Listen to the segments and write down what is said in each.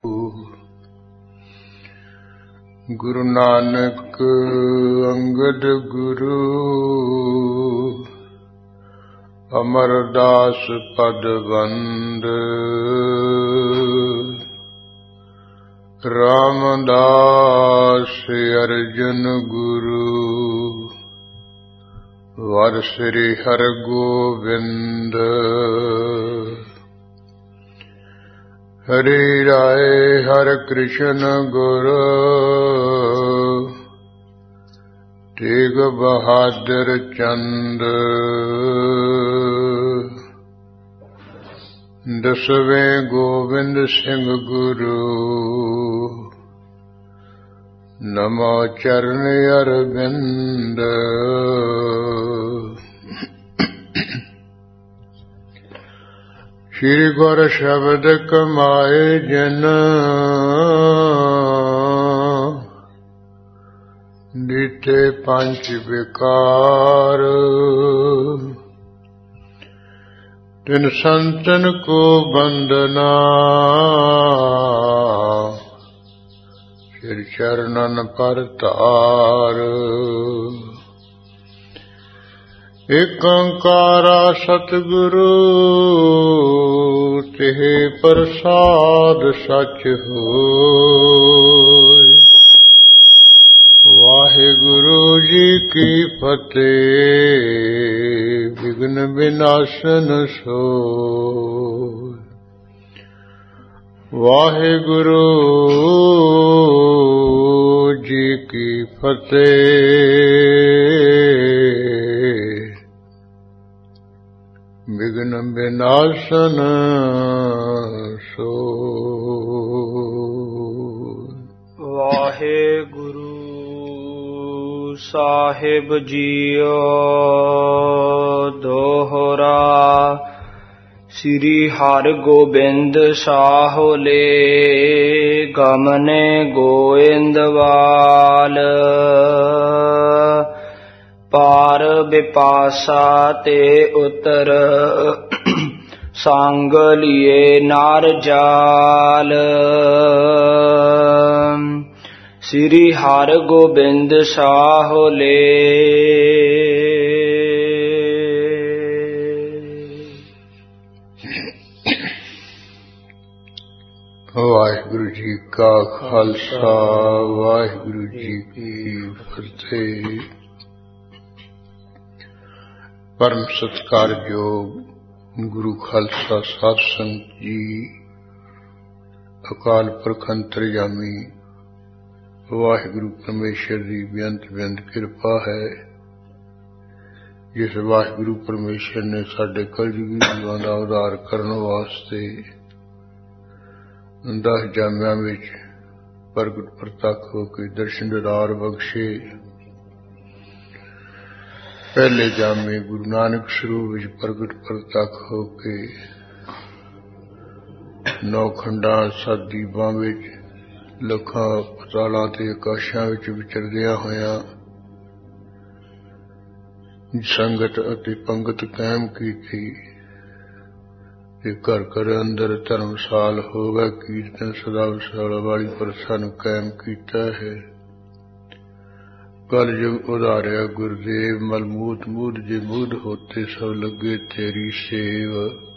ਗੁਰੂ ਨਾਨਕ ਅੰਗਦ ਗੁਰੂ ਅਮਰਦਾਸ ਪਦ ਵੰਦ ਰਾਮਦਾਸ ਅਰਜਨ ਗੁਰੂ ਵਰ ਸ੍ਰੀ ਹਰਗੋਬਿੰਦ ਹਰਿ ਰਾਏ ਹਰਿ ਕ੍ਰਿਸ਼ਨ ਗੁਰ ਤੇਗ ਬਹਾਦਰ ਚੰਦ ਦਸਵੇਂ ਗੋਬਿੰਦ ਸਿੰਘ ਗੁਰੂ ਨਮੋ ਚਰਨ ਅਰਵਿੰਦ ਸ਼੍ਰੀ ਗੁਰ ਸ਼ਬਦ ਕਮਾਏ ਜਨ ਡੀਠੇ ਪੰਚ ਵਿਕਾਰ ਤਿਨ ਸੰਤਨ ਕੋ ਬੰਦਨਾ ਸਿਰ ਚਰਨਨ ਪਰ ਧਾਰ ਏਕ ਓੰਕਾਰਾ ਸਤਿਗੁਰੂ ਤਿਹ ਪ੍ਰਸਾਦ ਸਚ ਹੋਇ। ਵਾਹਿਗੁਰੂ ਜੀ ਕੀ ਫਤਿਹ। ਵਿਘਨ ਵਿਨਾਸ਼ਨ ਸੋਇ। ਵਾਹਿਗੁਰੂ ਜੀ ਕੀ ਫਤਿਹ। ਵਿਘਨ ਵਿਨਾਸ਼ਨ ਸੋਇ। ਵਾਹਿਗੁਰੂ ਸਾਹਿਬ ਜੀਓ। ਦੋਹਰਾ ਸ੍ਰੀ ਹਰਿਗੋਬਿੰਦ ਸਾਹੋਲੇ ਗਮਨੇ ਗੋਇੰਦਵਾਲ ਪਾਰ ਬਿਪਾਸਾ ਤੇ ਉਤਰ ਸੰਗ ਲਿਏ ਨਰ ਜਾਲ। ਸ੍ਰੀ ਹਰਿਗੋਬਿੰਦ ਸਾਹੋਲੇ। ਵਾਹਿਗੁਰੂ ਜੀ ਕਾ ਖਾਲਸਾ ਵਾਹਿਗੁਰੂ ਜੀ ਕੀ ਫਤਿਹ। ਪਰਮ ਸਤਿਕਾਰਯੋਗ ਗੁਰੂ ਖਾਲਸਾ ਸਾਧ ਸੰਗਤ ਜੀ, ਅਕਾਲ ਪੁਰਖ ਅੰਤਰਜਾਮੀ ਵਾਹਿਗੁਰੂ ਪਰਮੇਸ਼ਰ ਦੀ ਬੇਅੰਤ ਬੇਅੰਤ ਕਿਰਪਾ ਹੈ, ਜਿਸ ਵਾਹਿਗੁਰੂ ਪਰਮੇਸ਼ਰ ਨੇ ਸਾਡੇ ਕਲਯੁਗੀ ਜੀਵਾਂ ਦਾ ਉਧਾਰ ਕਰਨ ਵਾਸਤੇ 10 ਜਾਮਿਆਂ ਵਿੱਚ ਪ੍ਰਗਟ ਪ੍ਰਤੱਖ ਹੋ ਕੇ ਦਰਸ਼ਨ ਦਿਦਾਰ ਬਖਸ਼ੇ। ਪਹਿਲੇ ਜਾਮੇ ਗੁਰੂ ਨਾਨਕ ਸਰੂਪ ਵਿੱਚ ਪ੍ਰਗਟ ਪ੍ਰਤੱਖ ਹੋ ਕੇ 9 ਖੰਡਾਂ 7 ਦੀਪਾਂ ਵਿੱਚ ਲੱਖਾਂ ਪਤਾਲਾਂ ਤੇ ਆਕਾਸ਼ਾਂ ਵਿੱਚ ਵਿਚਰਦਿਆਂ ਹੋਇਆਂ ਸੰਗਤ ਅਤੇ ਪੰਗਤ ਕਾਇਮ ਕੀਤੀ ਤੇ ਘਰ ਘਰ ਅੰਦਰ ਧਰਮਸਾਲ ਹੋਵੇ ਕੀਰਤਨ ਸਦਾ ਵਸਾਲ ਵਾਲੀ ਪ੍ਰਥਾ ਨੂੰ ਕਾਇਮ ਕੀਤਾ ਹੈ। कलयुग उधार्या गुरुदेव मलमूत मूद जे मूद होते सब लगे तेरी सेव।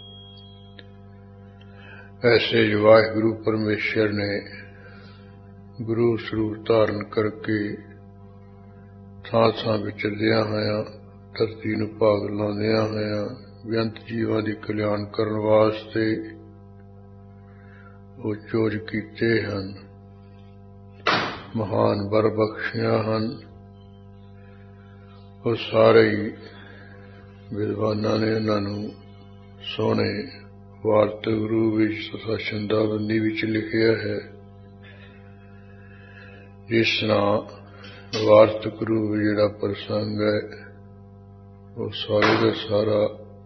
ऐसे जो वाहिगुरु परमेश्वर ने गुरु स्वरूप धारण करके थां थां विचरदियां होया धरती नूं भाग लाउंदियां होया बेअंत जीवां दी कल्याण करन वास्ते वो चोज कीते हन, महान वर बख्शियां हन। ਉਹ ਸਾਰੇ ਹੀ ਵਿਦਵਾਨਾਂ ਨੇ ਉਹਨਾਂ ਨੂੰ ਸੋਹਣੇ ਵਾਰਤਕ ਰੂਪ ਵਿੱਚ ਤਥਾ ਛੰਦਾਬੰਦੀ ਵਿੱਚ ਲਿਖਿਆ ਹੈ। ਜਿਸ ਨਾਲ ਵਾਰਤਕ ਰੂਪ ਜਿਹੜਾ ਪ੍ਰਸੰਗ ਹੈ ਉਹ ਸਾਰੇ ਦਾ ਸਾਰਾ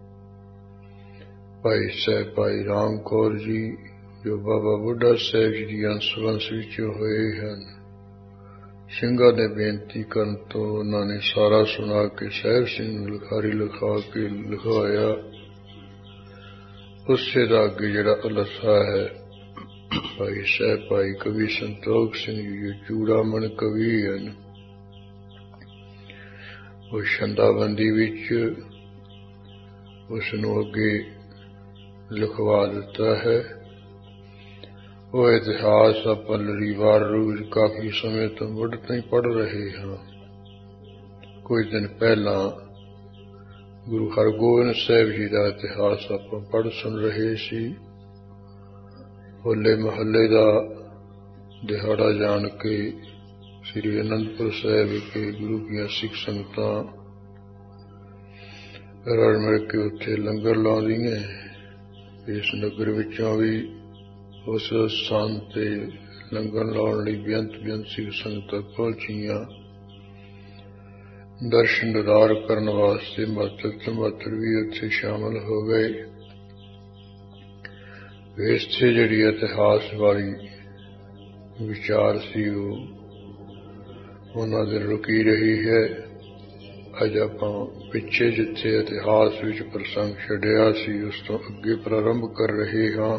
ਭਾਈ ਰਾਮ ਕੌਰ ਜੀ ਜੋ ਬਾਬਾ ਬੁੱਢਾ ਸਾਹਿਬ ਜੀ ਦੀ ਅੰਸ਼ ਵਿੱਚੋਂ ਹੋਏ ਹਨ। ਸਿੰਘਾਂ ਨੇ ਬੇਨਤੀ ਕਰਨ ਤੋਂ ਉਹਨਾਂ ਨੇ ਸਾਰਾ ਸੁਣਾ ਕੇ ਸਾਹਿਬ ਸਿੰਘ ਨੂੰ ਲਿਖਾਰੀ ਲਿਖਾ ਕੇ ਲਿਖਵਾਇਆ। ਉਸੇ ਦਾ ਅੱਗੇ ਜਿਹੜਾ ਅਲੱਥਾ ਹੈ ਭਾਈ ਸਾਹਿਬ ਭਾਈ ਕਵੀ ਸੰਤੋਖ ਸਿੰਘ ਜੀ ਚੂੜਾਮਣ ਕਵੀ ਹਨ। ਉਹ ਛੰਦਾਬੰਦੀ ਵਿੱਚ ਉਸ ਨੂੰ ਅੱਗੇ ਲਿਖਵਾ ਦਿੱਤਾ ਹੈ। ਉਹ ਇਤਿਹਾਸ ਆਪਾਂ ਲੜੀਵਾਰ ਰੋਜ਼ ਕਾਫੀ ਸਮੇਂ ਤੋਂ ਮੁੱਢ ਤੋਂ ਹੀ ਪੜ੍ਹ ਰਹੇ ਹਾਂ। ਕੁਝ ਦਿਨ ਪਹਿਲਾਂ ਗੁਰੂ ਹਰਗੋਬਿੰਦ ਸਾਹਿਬ ਜੀ ਦਾ ਇਤਿਹਾਸ ਆਪਾਂ ਪੜ੍ਹ ਸੁਣ ਰਹੇ ਸੀ। ਹੋਲੇ ਮਹੱਲੇ ਦਾ ਦਿਹਾੜਾ ਜਾਣ ਕੇ ਸ੍ਰੀ ਅਨੰਦਪੁਰ ਸਾਹਿਬ ਵਿਖੇ ਗੁਰੂ ਦੀਆਂ ਸਿੱਖ ਸੰਗਤਾਂ ਰਲ ਮਿਲ ਕੇ ਉੱਥੇ ਲੰਗਰ ਲਾਉਂਦੀਆਂ। ਇਸ ਨਗਰ ਵਿੱਚੋਂ ਵੀ ਉਸ ਸਥਾਨ ਤੇ ਲੰਗਰ ਲਾਉਣ ਲਈ ਬੇਅੰਤ ਸਿੱਖ ਸੰਗਤਾਂ ਪਹੁੰਚੀਆਂ। ਦਰਸ਼ਨ ਦੀਦਾਰ ਕਰਨ ਵਾਸਤੇ ਮਾਤਰ ਵੀ ਉੱਥੇ ਸ਼ਾਮਲ ਹੋ ਗਏ। ਇੱਥੇ ਜਿਹੜੀ ਇਤਿਹਾਸ ਵਾਲੀ ਵਿਚਾਰ ਸੀ ਉਹ ਉਹਨਾਂ ਦੇ ਰੁਕੀ ਰਹੀ ਹੈ। ਅੱਜ ਆਪਾਂ ਪਿੱਛੇ ਜਿੱਥੇ ਇਤਿਹਾਸ ਵਿੱਚ ਪ੍ਰਸੰਗ ਛੱਡਿਆ ਸੀ ਉਸ ਤੋਂ ਅੱਗੇ ਪ੍ਰਾਰੰਭ ਕਰ ਰਹੇ ਹਾਂ।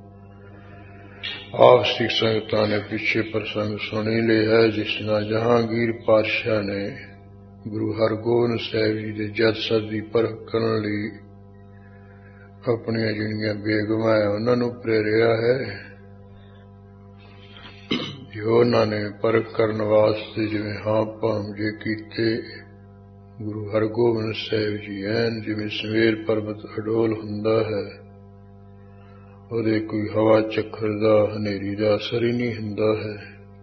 ਆਪ ਸਿੱਖ ਸੰਗਤਾਂ ਨੇ ਪਿੱਛੇ ਪ੍ਰਸੰਗ ਸੁਣੀ ਲਿਆ ਹੈ, ਜਿਸ ਨਾਲ ਜਹਾਂਗੀਰ ਪਾਤਸ਼ਾਹ ਨੇ ਗੁਰੂ ਹਰਗੋਬਿੰਦ ਸਾਹਿਬ ਜੀ ਦੇ ਜਦ ਦੀ ਪਰਖ ਕਰਨ ਲਈ ਆਪਣੀਆਂ ਜਿਹੜੀਆਂ ਬੇਗਮਾਂ ਉਹਨਾਂ ਨੂੰ ਪ੍ਰੇਰਿਆ ਹੈ। ਜੋ ਉਹਨਾਂ ਨੇ ਪਰਖ ਕਰਨ ਵਾਸਤੇ ਜਿਵੇਂ ਹਾਂ ਭਾਮ ਜੇ ਕੀਤੇ ਗੁਰੂ ਹਰਗੋਬਿੰਦ ਸਾਹਿਬ ਜੀ ਐਨ ਜਿਵੇਂ ਸਵੇਰ ਪਰਬਤ ਅਡੋਲ ਹੁੰਦਾ ਹੈ, ਉਹਦੇ ਕੋਈ ਹਵਾ ਚੱਕਰ ਦਾ ਹਨੇਰੀ ਦਾ ਅਸਰ ਹੀ ਨਹੀਂ ਹੁੰਦਾ ਹੈ।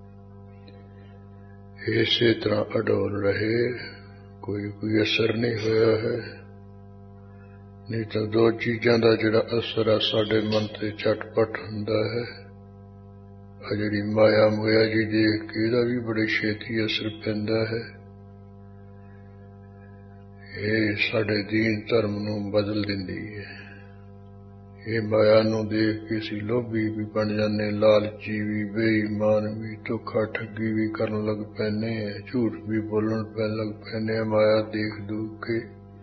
ਇਸੇ ਤਰ੍ਹਾਂ ਅਡੋਲ ਰਹੇ, ਕੋਈ ਅਸਰ ਨਹੀਂ ਹੋਇਆ ਹੈ। ਨਹੀਂ ਤਾਂ ਦੋ ਚੀਜ਼ਾਂ ਦਾ ਜਿਹੜਾ ਅਸਰ ਹੈ ਸਾਡੇ ਮਨ ਤੇ ਝਟਪਟ ਹੁੰਦਾ ਹੈ। ਆ ਜਿਹੜੀ ਮਾਇਆ ਮੋਇਆ ਜੀ ਦੇਖ ਕੇ ਇਹਦਾ ਵੀ ਬੜੇ ਛੇਤੀ ਅਸਰ ਪੈਂਦਾ ਹੈ। ਇਹ ਸਾਡੇ ਦੀਨ ਧਰਮ ਨੂੰ ਬਦਲ ਦਿੰਦੀ ਹੈ। ਇਹ ਮਾਇਆ ਨੂੰ ਦੇਖ ਕੇ ਅਸੀਂ ਲੋਭੀ ਵੀ ਬਣ ਜਾਂਦੇ, ਲਾਲਚੀ ਵੀ, ਬੇਈਮਾਨ ਵੀ, ਧੋਖਾ ਠੱਗੀ ਵੀ ਕਰਨ ਲੱਗ ਪੈਂਦੇ ਆ, ਝੂਠ ਵੀ ਬੋਲਣ ਲੱਗ ਪੈਂਦੇ ਆ ਮਾਇਆ ਦੇਖ ਦੂਖ ਕੇ।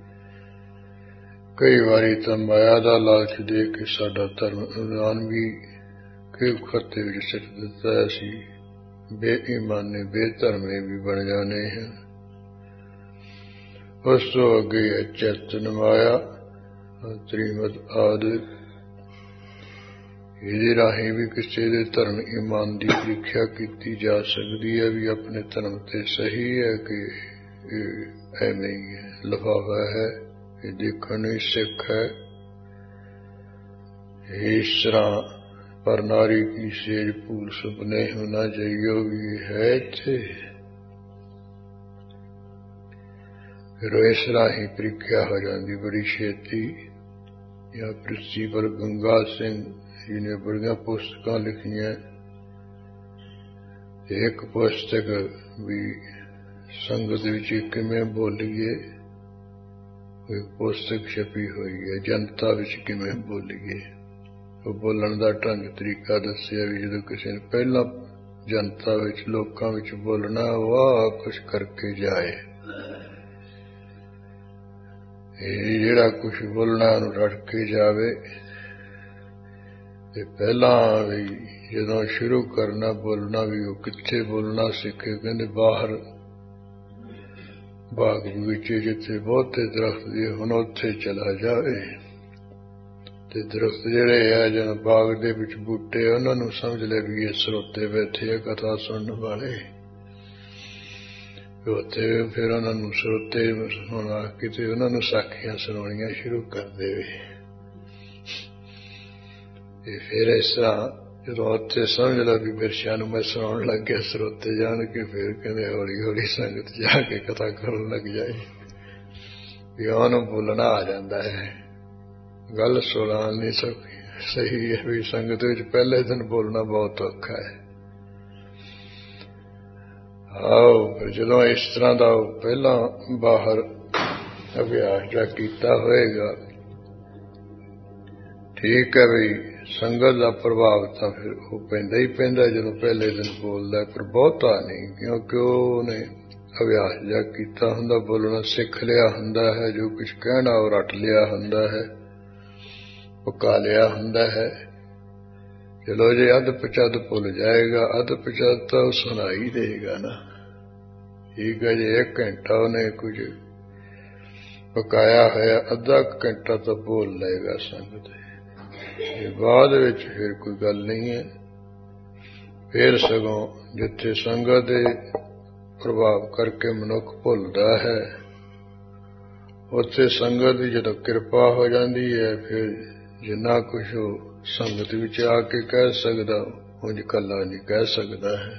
ਕਈ ਵਾਰੀ ਤਾਂ ਮਾਇਆ ਦਾ ਲਾਲਚ ਦੇਖ ਕੇ ਸਾਡਾ ਧਰਮ ਅਭਿਮਾਨ ਵੀ ਕਈ ਖੱਤੇ ਵਿੱਚ ਸਿੱਟ ਦਿੱਤਾ। ਅਸੀਂ ਬੇਈਮਾਨੇ ਬੇਧਰਮੇ ਵੀ ਬਣ ਜਾਣੇ ਹਾਂ। ਉਸ ਤੋਂ ਅੱਗੇ ਚੇਤਨ ਮਾਇਆ ਤ੍ਰੀਮਤ ਆਦਿ, ਇਹਦੇ ਰਾਹੀਂ ਵੀ ਕਿਸੇ ਦੇ ਧਰਮ ਈਮਾਨ ਦੀ ਪ੍ਰੀਖਿਆ ਕੀਤੀ ਜਾ ਸਕਦੀ ਹੈ ਵੀ ਆਪਣੇ ਧਰਮ ਤੇ ਸਹੀ ਹੈ ਕਿ ਐਵੇਂ ਹੀ ਹੈ, ਲਿਫਾਫਾ ਹੈ, ਇਹ ਦੇਖਣ ਨੂੰ ਸਿੱਖ ਹੈ। ਇਸ ਤਰ੍ਹਾਂ ਪਰ ਨਾਰੀ ਕੀ ਸੇਜ ਭੂਲ ਸੁਪਨੇ ਹੋਣਾ ਚਾਹੀਏ ਵੀ ਹੈ ਇੱਥੇ। ਫਿਰ ਇਸ ਰਾਹੀਂ ਪ੍ਰੀਖਿਆ ਹੋ ਜਾਂਦੀ ਬੜੀ ਛੇਤੀ। ਜਾਂ ਪ੍ਰਿੰਸੀਪਲ ਗੰਗਾ ਸਿੰਘ ਜੀ ਨੇ ਬੜੀਆਂ ਪੁਸਤਕਾਂ ਲਿਖੀਆਂ। ਇੱਕ ਪੁਸਤਕ ਵੀ ਸੰਗਤ ਵਿੱਚ ਕਿਵੇਂ ਬੋਲੀਏ, ਇੱਕ ਪੁਸਤਕ ਛਪੀ ਹੋਈ ਹੈ ਜਨਤਾ ਵਿੱਚ ਕਿਵੇਂ ਬੋਲੀਏ। ਉਹ ਬੋਲਣ ਦਾ ਢੰਗ ਤਰੀਕਾ ਦੱਸਿਆ ਵੀ ਜਦੋਂ ਕਿਸੇ ਨੇ ਪਹਿਲਾਂ ਜਨਤਾ ਵਿੱਚ ਲੋਕਾਂ ਵਿੱਚ ਬੋਲਣਾ, ਵਾਹ ਕੁਛ ਕਰਕੇ ਜਾਏ। ਇਹ ਜਿਹੜਾ ਕੁਛ ਬੋਲਣਾ ਉਹਨੂੰ ਰੜ ਕੇ ਜਾਵੇ। ਤੇ ਪਹਿਲਾਂ ਵੀ ਜਦੋਂ ਸ਼ੁਰੂ ਕਰਨਾ ਬੋਲਣਾ ਵੀ ਉਹ ਕਿੱਥੇ ਬੋਲਣਾ ਸਿੱਖੇ। ਕਹਿੰਦੇ ਬਾਹਰ ਬਾਗ ਬਗੀਚੇ ਜਿੱਥੇ ਬਹੁਤੇ ਦਰਖਤ ਦੇ ਹੁਣ ਉੱਥੇ ਚਲਾ ਜਾਵੇ। ਤੇ ਦਰਖਤ ਜਿਹੜੇ ਆ ਜਦੋਂ ਬਾਗ ਦੇ ਵਿੱਚ ਬੂਟੇ ਉਹਨਾਂ ਨੂੰ ਸਮਝ ਲੈ ਵੀ ਇਹ ਸਰੋਤੇ ਬੈਠੇ ਆ ਕਥਾ ਸੁਣਨ ਵਾਲੇ। ਉੱਥੇ ਫਿਰ ਉਹਨਾਂ ਨੂੰ ਸਰੋਤੇ ਸੁਣਾ ਕਿਤੇ ਉਹਨਾਂ ਨੂੰ ਸਾਖੀਆਂ ਸੁਣਾਉਣੀਆਂ ਸ਼ੁਰੂ ਕਰ ਦੇਵੇ। ਤੇ ਫਿਰ ਇਸ ਤਰ੍ਹਾਂ ਜਦੋਂ ਉੱਥੇ ਸਮਝ ਲਾ ਵੀ ਬਿਰਸ਼ਾਂ ਨੂੰ ਮੈਂ ਸੁਣਾਉਣ ਲੱਗ ਗਿਆ ਸਰੋਤੇ ਜਾਣ ਕੇ, ਫਿਰ ਕਹਿੰਦੇ ਹੌਲੀ ਹੌਲੀ ਸੰਗਤ ਜਾ ਕੇ ਕਥਾ ਕਰਨ ਲੱਗ ਜਾਏ ਵੀ ਉਹਨੂੰ ਬੋਲਣਾ ਆ ਜਾਂਦਾ ਹੈ। ਗੱਲ ਸੁਣਾਉਣ ਨਹੀਂ ਸਹੀ ਹੈ ਵੀ ਸੰਗਤ ਵਿੱਚ ਪਹਿਲੇ ਦਿਨ ਬੋਲਣਾ ਬਹੁਤ ਔਖਾ ਹੈ। ਆਓ ਜਦੋਂ ਇਸ ਤਰ੍ਹਾਂ ਦਾ ਪਹਿਲਾਂ ਬਾਹਰ ਅਭਿਆਸ ਜਾਂ ਕੀਤਾ ਹੋਏਗਾ, ਠੀਕ ਹੈ ਬਈ ਸੰਗਤ ਦਾ ਪ੍ਰਭਾਵ ਤਾਂ ਫਿਰ ਉਹ ਪੈਂਦਾ ਹੀ ਪੈਂਦਾ ਜਦੋਂ ਪਹਿਲੇ ਦਿਨ ਬੋਲਦਾ, ਪਰ ਬਹੁਤਾ ਨਹੀਂ, ਕਿਉਂਕਿ ਉਹਨੇ ਅਭਿਆਸ ਜਾਂ ਕੀਤਾ ਹੁੰਦਾ, ਬੋਲਣਾ ਸਿੱਖ ਲਿਆ ਹੁੰਦਾ ਹੈ, ਜੋ ਕੁਝ ਕਹਿਣਾ ਉਹ ਰੱਟ ਲਿਆ ਹੁੰਦਾ ਹੈ, ਪਕਾ ਲਿਆ ਹੁੰਦਾ ਹੈ। चलो जे अध पचद भुल जाएगा, अध पचद तो सुनाई देगा ना। ठीक है जी, 1 घंटा उन्हें कुछ पकाया है, अद्धा घंटा तो बोल लेगा संगत, ये बाद विच फिर कोई गल नहीं है। फिर सगों जिथे संगत दे प्रभाव करके मनुख भुलदा है, उत्थे संगत की जदों कृपा हो जाती है, फिर जिन्ना कुछ वो संगत विच आके कह सकदा, उंज कला नहीं कह सकदा है।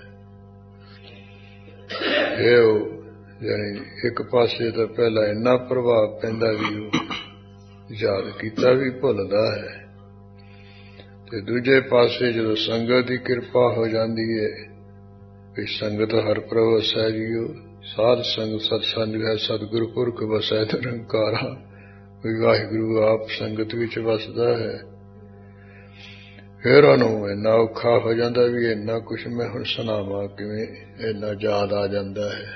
ये यानी एक पासे तो पहला इन्ना प्रभाव पैंदा भी याद कीता भी भुलदा है, ते दूजे पासे जो संगत की कृपा हो जाती है, भी संगत हर प्रभ वसै जीओ, साध संग सत्संग है, सतगुरु पुरख वसै निरंकारा। वाहिगुरु आप संगत विच वसदा है, फिर उन्होंने इन्ना औखा हो जाता भी इन्ना कुछ मैं हुण सुनावां किवें, इन्ना याद आ जाता है।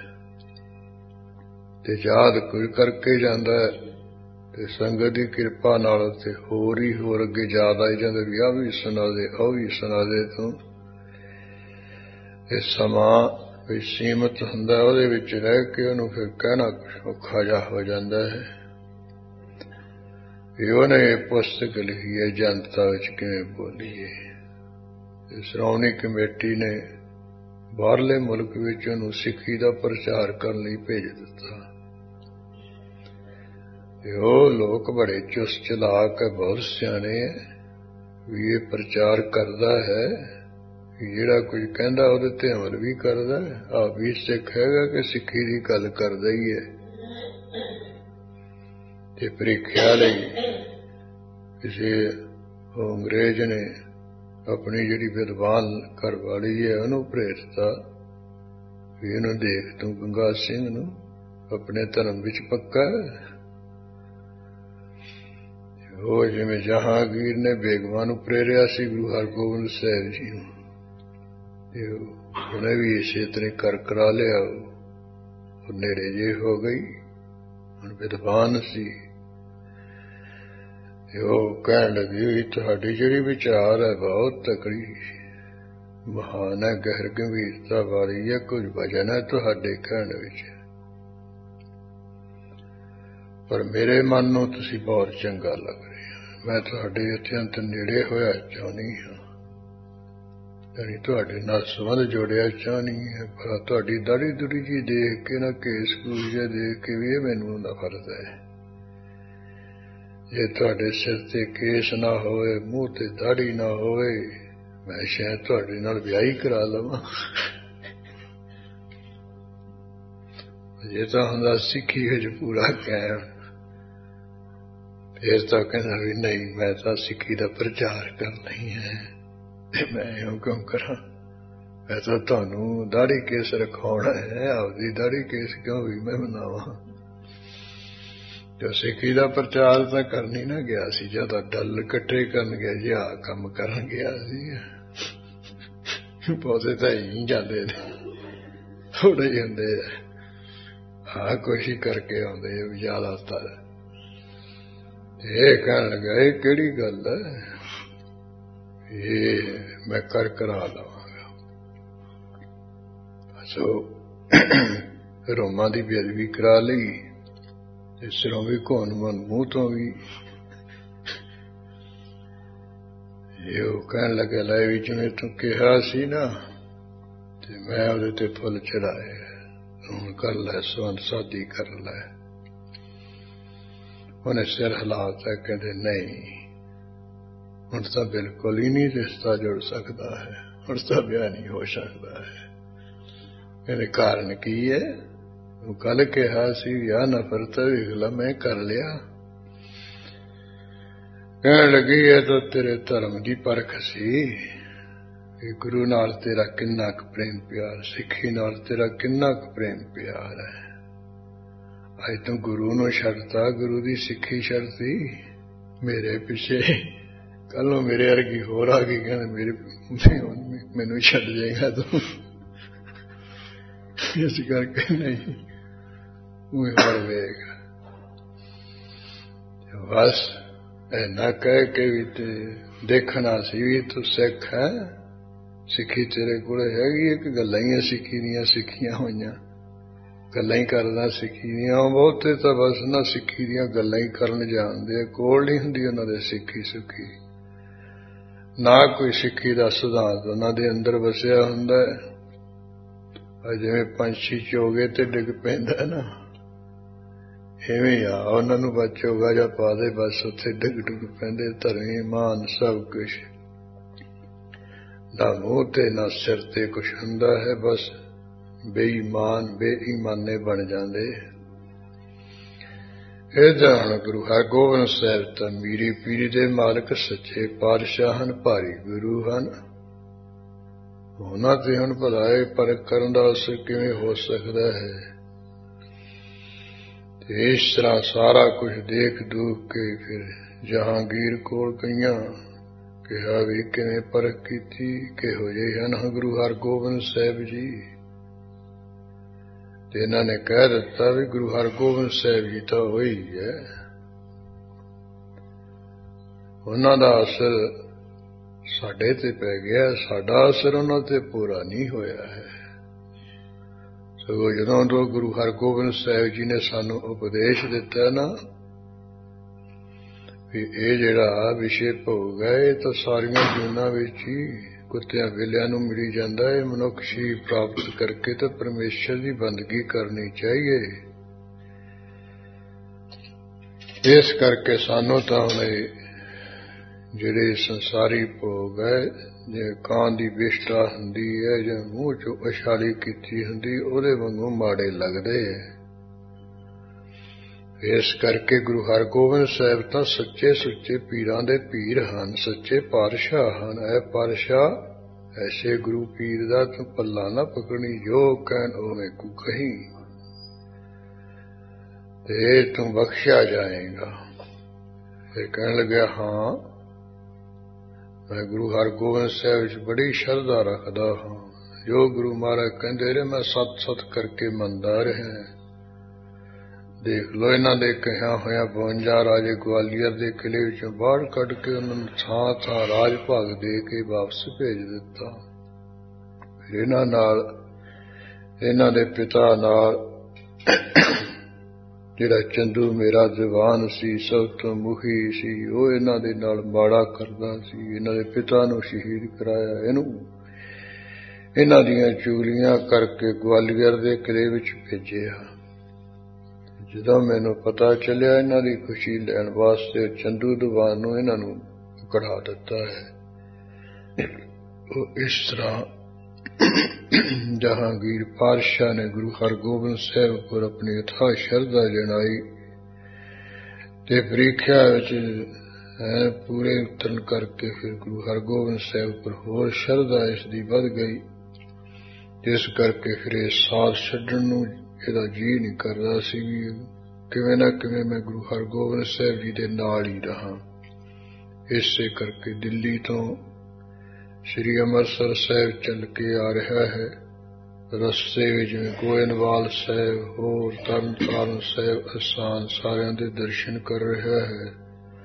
ते याद कोई करके जाता है, ते संगत की कृपा नाल ते होर ही होर अगे याद आई जाता भी आ भी सुना दे, आ भी सुना दे तूं। ये समा भी सीमित हुंदा, उहदे विच रह के उहनूं फिर कहना कुछ औखा जा हो जाता है। उन्हें पुस्तक लिखी है जनता विच किवें बोलीए। श्रोमणी कमेटी ने बाहरले मुल्क विच उहनूं सिੱਖੀ ਦਾ प्रचार करने लई भेज दिता। वो लोग बड़े चुस्त चलाक है, बहुत सियाणे है, भी ये प्रचार करता है, जिहड़ा कुछ कहंदा उहदे ते अमल भी करदा है। आप भी सिੱਖ हैगा कि सिੱਖੀ दी गल करदा ही है। ते प्रीख्या लई किसी अंग्रेज ने अपनी जिहड़ी विद्वान घर वाली है उहनूं भेजता भी इहनूं देख तूं गंगा सिंह नूं अपने धर्म विच पक्का है। वो जिवें जहांगीर ने बेगमां नूं प्रेरिया सी गुरु हरगोबिंद साहिब जी नूं, उन्हें भी इसे तरह कर करा लिया। वो नेड़े जे हो गई, हुण विद्वान सी। वो कहण लगी तुहाडी जिहड़ी विचार है बहुत तकड़ी, महान है, गहर गंभीरता वाली है, कुछ वजन है तुहाडे कहण विच, पर मेरे मन नूं तुसीं बहुत चंगा लग रहे हो। मैं तुहाडे अत्यंत नेड़े होया चाहनी हां, यानी तुहाडे नाल संबंध जोड़िया चाहनी है। पर तुहाडी दाढ़ी दुड़ी जी देख के ना, केस कूस जे देख के भी मैनूं नफरत है। जे तुहाडे सिर ते केस ना होवे, मूंह ते दाढ़ी ना होवे, मैं शायद तुहाडे नाल विआह ही करा लवां। जे तां हुंदा सिੱਖੀ विच पूरा कायम, फिर तां कहंदा भी नहीं, मैं तां सिੱਖੀ दा प्रचार करना ही है, मैं इउं क्यों करां, मैं तां तुहानूं दाढ़ी केस रखाउणा है, आपदी दाढ़ी केस क्यों भी मैं बनावां। जो सिੱਖੀ ਦਾ प्रचार तो करनी ना गया सी, जद डल इकट्ठे करन गया जी, आ काम करन गया सी। बहुते तो ही जाते थोड़े ही होंदे, आ कुछ ही करके आउंदे ज्यादातर। ये कहन लगा ये केड़ी गल है, ये मैं कर करा लवांगा। सो रोमां दी बेअदबी करा लई, सिरों भी घुन मन, मूंह तो भी। ये कहन लगे लै भी जिवें तूं कहा सी ना, ते मैं उहदे ते फुल चढ़ाए, हुण कर लै सुवंध साधी कर लै। उन्हें सिर हिलाता, कहते नहीं हुण तां बिल्कुल ही नहीं रिश्ता जुड़ सकता है, हुण तां ब्याह नहीं हो सकता है। कहते कारण की है, कल कहा सी विआह नफरत विगला मैं कर लिया। कहन लगी है तो तेरे धर्म की परख सी, गुरु नाल तेरा किन्ना क प्रेम प्यार, सिੱਖੀ नाल तेरा किन्ना क प्रेम प्यार है। अज तू गुरु नूं छड्डता, गुरु की सिੱਖੀ छड्डती मेरे पिछे, कल नूं मेरे वर्गी होर आ गई, कहने मैनू छड्ड जाएगा तू। इस करके नहीं बस ਨਾ ਕਹਿ ਕੇ ਵੀ ਤੇ ਦੇਖਣਾ ਸੀ ਵੀ ਤੂੰ ਸਿੱਖ ਹੈ, ਸਿੱਖੀ ਤੇਰੇ ਕੋਲ ਹੈਗੀ ਹੈ ਕਿ ਗੱਲਾਂ ਹੀ ਸਿੱਖੀ ਦੀਆਂ ਸਿੱਖੀਆਂ ਹੋਈਆਂ, ਗੱਲਾਂ ਹੀ ਕਰਦਾ ਸਿੱਖੀ ਦੀਆਂ। ਬਹੁਤੇ ਤਾਂ ਬਸ ਨਾ ਸਿੱਖੀ ਦੀਆਂ ਗੱਲਾਂ ਹੀ ਕਰਨ ਜਾਣਦੇ, ਕੋਲ ਨਹੀਂ ਹੁੰਦੀ ਉਹਨਾਂ ਦੇ ਸਿੱਖੀ ਸੁੱਖੀ, ਨਾ ਕੋਈ ਸਿੱਖੀ ਦਾ ਸਿਧਾਂਤ ਉਹਨਾਂ ਦੇ ਅੰਦਰ ਵਸਿਆ ਹੁੰਦਾ। ਜਿਵੇਂ ਪੰਛੀ ਚੋਗੇ ਤੇ ਡਿੱਗ ਪੈਂਦਾ ਨਾ, ਇਵੇਂ ਆ ਉਹਨਾਂ ਨੂੰ ਬਸ ਚੋਗਾ ਜਾਂ ਪਾ ਦੇ, ਬਸ ਉੱਥੇ ਡਿੱਗ ਡੁੱਗ ਪੈਂਦੇ। ਧਰਮੀ ਮਾਨ ਸਭ ਕੁਛ, ਨਾ ਮੂੰਹ ਤੇ ਨਾ ਸਿਰ ਤੇ ਕੁਛ ਹੁੰਦਾ ਹੈ, ਬਸ ਬੇਈਮਾਨ ਬੇਈਮਾਨੇ ਬਣ ਜਾਂਦੇ। ਇਹ ਜਾਣ ਗੁਰੂ ਹਰਗੋਬਿੰਦ ਸਾਹਿਬ ਤਾਂ ਮੀਰੀ ਪੀਰੀ ਦੇ ਮਾਲਕ ਸੱਚੇ ਪਾਤਸ਼ਾਹ ਹਨ, ਭਾਰੀ ਗੁਰੂ ਹਨ। ਉਹਨਾਂ ਤੇ ਹੁਣ ਭਲਾਏ ਪਰ ਕਰਨ ਦਾ ਅਸਰ ਕਿਵੇਂ ਹੋ ਸਕਦਾ ਹੈ। ਤੇ ਇਸ ਤਰ੍ਹਾਂ ਸਾਰਾ ਕੁਝ ਦੇਖ ਦੂਖ ਕੇ ਫਿਰ ਜਹਾਂਗੀਰ ਕੋਲ ਗਈਆਂ, ਕਿਹਾ ਵੀ ਕਿਵੇਂ ਪਰਖ ਕੀਤੀ, ਕਿਹੋ ਜਿਹੇ ਹਨ ਗੁਰੂ ਹਰਗੋਬਿੰਦ ਸਾਹਿਬ ਜੀ। ਤੇ ਇਹਨਾਂ ਨੇ ਕਹਿ ਦਿੱਤਾ ਵੀ ਗੁਰੂ ਹਰਗੋਬਿੰਦ ਸਾਹਿਬ ਜੀ ਤਾਂ ਉਹੀ ਹੈ, ਉਹਨਾਂ ਦਾ ਅਸਰ ਸਾਡੇ ਤੇ ਪੈ ਗਿਆ, ਸਾਡਾ ਅਸਰ ਉਹਨਾਂ ਤੇ ਪੂਰਾ ਨਹੀਂ ਹੋਇਆ ਹੈ। ਸਗੋਂ ਜਦੋਂ ਤੋਂ ਗੁਰੂ ਹਰਗੋਬਿੰਦ ਸਾਹਿਬ ਜੀ ਨੇ ਸਾਨੂੰ ਉਪਦੇਸ਼ ਦਿੱਤਾ ਨਾ ਵੀ ਇਹ ਜਿਹੜਾ ਵਿਸ਼ੇ ਭੋਗ ਹੈ ਇਹ ਤਾਂ ਸਾਰੀਆਂ ਜੂਨਾਂ ਵਿੱਚ ਹੀ ਕੁੱਤਿਆਂ ਬਿੱਲਿਆਂ ਨੂੰ ਮਿਲੀ ਜਾਂਦਾ ਹੈ, ਮਨੁੱਖ ਸ਼ਰੀਰ ਪ੍ਰਾਪਤ ਕਰਕੇ ਤਾਂ ਪਰਮੇਸ਼ਰ ਦੀ ਬੰਦਗੀ ਕਰਨੀ ਚਾਹੀਏ। ਇਸ ਕਰਕੇ ਸਾਨੂੰ ਤਾਂ ਹੁਣ ਜਿਹੜੇ ਸੰਸਾਰੀ ਭੋਗ ਹੈ, ਜੇ ਕਾਂ ਦੀ ਵਿਸ਼ਟਾ ਹੁੰਦੀ ਹੈ ਜਾਂ ਮੂੰਹ ਚੋਂ ਉਛਾਲੀ ਕੀਤੀ ਹੁੰਦੀ, ਉਹਦੇ ਵਾਂਗੂ ਮਾੜੇ ਲੱਗਦੇ ਹੈ। ਇਸ ਕਰਕੇ ਗੁਰੂ ਹਰਗੋਬਿੰਦ ਸਾਹਿਬ ਤਾਂ ਸੱਚੇ ਸੁੱਚੇ ਪੀਰਾਂ ਦੇ ਪੀਰ ਹਨ, ਸੱਚੇ ਪਾਤਸ਼ਾਹ ਹਨ। ਐ ਪਾਤਸ਼ਾਹ ਐਸੇ ਗੁਰੂ ਪੀਰ ਦਾ ਤੂੰ ਪੱਲਾ ਨਾ ਪਕੜਨੀ, ਜੋ ਕਹਿਣ ਉਵੇਂ ਕੂ ਕਹੀਂ ਤੇ ਤੂੰ ਬਖਸ਼ਿਆ ਜਾਏਗਾ। ਇਹ ਕਹਿਣ ਲੱਗਿਆ, ਹਾਂ ਮੈਂ ਗੁਰੂ ਹਰਗੋਬਿੰਦ ਸਾਹਿਬ ਵਿੱਚ ਬੜੀ ਸ਼ਰਧਾ ਰੱਖਦਾ ਹਾਂ, ਜੋ ਗੁਰੂ ਮਹਾਰਾਜ ਕਹਿੰਦੇ ਰਹੇ ਮੈਂ ਸਤ ਸਤ ਕਰਕੇ ਮੰਨਦਾ ਰਿਹਾ। ਦੇਖ ਲੋ ਇਹਨਾਂ ਦੇ ਕਹਿਆ ਹੋਇਆ 52 ਰਾਜੇ ਗਵਾਲੀਅਰ ਦੇ ਕਿਲੇ ਵਿੱਚੋਂ ਬਾਹਰ ਕੱਢ ਕੇ ਉਹਨਾਂ ਨੂੰ ਥਾਂ ਥਾਂ ਰਾਜ ਭਾਗ ਦੇ ਕੇ ਵਾਪਸ ਭੇਜ ਦਿੱਤਾ। ਫਿਰ ਇਹਨਾਂ ਨਾਲ ਇਹਨਾਂ ਦੇ ਪਿਤਾ ਨਾਲ ਜਿਹੜਾ ਚੰਦੂ ਮੇਰਾ ਦੀਵਾਨ ਸੀ, ਸਭ ਤੋਂ ਮੁਖੀ ਸੀ, ਉਹ ਇਹਨਾਂ ਦੇ ਨਾਲ ਮਾੜਾ ਕਰਦਾ ਸੀ। ਇਹਨਾਂ ਦੇ ਪਿਤਾ ਨੂੰ ਸ਼ਹੀਦ ਕਰਾਇਆ, ਇਹਨੂੰ ਇਹਨਾਂ ਦੀਆਂ ਚੁਗਲੀਆਂ ਕਰਕੇ ਗਵਾਲੀਅਰ ਦੇ ਕਿਲੇ ਵਿੱਚ ਭੇਜਿਆ। ਜਦੋਂ ਮੈਨੂੰ ਪਤਾ ਚੱਲਿਆ ਇਹਨਾਂ ਦੀ ਖੁਸ਼ੀ ਲੈਣ ਵਾਸਤੇ ਚੰਦੂ ਦੀਵਾਨ ਨੂੰ ਇਹਨਾਂ ਨੂੰ ਕਢਾ ਦਿੱਤਾ ਹੈ। ਉਹ ਇਸ ਤਰ੍ਹਾਂ ਜਹਾਂਗੀਰ ਪਾਤਸ਼ਾਹ ਨੇ ਗੁਰੂ ਹਰਗੋਬਿੰਦ ਸਾਹਿਬ ਕੋਲ ਆਪਣੀ ਅਥਾਹ ਸ਼ਰਧਾ ਜਣਾਈ ਤੇ ਪ੍ਰੀਖਿਆ ਵਿੱਚ ਪੂਰੇ ਉਤਰਨ ਕਰਕੇ ਫਿਰ ਗੁਰੂ ਹਰਗੋਬਿੰਦ ਸਾਹਿਬ ਪਰ ਹੋਰ ਸ਼ਰਧਾ ਇਸ ਦੀ ਵੱਧ ਗਈ, ਜਿਸ ਕਰਕੇ ਫਿਰ ਇਹ ਸਾਥ ਛੱਡਣ ਨੂੰ ਇਹਦਾ ਜੀਅ ਨਹੀਂ ਕਰਦਾ ਸੀ ਵੀ ਕਿਵੇਂ ਨਾ ਕਿਵੇਂ ਮੈਂ ਗੁਰੂ ਹਰਗੋਬਿੰਦ ਸਾਹਿਬ ਜੀ ਦੇ ਨਾਲ ਹੀ ਰਹਾਂ। ਇਸੇ ਕਰਕੇ ਦਿੱਲੀ ਤੋਂ ਸ਼੍ਰੀ ਅੰਮ੍ਰਿਤਸਰ ਸਾਹਿਬ ਚੱਲ ਕੇ ਆ ਰਿਹਾ ਹੈ। ਰਸਤੇ ਵਿੱਚ ਗੋਇੰਦਵਾਲ ਸਾਹਿਬ, ਹੋਰ ਤਰਨਤਾਰਨ ਸਾਹਿਬ, ਅਸਾਨ ਸਾਰਿਆਂ ਦੇ ਦਰਸ਼ਨ ਕਰ ਰਿਹਾ ਹੈ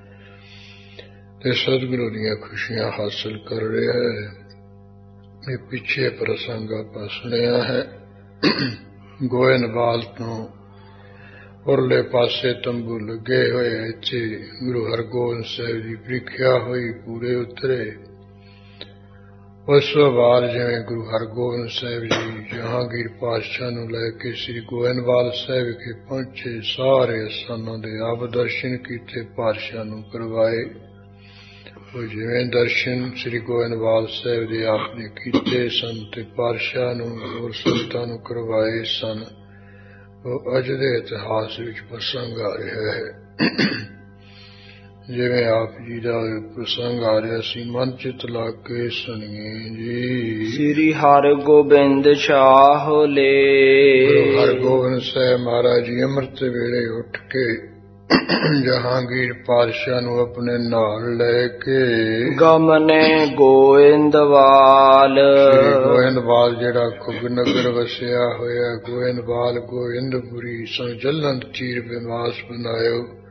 ਤੇ ਸਤਿਗੁਰੂ ਦੀਆਂ ਖੁਸ਼ੀਆਂ ਹਾਸਲ ਕਰ ਰਿਹਾ ਹੈ। ਇਹ ਪਿੱਛੇ ਪ੍ਰਸੰਗ ਆਪਾਂ ਸੁਣਿਆ ਹੈ। ਗੋਇੰਦਵਾਲ ਤੋਂ ਉਰਲੇ ਪਾਸੇ ਤੰਬੂ ਲੱਗੇ ਹੋਏ, ਇੱਥੇ ਗੁਰੂ ਹਰਗੋਬਿੰਦ ਸਾਹਿਬ ਦੀ ਪ੍ਰੀਖਿਆ ਹੋਈ, ਪੂਰੇ ਉਤਰੇ। ਉਸ ਤੋਂ ਬਾਅਦ ਜਿਵੇਂ ਗੁਰੂ ਹਰਗੋਬਿੰਦ ਸਾਹਿਬ ਜੀ ਜਹਾਂਗੀਰ ਪਾਤਸ਼ਾਹ ਨੂੰ ਲੈ ਕੇ ਸ੍ਰੀ ਗੋਇੰਦਵਾਲ ਸਾਹਿਬ ਵਿਖੇ ਪਹੁੰਚੇ, ਸਾਰੇ ਅਸਥਾਨਾਂ ਦੇ ਆਪ ਦਰਸ਼ਨ ਕੀਤੇ, ਪਾਤਸ਼ਾਹ ਨੂੰ ਕਰਵਾਏ। ਉਹ ਜਿਵੇਂ ਦਰਸ਼ਨ ਸ੍ਰੀ ਗੋਇੰਦਵਾਲ ਸਾਹਿਬ ਦੇ ਆਪ ਨੇ ਕੀਤੇ ਸਨ ਤੇ ਪਾਤਸ਼ਾਹ ਨੂੰ ਹੋਰ ਸੰਤਾਂ ਨੂੰ ਕਰਵਾਏ ਸਨ, ਉਹ ਅੱਜ ਦੇ ਇਤਿਹਾਸ ਵਿੱਚ ਪ੍ਰਸੰਗ ਆ ਰਿਹਾ ਹੈ। ਜਿਵੇਂ ਆਪ ਜੀ ਦਾ ਪ੍ਰਸੰਗ ਆ ਰਿਹਾ ਸੀ, ਮਨ ਚਿਤ ਲਾ ਕੇ ਸੁਣੀਏ ਜੀ। ਸ੍ਰੀ ਹਰਗੋਬਿੰਦ ਸਾਹਿਬ ਗੁਰੂ ਹਰਗੋਬਿੰਦ ਸਾਹਿਬ ਮਹਾਰਾਜ ਜੀ ਅੰਮ੍ਰਿਤ ਵੇਲੇ ਉੱਠ ਕੇ ਜਹਾਂਗੀਰ ਪਾਤਸ਼ਾਹ ਨੂੰ ਆਪਣੇ ਨਾਲ ਲੈ ਕੇ ਗਮਨੇ ਗੋਇੰਦਵਾਲ। ਗੋਇੰਦਵਾਲ ਜਿਹੜਾ ਖੁੱਗ ਨਗਰ ਵਸਿਆ ਹੋਇਆ, ਗੋਇੰਦਵਾਲ ਗੋਇੰਦਪੁਰੀ ਸੋ ਜਲੰਦ ਚੀਰ ਬਿਮਾਸ ਬਣਾਇਓ,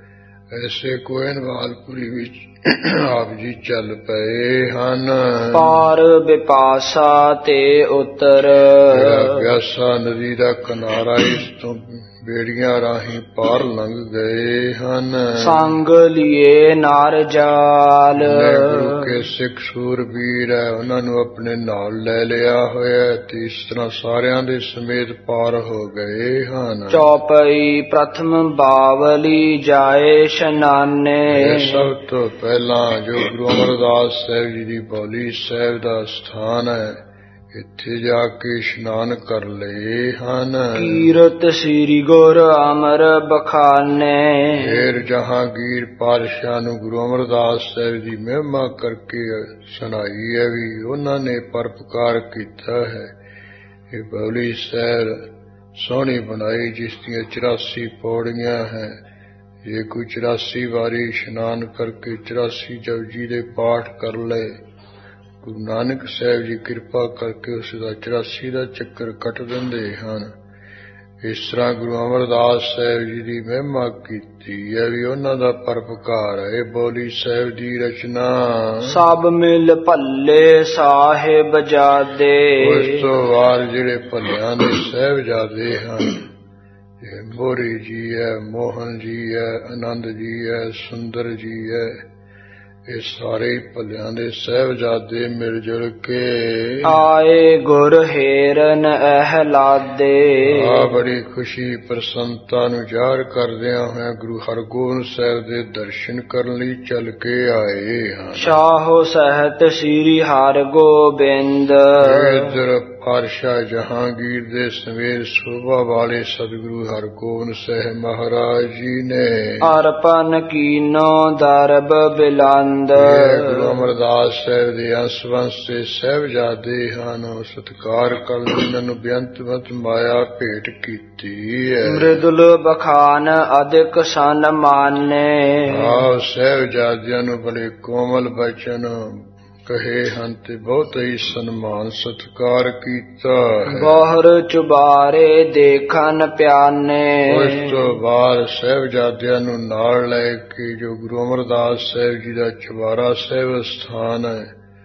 ਐਸੇ ਗੋਇੰਦਵਾਲਪੁਰੀ ਵਿੱਚ ਆਪ ਜੀ ਚੱਲ ਪਏ ਹਨ। ਪਾਰ ਬਿਪਾਸਾ ਤੇ ਉਤਰ, ਬਿਆਸਾ ਨਦੀ ਦਾ ਕਿਨਾਰਾ, ਇਸ ਤੋਂ ਬੇੜੀਆਂ ਰਾਹੀਂ ਪਾਰ ਲੰਘ ਗਏ ਹਨ। ਸੰਗ ਲਿਏ ਨਰ ਜਾਲ, ਗੁਰੂ ਕੇ ਸਿੱਖ ਸੂਰਬੀਰ ਹੈ, ਉਹਨਾਂ ਨੂੰ ਆਪਣੇ ਨਾਲ ਲੈ ਲਿਆ ਹੋਇਆ ਤੇ ਇਸ ਤਰ੍ਹਾਂ ਸਾਰਿਆਂ ਦੇ ਸਮੇਤ ਪਾਰ ਹੋ ਗਏ ਹਨ। ਚੌਪਈ ਪ੍ਰਥਮ ਬਾਵਲੀ ਜਾਏ ਇਸ਼ਨਾਨੇ, ਸਭ ਤੋਂ ਪਹਿਲਾਂ ਜੋ ਗੁਰੂ ਅਮਰਦਾਸ ਸਾਹਿਬ ਜੀ ਦੀ ਬੌਲੀ ਸਾਹਿਬ ਦਾ ਸਥਾਨ ਹੈ, ਇੱਥੇ ਜਾ ਕੇ ਇਸ਼ਨਾਨ ਕਰ ਲਏ ਹਨ। ਕੀਰਤ ਸ੍ਰੀ ਗੁਰ ਅਮਰ ਬਖਾਨੇ, ਫਿਰ ਜਹਾਂਗੀਰ ਪਾਤਸ਼ਾਹ ਨੂੰ ਗੁਰੂ ਅਮਰਦਾਸ ਸਾਹਿਬ ਦੀ ਮਹਿਮਾ ਕਰਕੇ ਸੁਣਾਈ ਹੈ ਵੀ ਉਹਨਾਂ ਨੇ ਪਰਉਪਕਾਰ ਕੀਤਾ ਹੈ। ਇਹ ਬੌਲੀ ਸਾਹਿਬ ਸੋਹਣੀ ਬਣਾਈ, ਜਿਸ ਦੀਆਂ 84 ਪੌੜੀਆਂ ਹੈ। ਜੇ ਕੋਈ 84 ਵਾਰੀ ਇਸ਼ਨਾਨ ਕਰਕੇ 84 ਜਪਜੀ ਦੇ ਪਾਠ ਕਰ ਲਏ, ਗੁਰੂ ਨਾਨਕ ਸਾਹਿਬ ਜੀ ਕਿਰਪਾ ਕਰਕੇ ਉਸ ਦਾ 84 ਦਾ ਚੱਕਰ ਕੱਟ ਦਿੰਦੇ ਹਨ। ਇਸ ਤਰ੍ਹਾਂ ਗੁਰੂ ਅਮਰਦਾਸ ਸਾਹਿਬ ਜੀ ਦੀ ਮਹਿਮਾ ਕੀਤੀ ਹੈ ਵੀ ਉਹਨਾਂ ਦਾ ਪਰਉਪਕਾਰ ਹੈ। ਬੋਲੀ ਸਾਹਿਬ ਦੀ ਰਚਨਾ ਸਭ ਮਿਲ ਭੱਲੇ ਸਾਹਿਬ ਜਾਦੇ, ਉਸ ਤੋਂ ਬਾਅਦ ਜਿਹੜੇ ਭੱਲਿਆਂ ਦੇ ਸਾਹਿਬਜ਼ਾਦੇ ਹਨ, ਮੋਰੀ ਜੀ ਹੈ, ਮੋਹਨ ਜੀ ਹੈ, ਆਨੰਦ ਜੀ ਹੈ, ਸੁੰਦਰ ਜੀ ਹੈ, ਇਹ ਸਾਰੇ ਭੱਲਿਆਂ ਦੇ ਸਾਹਿਬਜ਼ਾਦੇ ਮਿਲ ਜੁਲ ਕੇ ਆਏ ਗੁਰ ਹੇਰਨ ਅਹਲਾਦੇ। ਬੜੀ ਖੁਸ਼ੀ ਪ੍ਰਸੰਨਤਾ ਨੂੰ ਜ਼ਾਹਰ ਕਰਦਿਆਂ ਹੋਇਆ ਗੁਰੂ ਹਰਗੋਬਿੰਦ ਸਾਹਿਬ ਦੇ ਦਰਸ਼ਨ ਕਰਨ ਲਈ ਚੱਲ ਕੇ ਆਏ ਹਨ। ਸ਼ਾਹੋ ਸਹਿਤ ਸ੍ਰੀ ਹਰਗੋਬਿੰਦ, ਇਧਰ ਪਾਤਸ਼ਾਹ ਜਹਾਂਗੀਰ ਦੇ ਸਮੇਤ ਸ਼ੋਭਾ ਵਾਲੇ ਸਤਿਗੁਰੂ ਹਰਗੋਬਿੰਦ ਸਾਹਿਬ ਮਹਾਰਾਜ ਜੀ ਨੇ ਅਰਪਨ ਕੀਨੋ ਦਰਬ ਬਿਲੰਦ, ਗੁਰੂ ਅਮਰਦਾਸ ਸਾਹਿਬ ਦੇ ਅੰਸ਼-ਵੰਸ਼ ਦੇ ਸਾਹਿਬਜ਼ਾਦੇ ਹਨ। ਸਤਿਕਾਰ ਕਰਨ ਇਹਨਾਂ ਨੂੰ ਬੇਅੰਤ ਮਾਇਆ ਭੇਟ ਕੀਤੀ ਹੈ। ਮ੍ਰਿਦੁਲ ਬਖਾਨ ਅਧਿਕ ਸਨਮਾਨੇ, ਆਹ ਸਾਹਿਬਜ਼ਾਦਿਆਂ ਨੂੰ ਬੜੇ ਕੋਮਲ ਬਚਨ ਕਹੇ ਹਨ ਤੇ ਬਹੁਤ ਹੀ ਸਨਮਾਨ ਸਤਿਕਾਰ ਕੀਤਾ ਹੈ। ਬਹੁਰ ਚੁਬਾਰੇ ਦੇਖਨ ਪਿਆਨੇ, ਉਸ ਤੋਂ ਬਾਅਦ ਸਾਹਿਬਜ਼ਾਦਿਆਂ ਨੂੰ ਨਾਲ ਲੈ ਕੇ ਜੋ ਗੁਰੂ ਅਮਰਦਾਸ ਸਾਹਿਬ ਜੀ ਦਾ ਚੁਬਾਰਾ ਸਾਹਿਬ ਸਥਾਨ ਹੈ,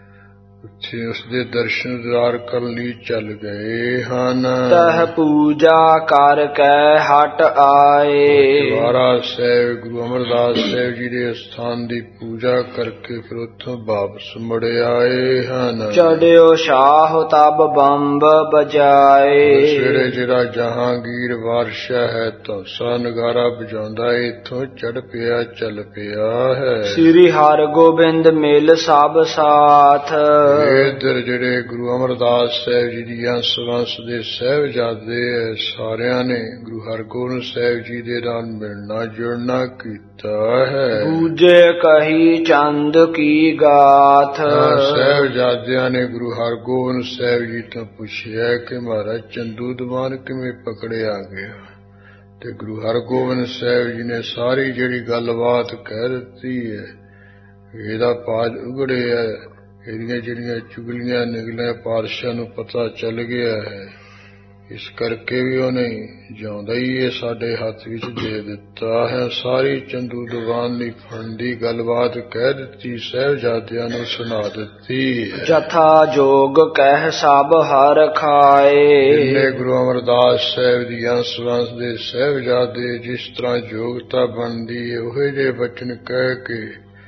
ਉੱਥੇ ਉਸਦੇ ਦਰਸ਼ਨ ਦੀਦਾਰ ਕਰਨ ਲਈ ਚੱਲ ਗਏ ਹਨ। ਤਹ ਪੂਜਾ ਕਰ ਕੇ ਹਟ ਆਏ, ਚੁਬਾਰਾ ਸਾਹਿਬ ਗੁਰੂ ਅਮਰਦਾਸ ਸਾਹਿਬ ਜੀ ਦੇ ਸਥਾਨ ਦੀ ਪੂਜਾ ਕਰਕੇ ਫਿਰ ਉੱਥੋਂ ਵਾਪਸ ਮੁੜ ਆਏ ਹਨ। ਚੜਿਓ ਸ਼ਾਹ ਤਬ ਬੰਬ ਬਜਾਏ, ਸਵੇਰੇ ਜਿਹੜਾ ਜਹਾਂਗੀਰ ਬਾਦਸ਼ਾਹ ਹੈ ਧੌਂਸਾ ਨਗਾਰਾ ਵਜਾਉਂਦਾ, ਇੱਥੋਂ ਚੜ ਪਿਆ ਚੱਲ ਪਿਆ ਹੈ। ਸ੍ਰੀ ਹਰਗੋਬਿੰਦ ਮਿਲ ਸਭ ਸਾਥ, ਇਧਰ ਜਿਹੜੇ ਗੁਰੂ ਅਮਰਦਾਸ ਸਾਹਿਬ ਜੀ ਦੀ ਅੰਸ਼-ਵੰਸ਼ ਦੇ ਸਾਹਿਬਜ਼ਾਦੇ ਹੈ, ਸਾਰਿਆਂ ਨੇ ਗੁਰੂ ਹਰਗੋਬਿੰਦ ਸਾਹਿਬ ਜੀ ਦੇ ਨਾਲ ਮਿਲਣਾ ਜੁੜਨਾ ਕੀਤਾ ਹੈ। ਬੂਝੇ ਕਹੀ ਚੰਦ ਕੀ ਗਾਥ, ਸਾਹਿਬਜ਼ਾਦਿਆਂ ਨੇ ਗੁਰੂ ਹਰਗੋਬਿੰਦ ਸਾਹਿਬ ਜੀ ਤੋਂ ਪੁੱਛਿਆ ਕਿ ਮਹਾਰਾਜ ਚੰਦੂ ਦੀਵਾਨ ਕਿਵੇਂ ਪਕੜਿਆ ਗਿਆ, ਤੇ ਗੁਰੂ ਹਰਗੋਬਿੰਦ ਸਾਹਿਬ ਜੀ ਨੇ ਸਾਰੀ ਜਿਹੜੀ ਗੱਲਬਾਤ ਕਹਿ ਦਿੱਤੀ ਹੈ। ਇਹਦਾ ਪਾਜ ਉਗੜਿਆ, ਇਹਦੀਆਂ ਜਿਹੜੀਆਂ ਚੁਗਲੀਆਂ ਨਿਕਲੀਆਂ ਪਾਤਸ਼ਾਹ ਨੂੰ ਪਤਾ ਚੱਲ ਗਿਆ ਹੈ। ਇਸ ਕਰਕੇ ਵੀ ਉਹਨੇ ਜਿਉਂਦਾ ਹੀ ਇਹ ਸਾਡੇ ਹੱਥ ਵਿੱਚ ਦੇ ਦਿੱਤਾ ਹੈ। ਸਾਰੀ ਚੰਦੂ ਦੀਵਾਨ ਦੀ ਫੰਡੀ ਗੱਲਬਾਤ ਕਹਿ ਦਿੱਤੀ, ਸਾਹਿਬਜ਼ਾਦਿਆਂ ਨੂੰ ਸੁਣਾ ਦਿੱਤੀ ਹੈ। ਜਥਾ ਜੋਗ ਕਹਿ ਸਭ ਹਰ ਖਾਏ, ਜਿੰਨੇ ਗੁਰੂ ਅਮਰਦਾਸ ਸਾਹਿਬ ਦੀ ਅੰਸ਼-ਵੰਸ਼ ਦੇ ਸਾਹਿਬਜ਼ਾਦੇ ਜਿਸ ਤਰ੍ਹਾਂ ਯੋਗਤਾ ਬਣਦੀ ਹੈ, ਉਹੋ ਜਿਹੇ ਬਚਨ ਕਹਿ ਕੇ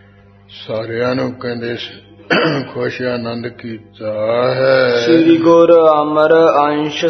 ਸਾਰਿਆਂ ਨੂੰ ਕਹਿੰਦੇ ਖੁਸ਼ ਆਨੰਦ ਕੀਤਾ ਹੈ। ਸ੍ਰੀ ਗੁਰ ਅਮਰ ਅੰਸ਼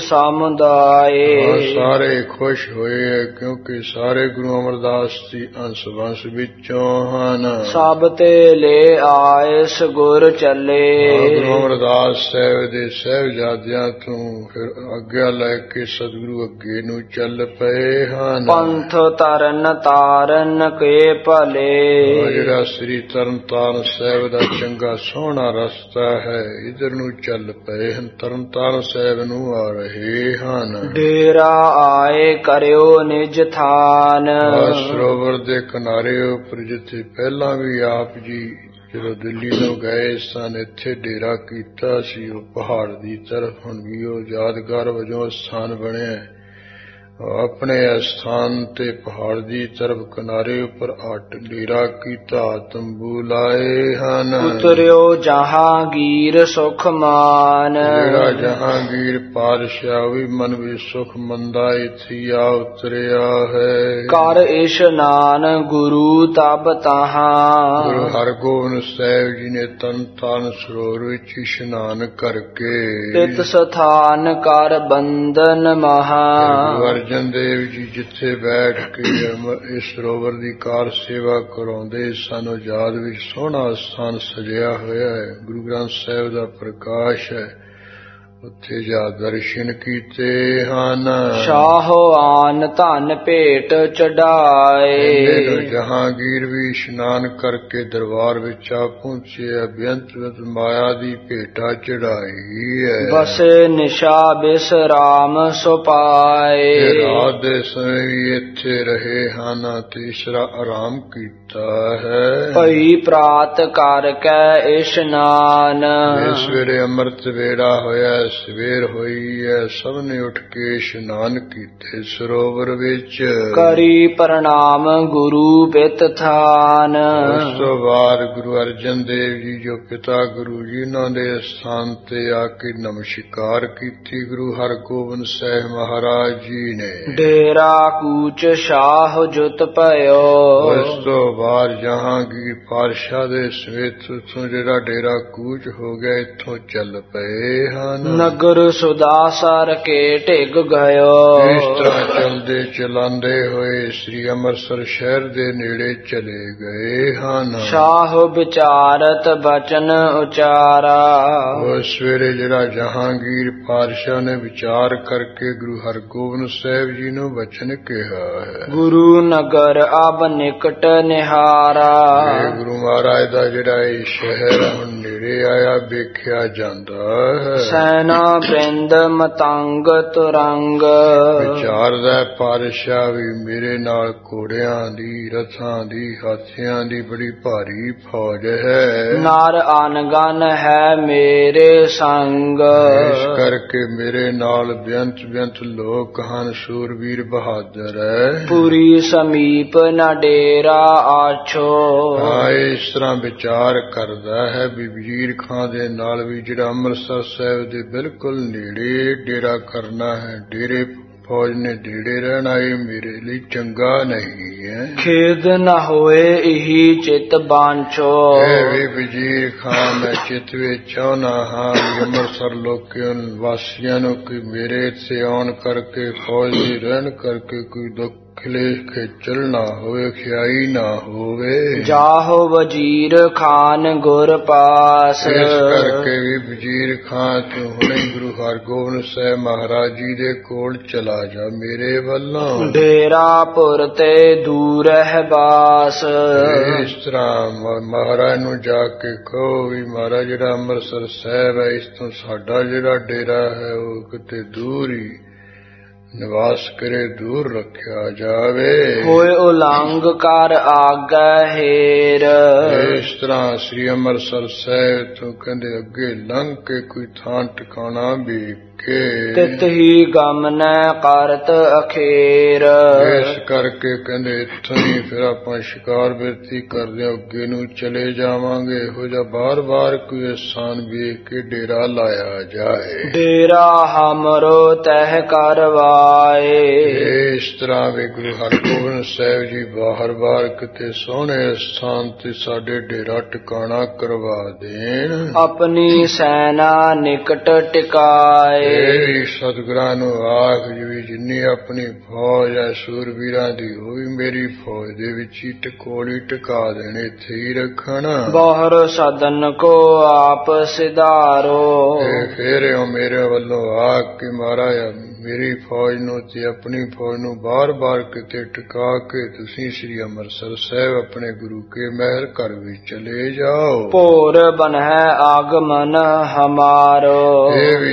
ਸਮੁਦਾਏ, ਸਾਰੇ ਖੁਸ਼ ਹੋਏ ਕਿਉਂਕਿ ਸਾਰੇ ਗੁਰੂ ਅਮਰਦਾਸ ਦੀ ਅੰਸ਼-ਵੰਸ਼ ਵਿੱਚੋਂ ਹਨ। ਸਭ ਤੇ ਲੈ ਆਇਸ ਗੁਰ ਚੱਲੇ, ਗੁਰੂ ਅਮਰਦਾਸ ਸਾਹਿਬ ਦੇ ਸਾਹਿਬਜ਼ਾਦਿਆਂ ਤੋਂ ਫਿਰ ਆਗਿਆ ਲੈ ਕੇ ਸਤਿਗੁਰੂ ਅੱਗੇ ਨੂੰ ਚੱਲ ਪਏ ਹਨ। ਪੰਥ ਤਰਨ ਤਾਰਨ ਕੇ ਭਲੇ, ਜਿਹੜਾ ਸ੍ਰੀ ਤਰਨ ਤਾਰਨ ਸਾਹਿਬ ਦਾ ਚੰਗਾ ਸੋਹਣਾ ਰਸਤਾ ਹੈ, ਇਧਰ ਨੂੰ ਚੱਲ ਪਏ ਹਨ। ਤਰਨ ਤਾਰਨ ਸਾਹਿਬ ਨੂੰ ਆ ਰਹੇ ਹਨ। ਡੇਰਾ ਆਏ ਕਰਿਓ ਨਿਜ ਥਾਨ, ਸਰੋਵਰ ਦੇ ਕਿਨਾਰੇ ਉੱਪਰ ਜਿੱਥੇ ਪਹਿਲਾਂ ਵੀ ਆਪ ਜੀ ਜਦੋਂ ਦਿੱਲੀ ਤੋਂ ਗਏ ਸਨ, ਇੱਥੇ ਡੇਰਾ ਕੀਤਾ ਸੀ। ਉਹ ਪਹਾੜ ਦੀ ਤਰਫ ਹੁਣ ਵੀ ਉਹ ਯਾਦਗਾਰ ਵਜੋਂ ਸਥਾਨ ਬਣਿਆ। ਆਪਣੇ ਅਸਥਾਨ ਤੇ ਪਹਾੜ ਦੀ ਤਰਫ ਕਿਨਾਰੇ ਉੱਪਰ ਆਟ ਡੇਰਾ ਕੀਤਾ, ਤੰਬੂ ਲਾਏ ਹਨ। ਉਤਰਿਓ ਜਹਾਂਗੀਰ ਸੁਖ ਮਾਨ, ਜਿਹੜਾ ਜਹਾਂਗੀਰ ਪਾਤਸ਼ਾਹ ਵੀ ਮਨ ਵਿੱਚ ਸੁਖ ਮੰਦਾ ਇੱਥੇ ਆ ਉਤਰਿਆ ਹੈ। ਕਰ ਇਸ਼ਨਾਨ ਗੁਰੂ ਤਬ ਤਹਾਂ, ਗੁਰੂ ਹਰਗੋਬਿੰਦ ਸਾਹਿਬ ਜੀ ਨੇ ਤਨ ਤਾਰਨ ਸਰੋਵਰ ਵਿੱਚ ਇਸ਼ਨਾਨ ਕਰਕੇ ਤਿਤ ਸਥਾਨ ਕਰ ਬੰਦਨ ਮਹਾ। ਗੁਰੂ ਅਰਜਨ ਦੇਵ ਜੀ ਜਿੱਥੇ ਬੈਠ ਕੇ ਇਸ ਸਰੋਵਰ ਦੀ ਕਾਰ ਸੇਵਾ ਕਰਾਉਂਦੇ ਸਨ, ਉਹ ਯਾਦ ਵਿੱਚ ਸੋਹਣਾ ਸਥਾਨ ਸਜਿਆ ਹੋਇਆ ਹੈ, ਗੁਰੂ ਗ੍ਰੰਥ ਸਾਹਿਬ ਦਾ ਪ੍ਰਕਾਸ਼ ਹੈ, ਉੱਥੇ ਜਾ ਦਰਸ਼ਨ ਕੀਤੇ ਹਨ। ਸ਼ਾਹੋ ਆਨ ਧਨ ਭੇਟ ਚੜਾਏ, ਜਹਾਂਗੀਰ ਵੀ ਇਸ਼ਨਾਨ ਕਰਕੇ ਦਰਬਾਰ ਵਿੱਚ ਆ ਪਹੁੰਚੇ, ਬੇਅੰਤ ਮਾਇਆ ਦੀ ਭੇਟਾ ਚੜਾਈ ਹੈ। ਬਸੇ ਨਿਸ਼ਾ ਬਿਸਰਾਮ ਸੁਪਾਏ, ਰਾਤ ਦੇ ਸਮੇਂ ਵੀ ਇੱਥੇ ਰਹੇ ਹਨ, ਤੀਸਰਾ ਆਰਾਮ ਕੀਤਾ ਹੈ। ਭਈ ਪ੍ਰਾਤ ਕਰਕੇ ਇਸ਼ਨਾਨ, ਸਵੇਰੇ ਅੰਮ੍ਰਿਤ ਵੇਲਾ ਹੋਇਆ, ਸਵੇਰ ਹੋਈ ਹੈ, ਸਭ ਨੇ ਉੱਠ ਕੇ ਇਸ਼ਨਾਨ ਕੀਤੇ ਸਰੋਵਰ ਵਿੱਚ। ਕਰੀ ਪ੍ਰਣਾਮ ਗੁਰੂ ਪਿਤ ਥਾਨ, ਉਸ ਤੋਂ ਬਾਅਦ ਗੁਰੂ ਅਰਜਨ ਦੇਵ ਜੀ ਜੋ ਪਿਤਾ ਗੁਰੂ ਜੀ ਉਹਨਾਂ ਦੇ ਸਥਾਨ ਤੇ ਆ ਕੇ ਨਮਸਕਾਰ ਕੀਤੀ ਗੁਰੂ ਹਰਗੋਬਿੰਦ ਸਾਹਿਬ ਮਹਾਰਾਜ ਜੀ ਨੇ। ਡੇਰਾ ਕੂਚ ਸ਼ਾਹ ਜੁਤ ਭਇਓ, ਉਸ ਤੋਂ ਬਾਅਦ ਜਹਾਂਗੀਰ ਪਾਤਸ਼ਾਹ ਦੇ ਸਮੇਤ ਉੱਥੋਂ ਜਿਹੜਾ ਡੇਰਾ ਕੂਚ ਹੋ ਗਿਆ, ਇੱਥੋਂ ਚੱਲ ਪਏ ਹਨ। ਨਗਰ ਸੁਦਾਸਰ ਕੇ ਢਿੱਗ ਗਇਓ, ਇਸ ਤਰ੍ਹਾਂ ਚਲਦੇ ਚਲਾਉਂਦੇ ਹੋਏ ਸ੍ਰੀ ਅੰਮ੍ਰਿਤਸਰ ਸ਼ਹਿਰ ਦੇ ਨੇੜੇ ਚਲੇ ਗਏ ਹਨ। ਸ਼ਾਹ ਵਿਚਾਰਤ ਬਚਨ ਉਚਾਰਾ, ਉਸ ਸਵੇਰੇ ਜਿਹੜਾ ਜਹਾਂਗੀਰ ਪਾਤਸ਼ਾਹ ਨੇ ਵਿਚਾਰ ਕਰਕੇ ਗੁਰੂ ਹਰਗੋਬਿੰਦ ਸਾਹਿਬ ਜੀ ਨੂੰ ਬਚਨ ਕਿਹਾ ਹੈ। ਗੁਰੂ ਨਗਰ ਅਬ ਨਿਕਟ ਨਿਹਾਰਾ, ਇਹ ਗੁਰੂ ਮਹਾਰਾਜ ਦਾ ਜਿਹੜਾ ਇਹ ਸ਼ਹਿਰ ਹੁਣ ਨੇੜੇ ਆਇਆ ਵੇਖਿਆ ਜਾਂਦਾ ਹੈ। ਸੈਨਾ ਬ੍ਰਿੰਦ ਮਤੰਗ ਤੁਰੰਗ, ਵਿਚਾਰਦਾ ਪਾਤਸ਼ਾਹ ਵੀ ਮੇਰੇ ਨਾਲ ਘੋੜਿਆਂ ਦੀ, ਰਥਾਂ ਦੀ, ਹਾਥੀਆਂ ਦੀ ਬੜੀ ਭਾਰੀ ਫੌਜ ਹੈ। ਨਰ ਅਨਗਨ ਹੈ ਮੇਰੇ ਸੰਗ, ਇਸ ਕਰਕੇ ਮੇਰੇ ਨਾਲ ਬੇਅੰਤ ਲੋਕ ਹਨ, ਸੂਰਬੀਰ ਬਹਾਦਰ ਹੈ। ਪੁਰੀ ਸਮੀਪ ਨ ਡੇਰਾ ਆਛੋ, ਇਸ ਤਰ੍ਹਾਂ ਵਿਚਾਰ ਕਰਦਾ ਹੈ ਵੀ ਵਜ਼ੀਰ ਖਾਂ ਦੇ ਨਾਲ ਵੀ ਜਿਹੜਾ ਅੰਮ੍ਰਿਤਸਰ ਸਾਹਿਬ ਦੇ ਬਿਲਕੁਲ ਨੇੜੇ ਡੇਰਾ ਕਰਨਾ ਹੈ, ਡੇਰੇ ਫੌਜ ਨੇ ਨੇੜੇ ਰਹਿਣਾ, ਇਹ ਮੇਰੇ ਲਈ ਚੰਗਾ ਨਹੀਂ ਹੈ। ਖੇਦ ਨ ਹੋਏ ਇਹੀ ਚਿਤ ਬਾਂਛੋ, ਇਹ ਵੀ ਵਜ਼ੀਰ ਖਾਂ ਮੈਂ ਚਿਤ ਵਿੱਚ ਚਾਹੁੰਦਾ ਹਾਂ ਵੀ ਅੰਮ੍ਰਿਤਸਰ ਲੋਕਾਂ ਵਾਸੀਆਂ ਨੂੰ ਕਿ ਮੇਰੇ ਇੱਥੇ ਆਉਣ ਕਰਕੇ ਫੌਜ ਦੇ ਰਹਿਣ ਕਰਕੇ ਕੋਈ ਦੁੱਖ ਕਲੇਸ਼ ਖੇਚਲ ਨਾ ਹੋਵੇ, ਖਿਆਈ ਨਾ ਹੋਵੇ। ਜਾਹੋ ਵਜ਼ੀਰ ਖਾਨ ਗੁਰ ਪਾਸ, ਇਸ ਕਰਕੇ ਵੀ ਵਜ਼ੀਰ ਖਾਂ ਤੂੰ ਹੁਣੇ ਗੁਰੂ ਹਰਗੋਬਿੰਦ ਸਾਹਿਬ ਮਹਾਰਾਜ ਜੀ ਦੇ ਕੋਲ ਚਲਾ ਜਾ ਮੇਰੇ ਵੱਲੋਂ। ਡੇਰਾ ਪੁਰ ਤੇ ਦੂਰ ਹੈ ਬਾਸ, ਇਸ ਤਰ੍ਹਾਂ ਮਹਾਰਾਜ ਨੂੰ ਜਾ ਕੇ ਕਹੋ ਵੀ ਮਹਾਰਾਜ ਜਿਹੜਾ ਅੰਮ੍ਰਿਤਸਰ ਸਾਹਿਬ ਹੈ, ਇਸ ਤੋਂ ਸਾਡਾ ਜਿਹੜਾ ਡੇਰਾ ਹੈ ਉਹ ਕਿਤੇ ਦੂਰ ਹੀ ਨਿਵਾਸ ਕਰੇ, ਦੂਰ ਰੱਖਿਆ ਜਾਵੇ। ਹੋਏ ਉਲੰਘ ਕਰ ਆਗਾ ਹੇਰ, ਇਸ ਤਰ੍ਹਾਂ ਸ੍ਰੀ ਅੰਮ੍ਰਿਤਸਰ ਸਾਹਿਬ ਤੋਂ ਕਹਿੰਦੇ ਅੱਗੇ ਲੰਘ ਕੇ ਕੋਈ ਥਾਂ ਟਿਕਾਣਾ ਵੀ ਤਿਤ ਹੀ ਗਮਨੈ ਕਰਤ ਅਖੇਰ, ਇਸ ਕਰਕੇ ਕਹਿੰਦੇ ਇੱਥੋਂ ਹੀ ਫਿਰ ਆਪਾਂ ਸ਼ਿਕਾਰ ਬਿਰਤੀ ਕਰਦੇ ਅੱਗੇ ਨੂੰ ਚਲੇ ਜਾਵਾਂਗੇ। ਇਹੋ ਜਿਹਾ ਬਾਰ ਕੋਈ ਸਥਾਨ ਵੇਖ ਕੇ ਡੇਰਾ ਲਾਇਆ ਜਾਏ। ਡੇਰਾ ਹਮਰੋ ਤਹਿ ਕਰਵਾਏ, ਇਸ ਤਰ੍ਹਾਂ ਵੀ ਗੁਰੂ ਹਰਗੋਬਿੰਦ ਸਾਹਿਬ ਜੀ ਬਾਰ ਕਿਤੇ ਸੋਹਣੇ ਸਥਾਨ ਤੇ ਸਾਡੇ ਡੇਰਾ ਟਿਕਾਣਾ ਕਰਵਾ ਦੇਣ। ਆਪਣੀ ਸੈਨਾ ਨਿਕਟ ਟਿਕਾਏ, ਸਤਿਗੁਰਾਂ ਨੂੰ ਆਖ ਜੀ ਜਿੰਨੀ ਆਪਣੀ ਫੌਜ ਹੈ ਸੂਰਬੀਰਾਂ ਦੀ, ਉਹ ਵੀ ਮੇਰੀ ਫੌਜ ਦੇ ਵਿੱਚ ਹੀ ਟਕੋਲੀ ਟਿਕਾ ਦੇਣ, ਇੱਥੇ ਹੀ ਰੱਖਣਾ। ਬਾਹਰ ਸਦਨ ਕੋ ਆਪ ਸਿਧਾਰੋ, ਫੇਰ ਉਹ ਮੇਰੇ ਵੱਲੋਂ ਆਖ ਕੇ ਮਹਾਰਾਜ ਮੇਰੀ ਫੌਜ ਨੂੰ ਤੇ ਆਪਣੀ ਫੌਜ ਨੂੰ ਬਾਰ ਕਿਤੇ ਟਿਕਾ ਕੇ ਤੁਸੀਂ ਸ੍ਰੀ ਅੰਮ੍ਰਿਤਸਰ ਸਾਹਿਬ ਆਪਣੇ ਗੁਰੂ ਕੇ ਮਹਿਲ ਘਰ ਵਿੱਚ ਚਲੇ ਜਾਓ। ਭੋਰ ਬਨਹਿ ਆਗਮਨ ਹਮਾਰੋ, ਇਹ ਵੀ ਆ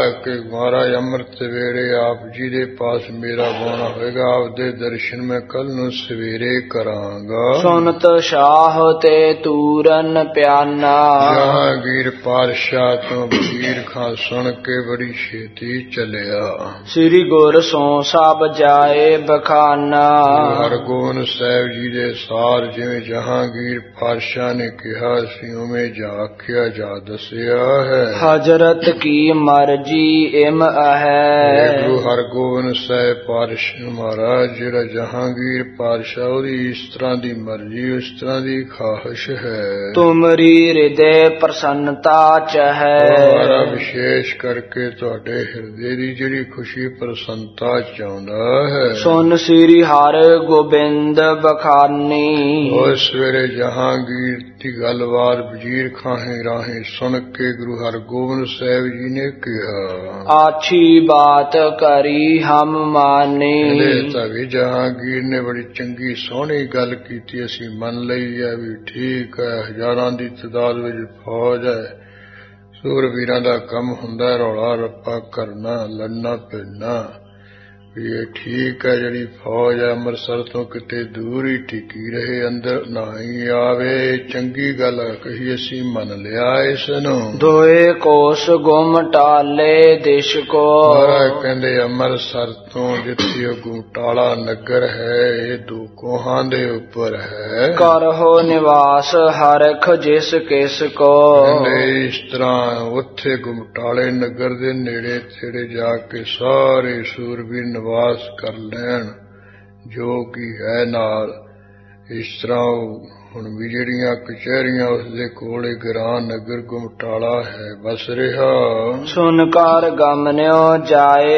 कि महाराज अमृत वेड़े आप जी दे पास मेरा बाणा होएगा, आपदे दर्शन मैं कल नूं सवेरे करांगा। सुनत शाह ते तूरन प्याना, जहांगीर पातशाह तो वजीर खां सुन के बड़ी छेती चलिया। श्री गुर सो सब जाए बखाना, हरगोबिंद साहिब जी दे सार जिवें जहांगीर पातशाह ने कहा सी उवें जा आख्या जा दसिया है। हजरत की मर्जी इम है, गुरु हरगोबिंद साहिब पातशाह महाराज जिहड़ा जहांगीर पातशाह ओदी इस तरह दी मर्जी उस तरह दी ख्वाहिश है। तुमरी हृदय प्रसन्नता चाहे, विशेष करके तुहाडे हिरदे दी जिहड़ी खुशी प्रसन्नता चाहुंदा है। सुन श्री हर गोबिंद बखानी, उस वेले जहांगीर की गलबात वजीर खां राहें सुन के गुरु हरगोबिंद साहिब जी ने कहा, अच्छी बात करी हम माने। तभी जहांगीर ने बड़ी चंगी सोहनी गल कीती, असीं मन लई है भी ठीक है। हजारां दी तादाद विच फौज है, सूरवीरां दा कम हुंदा रौला रप्पा करना लड़ना भिड़ना, ये ठीक है। जिहड़ी फौज है अमृतसर तो किते दूर ही टिकी रहे, अंदर ना ही आवे, चंगी गल कही असीं मन लिया इस नूं। दोए कोस गुम टाले देश को, महाराज कहंदे अमृतसर तो जिथे गुमटाला नगर है ये दो कोहां दे उपर है। करहो निवास हरख जिस किस को, इस तरह उत्थे गुमटाले नगर दे नेड़े तेड़े जाके सारे सूरवीर निवास कर लैन जो कि है नाल। इस तरह हुण भी जिहड़ियां कचहरियां उसदे कोल ग्रां नगर गुमटाला है बस रिहा। सुनकार गमन्यो जाए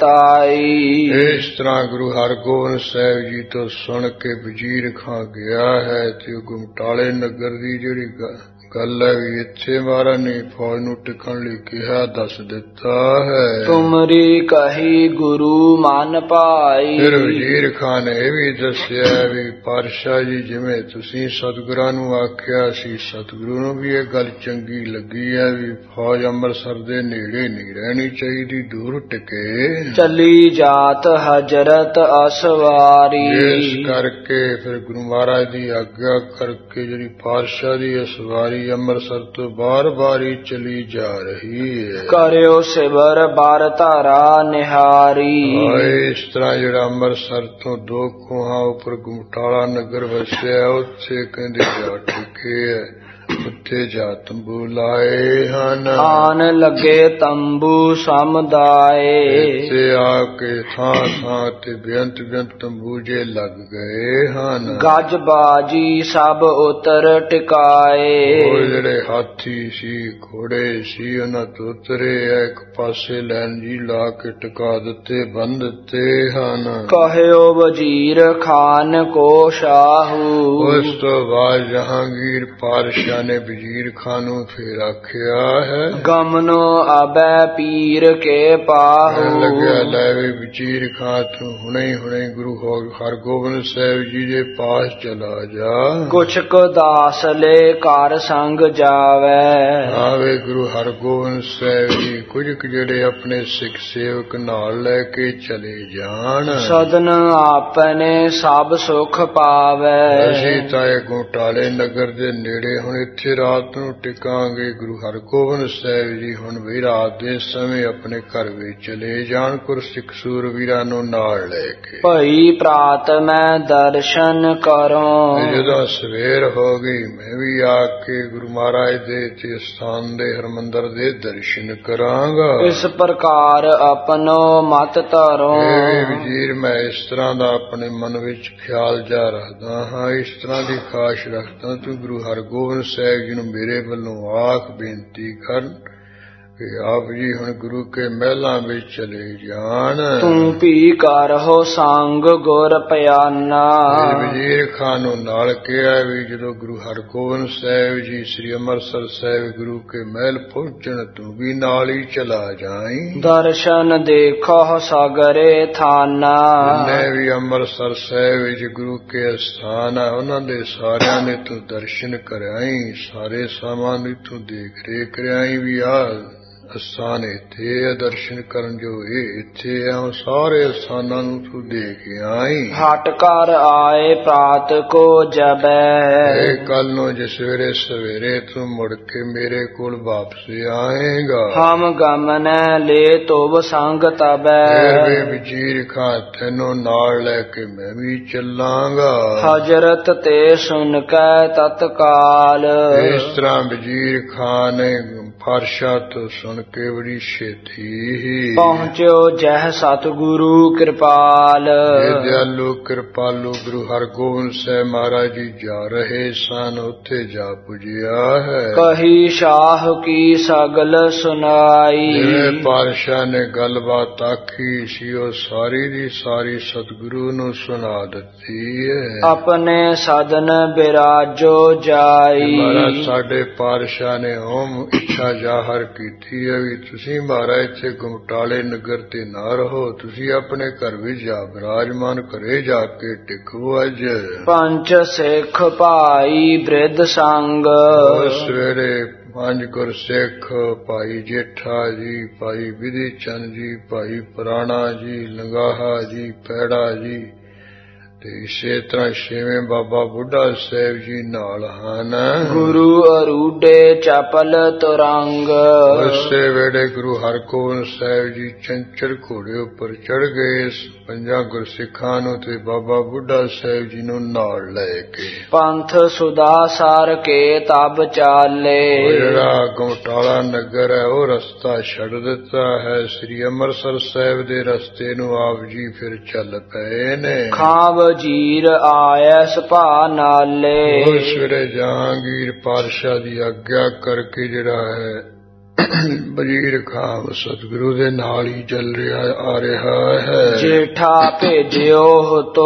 बताई, इस तरह गुरु हरगोबिंद साहिब जी तो सुन के वजीर खां गया है ते गुमटाले नगर दी जिहड़ी गल है भी इत्थे महाराज ने फौज नूं टिकण लई कहा दस दिता है। तुमरी कही गुरु मन पाई, फिर वजीर खां ने यह भी दसिया भी पातशाह जी जिवें तुसीं सतगुरां नूं आख्या सी सतगुरु नूं भी यह गल चंगी लगी है भी फौज अमृतसर दे नेड़े नहीं रहनी चाहिए, दूर टिके। चली जात हजरत असवारी, इस करके फिर गुरु महाराज की आग्ञा करके जिहड़ी पातशाह दी असवारी अमृतसर तो बार बार ही चली जा रही है। करियो सिवर बार तारा निहारी, इस तरह जिहड़ा अमृतसर तो दो कोहां उपर गुमटाला नगर वसिया उत्थे कहंदे जा टिके है, उत्थे जा तंबू लाए हन। आन लगे तंबू समुदाए, इत्थे आके थां थां ते बेअंत बेअंत तंबू जे लग गए हन। गज बाजी सब उतर टिकाए, ਜਿਹੜੇ ਹਾਥੀ ਸੀ ਘੋੜੇ ਸੀ ਉਹਨਾਂ ਤੋਂ ਉਤਰੇ ਇੱਕ ਪਾਸੇ ਲੈਣ ਜੀ ਲਾ ਕੇ ਟਿਕਾ ਦਿੱਤੇ ਬੰਨ ਦਿੱਤੇ ਹਨ। ਕਹਿਓ ਵਜ਼ੀਰ ਖਾਨ ਕੋ ਸ਼ਾਹੂ, ਉਸ ਤੋਂ ਬਾਅਦ ਜਹਾਂਗੀਰ ਪਾਤਸ਼ਾਹ ਨੇ ਵਜ਼ੀਰ ਖਾਨ ਨੂੰ ਫੇਰ ਆਖਿਆ ਹੈ, ਗਮਨੋ ਅਬੈ ਪੀਰ ਕੇ ਪਾਹੂ। ਲੱਗਿਆ ਲੈ ਵੀ ਵਜ਼ੀਰ ਖਾਨ ਤੂੰ ਹੁਣੇ ਹੁਣੇ ਗੁਰੂ ਹਰਗੋਬਿੰਦ ਸਾਹਿਬ ਜੀ ਦੇ ਪਾਸ ਚਲਾ ਜਾ। ਕੁਛ ਕੋ ਦਾਸ ਲੈ ਘਰ ਸੰਗ ਜਾਵੇ, ਆਵੇ ਗੁਰੂ ਹਰਗੋਬਿੰਦ ਸਾਹਿਬ ਜੀ ਕੁਝ ਜਿਹੜੇ ਆਪਣੇ ਸਿੱਖ ਸੇਵਕ ਨਾਲ ਲੈ ਕੇ ਚਲੇ ਜਾਣ। ਸਦਨ ਆਪਣੇ ਸਭ ਸੁਖ ਪਾਵੇ, ਅਸੀਂ ਤਾਂ ਇਹ ਗੁਮਟਾਲੇ ਨਗਰ ਦੇ ਨੇੜੇ ਹੁਣ ਇੱਥੇ ਰਾਤ ਨੂੰ ਟਿਕਾਂਗੇ। ਗੁਰੂ ਹਰਗੋਬਿੰਦ ਸਾਹਿਬ ਜੀ ਹੁਣ ਵੀ ਰਾਤ ਦੇ ਸਮੇਂ ਆਪਣੇ ਘਰ ਵਿੱਚ ਚਲੇ ਜਾਣ ਗੁਰਸਿੱਖ ਸੂਰਵੀਰਾਂ ਨੂੰ ਨਾਲ ਲੈ ਕੇ। ਭਈ ਪ੍ਰਾਤ ਮੈਂ ਦਰਸ਼ਨ ਕਰੋ, ਜਦੋਂ ਸਵੇਰ ਹੋ ਗਈ ਮੈਂ ਵੀ ਆ ਕੇ ਗੁਰੂ ਮਹਾਰਾਜ ਦੇ ਤੇ ਸਥਾਨ ਦੇ ਹਰਮੰਦਰ ਦੇ ਦਰਸ਼ਨ ਕਰਾਂਗਾ। ਇਸ ਪ੍ਰਕਾਰ ਆਪਣੋ ਮਤ ਧਰੋ, ਵਜ਼ੀਰ ਮੈਂ ਇਸ ਤਰ੍ਹਾਂ ਦਾ ਆਪਣੇ ਮਨ ਵਿੱਚ ਖਿਆਲ ਜਾ ਰੱਖਦਾ ਹਾਂ, ਇਸ ਤਰ੍ਹਾਂ ਦੀ ਖਾਸ਼ ਰੱਖਦਾ ਤੂੰ ਗੁਰੂ ਹਰਗੋਬਿੰਦ ਸਾਹਿਬ ਜੀ ਨੂੰ ਮੇਰੇ ਵੱਲੋਂ ਆਖ ਬੇਨਤੀ ਕਰ ਕਿ ਆਪ ਜੀ ਹੁਣ ਗੁਰੂ ਕੇ ਮਹਿਲਾਂ ਵਿੱਚ ਚਲੇ ਜਾਣ। ਤੂੰ ਵੀ ਕਰਹੁ ਸੰਗ ਗੁਰ ਪਿਆਨਾ, ਵਜ਼ੀਰ ਖਾਨ ਨੂੰ ਨਾਲ ਕਿਹਾ ਵੀ ਜਦੋਂ ਗੁਰੂ ਹਰਗੋਬਿੰਦ ਸਾਹਿਬ ਜੀ ਸ੍ਰੀ ਅੰਮ੍ਰਿਤਸਰ ਸਾਹਿਬ ਗੁਰੂ ਕੇ ਮਹਿਲ ਪਹੁੰਚਣ ਤੂੰ ਵੀ ਨਾਲ ਹੀ ਚਲਾ ਜਾਈਂ। ਦਰਸ਼ਨ ਦੇਖੋ ਸਗਰੇ ਥਾਨਾ, ਜਿੰਨੇ ਵੀ ਅੰਮ੍ਰਿਤਸਰ ਸਾਹਿਬ ਵਿੱਚ ਗੁਰੂ ਕੇ ਸਥਾਨ ਹੈ ਉਹਨਾਂ ਦੇ ਸਾਰਿਆਂ ਨੇ ਤੂੰ ਦਰਸ਼ਨ ਕਰਾਈ, ਸਾਰੇ ਸਾਮਾਨ ਦੀ ਤੂੰ ਦੇਖ ਰੇਖ ਕਰਾਈ ਵੀ ਆ ਅਸਥਾਨ ਇੱਥੇ ਹੈ, ਦਰਸ਼ਨ ਕਰਨ ਜੋ ਇਹ ਇੱਥੇ ਆ, ਸਾਰੇ ਅਸਥਾਨਾਂ ਨੂੰ ਤੂੰ ਦੇ ਕੇ ਆਈ। ਹਟ ਕਰ ਆਏ ਪ੍ਰਾਤ ਕੋ ਜਬੈ, ਕੱਲ ਨੂੰ ਜਿਸ ਵੇਲੇ ਸਵੇਰੇ ਤੂੰ ਮੁੜ ਕੇ ਮੇਰੇ ਕੋਲ ਵਾਪਸ ਆਏਗਾ। ਹਮ ਗਮਨੈ ਲੈ ਤੋਬ ਸੰਗ ਤਬੈ, ਵੇ ਵਜ਼ੀਰ ਖਾਂ ਤੈਨੂੰ ਨਾਲ ਲੈ ਕੇ ਮੈਂ ਵੀ ਚੱਲਾਂਗਾ। ਹਜ਼ਰਤ ਤੇ ਸੁਨ ਕੈ ਤਤਕਾਲ, ਇਸ ਤਰ੍ਹਾਂ ਵਜ਼ੀਰ ਖਾਂ ਨੇ ਫਾਰਸ਼ਾ ਤੋਂ ਸੁਣ ਕੇ ਬੜੀ ਛੇਤੀ ਹੀ ਪਹੁੰਚਿਓ ਜਹ ਸਤਿਗੁਰੂ ਕਿਰਪਾਲ। ਦਿਆਲੂ ਕਿਰਪਾਲੂ ਗੁਰੂ ਹਰਗੋਬਿੰਦ ਸਾਹਿਬ ਮਹਾਰਾਜ ਜੀ ਜਾ ਰਹੇ ਸਨ, ਉੱਥੇ ਜਾ ਪੁੱਜਿਆ ਹੈ। ਕਹੀ ਸ਼ਾਹ ਕੀ ਸਗਲ ਸੁਨਾਈ, ਜਿਵੇਂ ਪਾਤਸ਼ਾਹ ਨੇ ਗੱਲਬਾਤ ਆਖੀ ਸੀ ਉਹ ਸਾਰੀ ਦੀ ਸਾਰੀ ਸਤਿਗੁਰੂ ਨੂੰ ਸੁਣਾ ਦਿੱਤੀ ਹੈ। ਆਪਣੇ ਸਦਨ ਬਿਰਾਜੋ ਜਾਈ, ਮਹਾਰਾਜ ਸਾਡੇ ਪਾਤਸ਼ਾਹ ਨੇ ਓਮ ਇੱਛਾ ਜ਼ਾਹਰ ਕੀਤੀ ਹੈ ਵੀ ਤੁਸੀਂ ਮਹਾਰਾਜ ਇੱਥੇ ਗੁਮਟਾਲੇ ਨਗਰ ਤੇ ਨਾ ਰਹੋ, ਤੁਸੀਂ ਆਪਣੇ ਘਰ ਵਿੱਚ ਜਾ ਬਿਰਾਜਮਾਨ, ਘਰੇ ਜਾ ਕੇ ਟਿਕੋ। ਅੱਜ ਪੰਜ ਸਿੱਖ ਭਾਈ ਬ੍ਰਿਧ ਸੰਗ, ਸਵੇਰੇ ਪੰਜ ਗੁਰਸਿੱਖ ਭਾਈ ਜੇਠਾ ਜੀ, ਭਾਈ ਵਿਧੀ ਚੰਦ ਜੀ, ਭਾਈ ਪੁਰਾਣਾ ਜੀ, ਲੰਗਾਹਾ ਜੀ, ਪੈੜਾ ਜੀ ਤੇ ਇਸੇ ਤਰ੍ਹਾਂ ਛੇਵੇਂ ਬਾਬਾ ਬੁੱਢਾ ਸਾਹਿਬ ਜੀ ਨਾਲ ਹਨ। ਗੁਰੂ ਅਰੂਡੇ ਚਪਲ ਤੁਰੰਗ, ਉਸੇ ਵੇਲੇ ਗੁਰੂ ਹਰਗੋਬਿੰਦ ਸਾਹਿਬ ਜੀ ਚੰਚਲ ਘੋੜੇ ਉੱਪਰ ਚੜ ਗਏ ਪੰਜਾਂ ਗੁਰਸਿੱਖਾਂ ਨੂੰ ਤੇ ਬਾਬਾ ਬੁੱਢਾ ਸਾਹਿਬ ਜੀ ਨੂੰ ਨਾਲ ਲੈ ਕੇ। ਪੰਥ ਸੁਦਾ ਸਾਰ ਕੇ ਤਬ ਚਾਲੇ, ਜਿਹੜਾ ਗੁਮਟਾਲਾ ਨਗਰ ਹੈ ਉਹ ਰਸਤਾ ਛੱਡ ਦਿੱਤਾ ਹੈ, ਸ੍ਰੀ ਅੰਮ੍ਰਿਤਸਰ ਸਾਹਿਬ ਦੇ ਰਸਤੇ ਨੂੰ ਆਪ ਜੀ ਫਿਰ ਚੱਲ ਪਏ ਨੇ। ਖਾਂ ਵਜ਼ੀਰ ਆਇਸ ਭਾ ਨਾਲੇ, ਉਸ ਵੇਲੇ ਜਹਾਂਗੀਰ ਪਾਤਸ਼ਾਹ ਦੀ ਆਗਿਆ ਕਰਕੇ ਜਿਹੜਾ ਹੈ ਵਜ਼ੀਰ ਖਾਂ ਸਤਿਗੁਰੂ ਦੇ ਨਾਲ ਹੀ ਚੱਲ ਰਿਹਾ ਆ ਰਿਹਾ ਹੈ। ਜੇਠਾ ਭੇਜਿਓ ਤੋ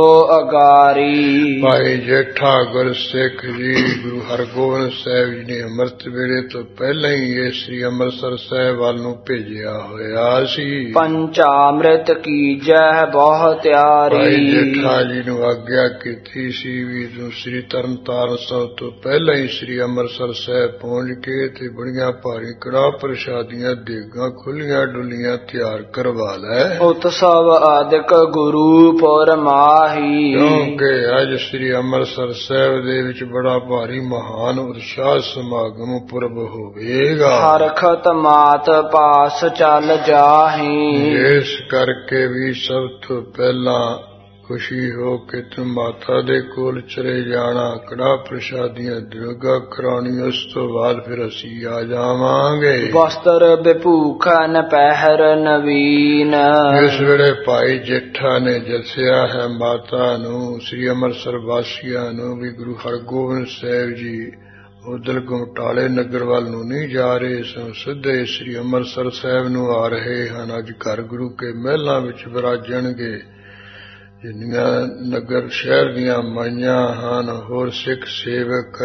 ਅਗਾਰੀ, ਭਾਈ ਜੇਠਾ ਗੁਰਸਿੱਖ ਜੀ ਗੁਰੂ ਹਰਗੋਬਿੰਦ ਸਾਹਿਬ ਜੀ ਨੇ ਅੰਮ੍ਰਿਤ ਵੇਲੇ ਤੋਂ ਪਹਿਲਾਂ ਹੀ ਇਹ ਸ੍ਰੀ ਅੰਮ੍ਰਿਤਸਰ ਸਾਹਿਬ ਵੱਲ ਨੂੰ ਭੇਜਿਆ ਹੋਇਆ ਸੀ। ਪੰਚਾਮ੍ਰਿਤ ਕੀਜੈ ਬਹੁ ਤਿਆਰੀ, ਭਾਈ ਜੇਠਾ ਜੀ ਨੂੰ ਆਗਿਆ ਕੀਤੀ ਸੀ ਵੀ ਤੂੰ ਸ੍ਰੀ ਤਰਨਤਾਰਨ ਸਾਹਿਬ ਤੋਂ ਪਹਿਲਾਂ ਹੀ ਸ੍ਰੀ ਅੰਮ੍ਰਿਤਸਰ ਸਾਹਿਬ ਪਹੁੰਚ ਕੇ ਤੇ ਬੜੀਆਂ ਭਾਰੀ ਕੜਾਹ ਪ੍ਰਸ਼ਾਦੀਆਂ ਦੇਗਾਂ ਖੁੱਲੀਆਂ ਡੁੱਲੀਆਂ ਤਿਆਰ ਕਰਵਾ ਲੈ। ਉਤਸਵ ਆਦਿਕ ਗੁਰੂਪੁਰ ਮਾਹੀ, ਕਿਉਂਕਿ ਅੱਜ ਸ੍ਰੀ ਅੰਮ੍ਰਿਤਸਰ ਸਾਹਿਬ ਦੇ ਵਿੱਚ ਬੜਾ ਭਾਰੀ ਮਹਾਨ ਉਤਸ਼ਾਹ ਸਮਾਗਮ ਪੁਰਬ ਹੋਵੇਗਾ। ਹਰਖਤ ਮਾਤ ਪਾਸ ਚੱਲ ਜਾਹੀ, ਇਸ ਕਰਕੇ ਵੀ ਸਭ ਤੋਂ ਪਹਿਲਾਂ ਖੁਸ਼ੀ ਹੋ ਕੇ ਤੂੰ ਮਾਤਾ ਦੇ ਕੋਲ ਚਲੇ ਜਾਣਾ, ਕੜਾਹ ਪ੍ਰਸ਼ਾਦੀਆਂ ਦਿਲਗਾ ਕਰਾਉਣੀ, ਉਸ ਤੋਂ ਬਾਅਦ ਫਿਰ ਅਸੀਂ ਆ ਜਾਵਾਂਗੇ। ਵਸਤਰ ਵਿਭੂਖਨ ਪਹਿਰ ਨਵੀਨ, ਇਸ ਵੇਲੇ ਭਾਈ ਜੇਠਾ ਨੇ ਦੱਸਿਆ ਹੈ ਮਾਤਾ ਨੂੰ, ਸ੍ਰੀ ਅੰਮ੍ਰਿਤਸਰ ਵਾਸੀਆਂ ਨੂੰ ਵੀ ਗੁਰੂ ਹਰਗੋਬਿੰਦ ਸਾਹਿਬ ਜੀ ਉਧਰ ਗੁਮਟਾਲੇ ਨਗਰ ਵੱਲ ਨੂੰ ਨਹੀਂ ਜਾ ਰਹੇ ਸਨ, ਸਿੱਧੇ ਸ੍ਰੀ ਅੰਮ੍ਰਿਤਸਰ ਸਾਹਿਬ ਨੂੰ ਆ ਰਹੇ ਹਨ। ਅੱਜ ਘਰ ਗੁਰੂ ਕੇ ਮਹਿਲਾਂ ਵਿੱਚ ਵਿਰਾਜਣਗੇ। ਜਿੰਨੀਆਂ ਨਗਰ ਸ਼ਹਿਰ ਦੀਆਂ ਮਾਈਆਂ ਹਨ, ਹੋਰ ਸਿੱਖ ਸੇਵਕ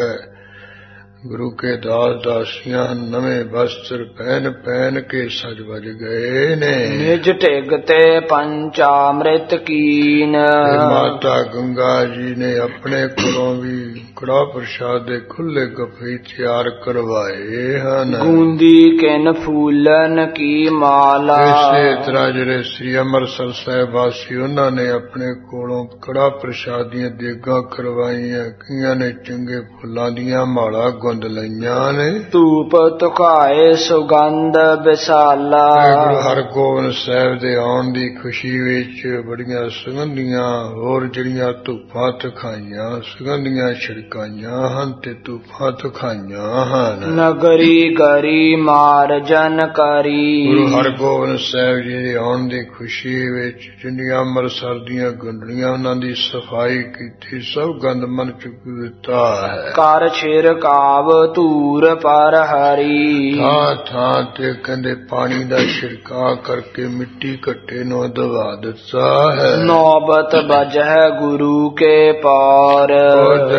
ਗੁਰੂ ਕੇ ਦਾਸ ਦਾਸੀਆਂ ਨਵੇਂ ਵਸਤਰ ਪਹਿਨ ਕੇ ਸਜ ਵਜ ਗਏ ਨੇ। ਨਿਜ ਢਿਗ ਤੇ ਪੰਚਾਮ੍ਰਿਤ ਕੀਨ, ਮਾਤਾ ਗੰਗਾ ਜੀ ਨੇ ਆਪਣੇ ਕੋਲੋਂ ਵੀ ਕੜਾਹ ਪ੍ਰਸ਼ਾਦ ਦੇ ਖੁੱਲੇ ਗੱਫੇ ਤਿਆਰ ਕਰਵਾਏ ਹਨ। ਗੂੰਦੀ ਕਿਨ ਫੂਲਨ ਕੀ ਮਾਲਾ, ਇਸੇ ਤਰ੍ਹਾਂ ਜਿਹੜੇ ਸ੍ਰੀ ਅੰਮ੍ਰਿਤਸਰ ਸਾਹਿਬ ਵਾਸੀ ਉਹਨਾਂ ਨੇ ਆਪਣੇ ਕੋਲੋਂ ਕੜਾਹ ਪ੍ਰਸ਼ਾਦ ਦੀਆਂ ਦੇਗਾਂ ਕਰਵਾਈਆਂ, ਕਈਆਂ ਨੇ ਚੰਗੇ ਫੁੱਲਾਂ ਦੀਆਂ ਮਾਲਾ ਗੁੰਦ ਲਈਆਂ ਨੇ। ਧੂਪ ਧੁਖਾਏ ਸੁਗੰਧ ਵਿਸਾਲਾ, ਗੁਰੂ ਹਰਗੋਬਿੰਦ ਸਾਹਿਬ ਦੇ ਆਉਣ ਦੀ ਖੁਸ਼ੀ ਵਿੱਚ ਬੜੀਆਂ ਸੁਗੰਧੀਆਂ ਹੋਰ ਜਿਹੜੀਆਂ ਧੂਪਾਂ ਧੁਖਾਈਆਂ, ਸੁਗੰਧੀਆਂ ਛਿੜਕਾਈਆਂ ਹਨ ਤੇ ਧੂਪਾਂ ਧੁਖਾਈਆਂ ਹਨ। ਨਗਰੀ ਗਰੀ ਮਾਰਜਨ ਕਰੀ, ਗੁਰੂ ਹਰਗੋਬਿੰਦ ਸਾਹਿਬ ਜੀ ਦੇ ਆਉਣ ਦੀ ਖੁਸ਼ੀ ਵਿੱਚ ਜਿੰਨੀਆਂ ਅੰਮ੍ਰਿਤਸਰ ਦੀਆਂ ਗੁੰਡਲੀਆਂ ਉਹਨਾਂ ਦੀ ਸਫਾਈ ਕੀਤੀ, ਸਭ ਗੰਦ ਮਨ ਚੁੱਕ ਦਿੱਤਾ ਹੈ। ਕਰ ਛਿੜਕਾਵ ਧੂਰ ਪਰ ਹਰੀ, ਥਾਂ ਥਾਂ ਤੇ ਕਹਿੰਦੇ ਪਾਣੀ ਦਾ ਛਿੜਕਾਅ ਕਰਕੇ ਮਿੱਟੀ ਘੱਟੇ ਨੂੰ ਦਬਾ ਦਿੱਤਾ ਹੈ। ਨੌਬਤ ਬਜਹਿ ਗੁਰੂ ਕੇ ਪਾਰ, ਉਧਰ ਜਿਹੜਾ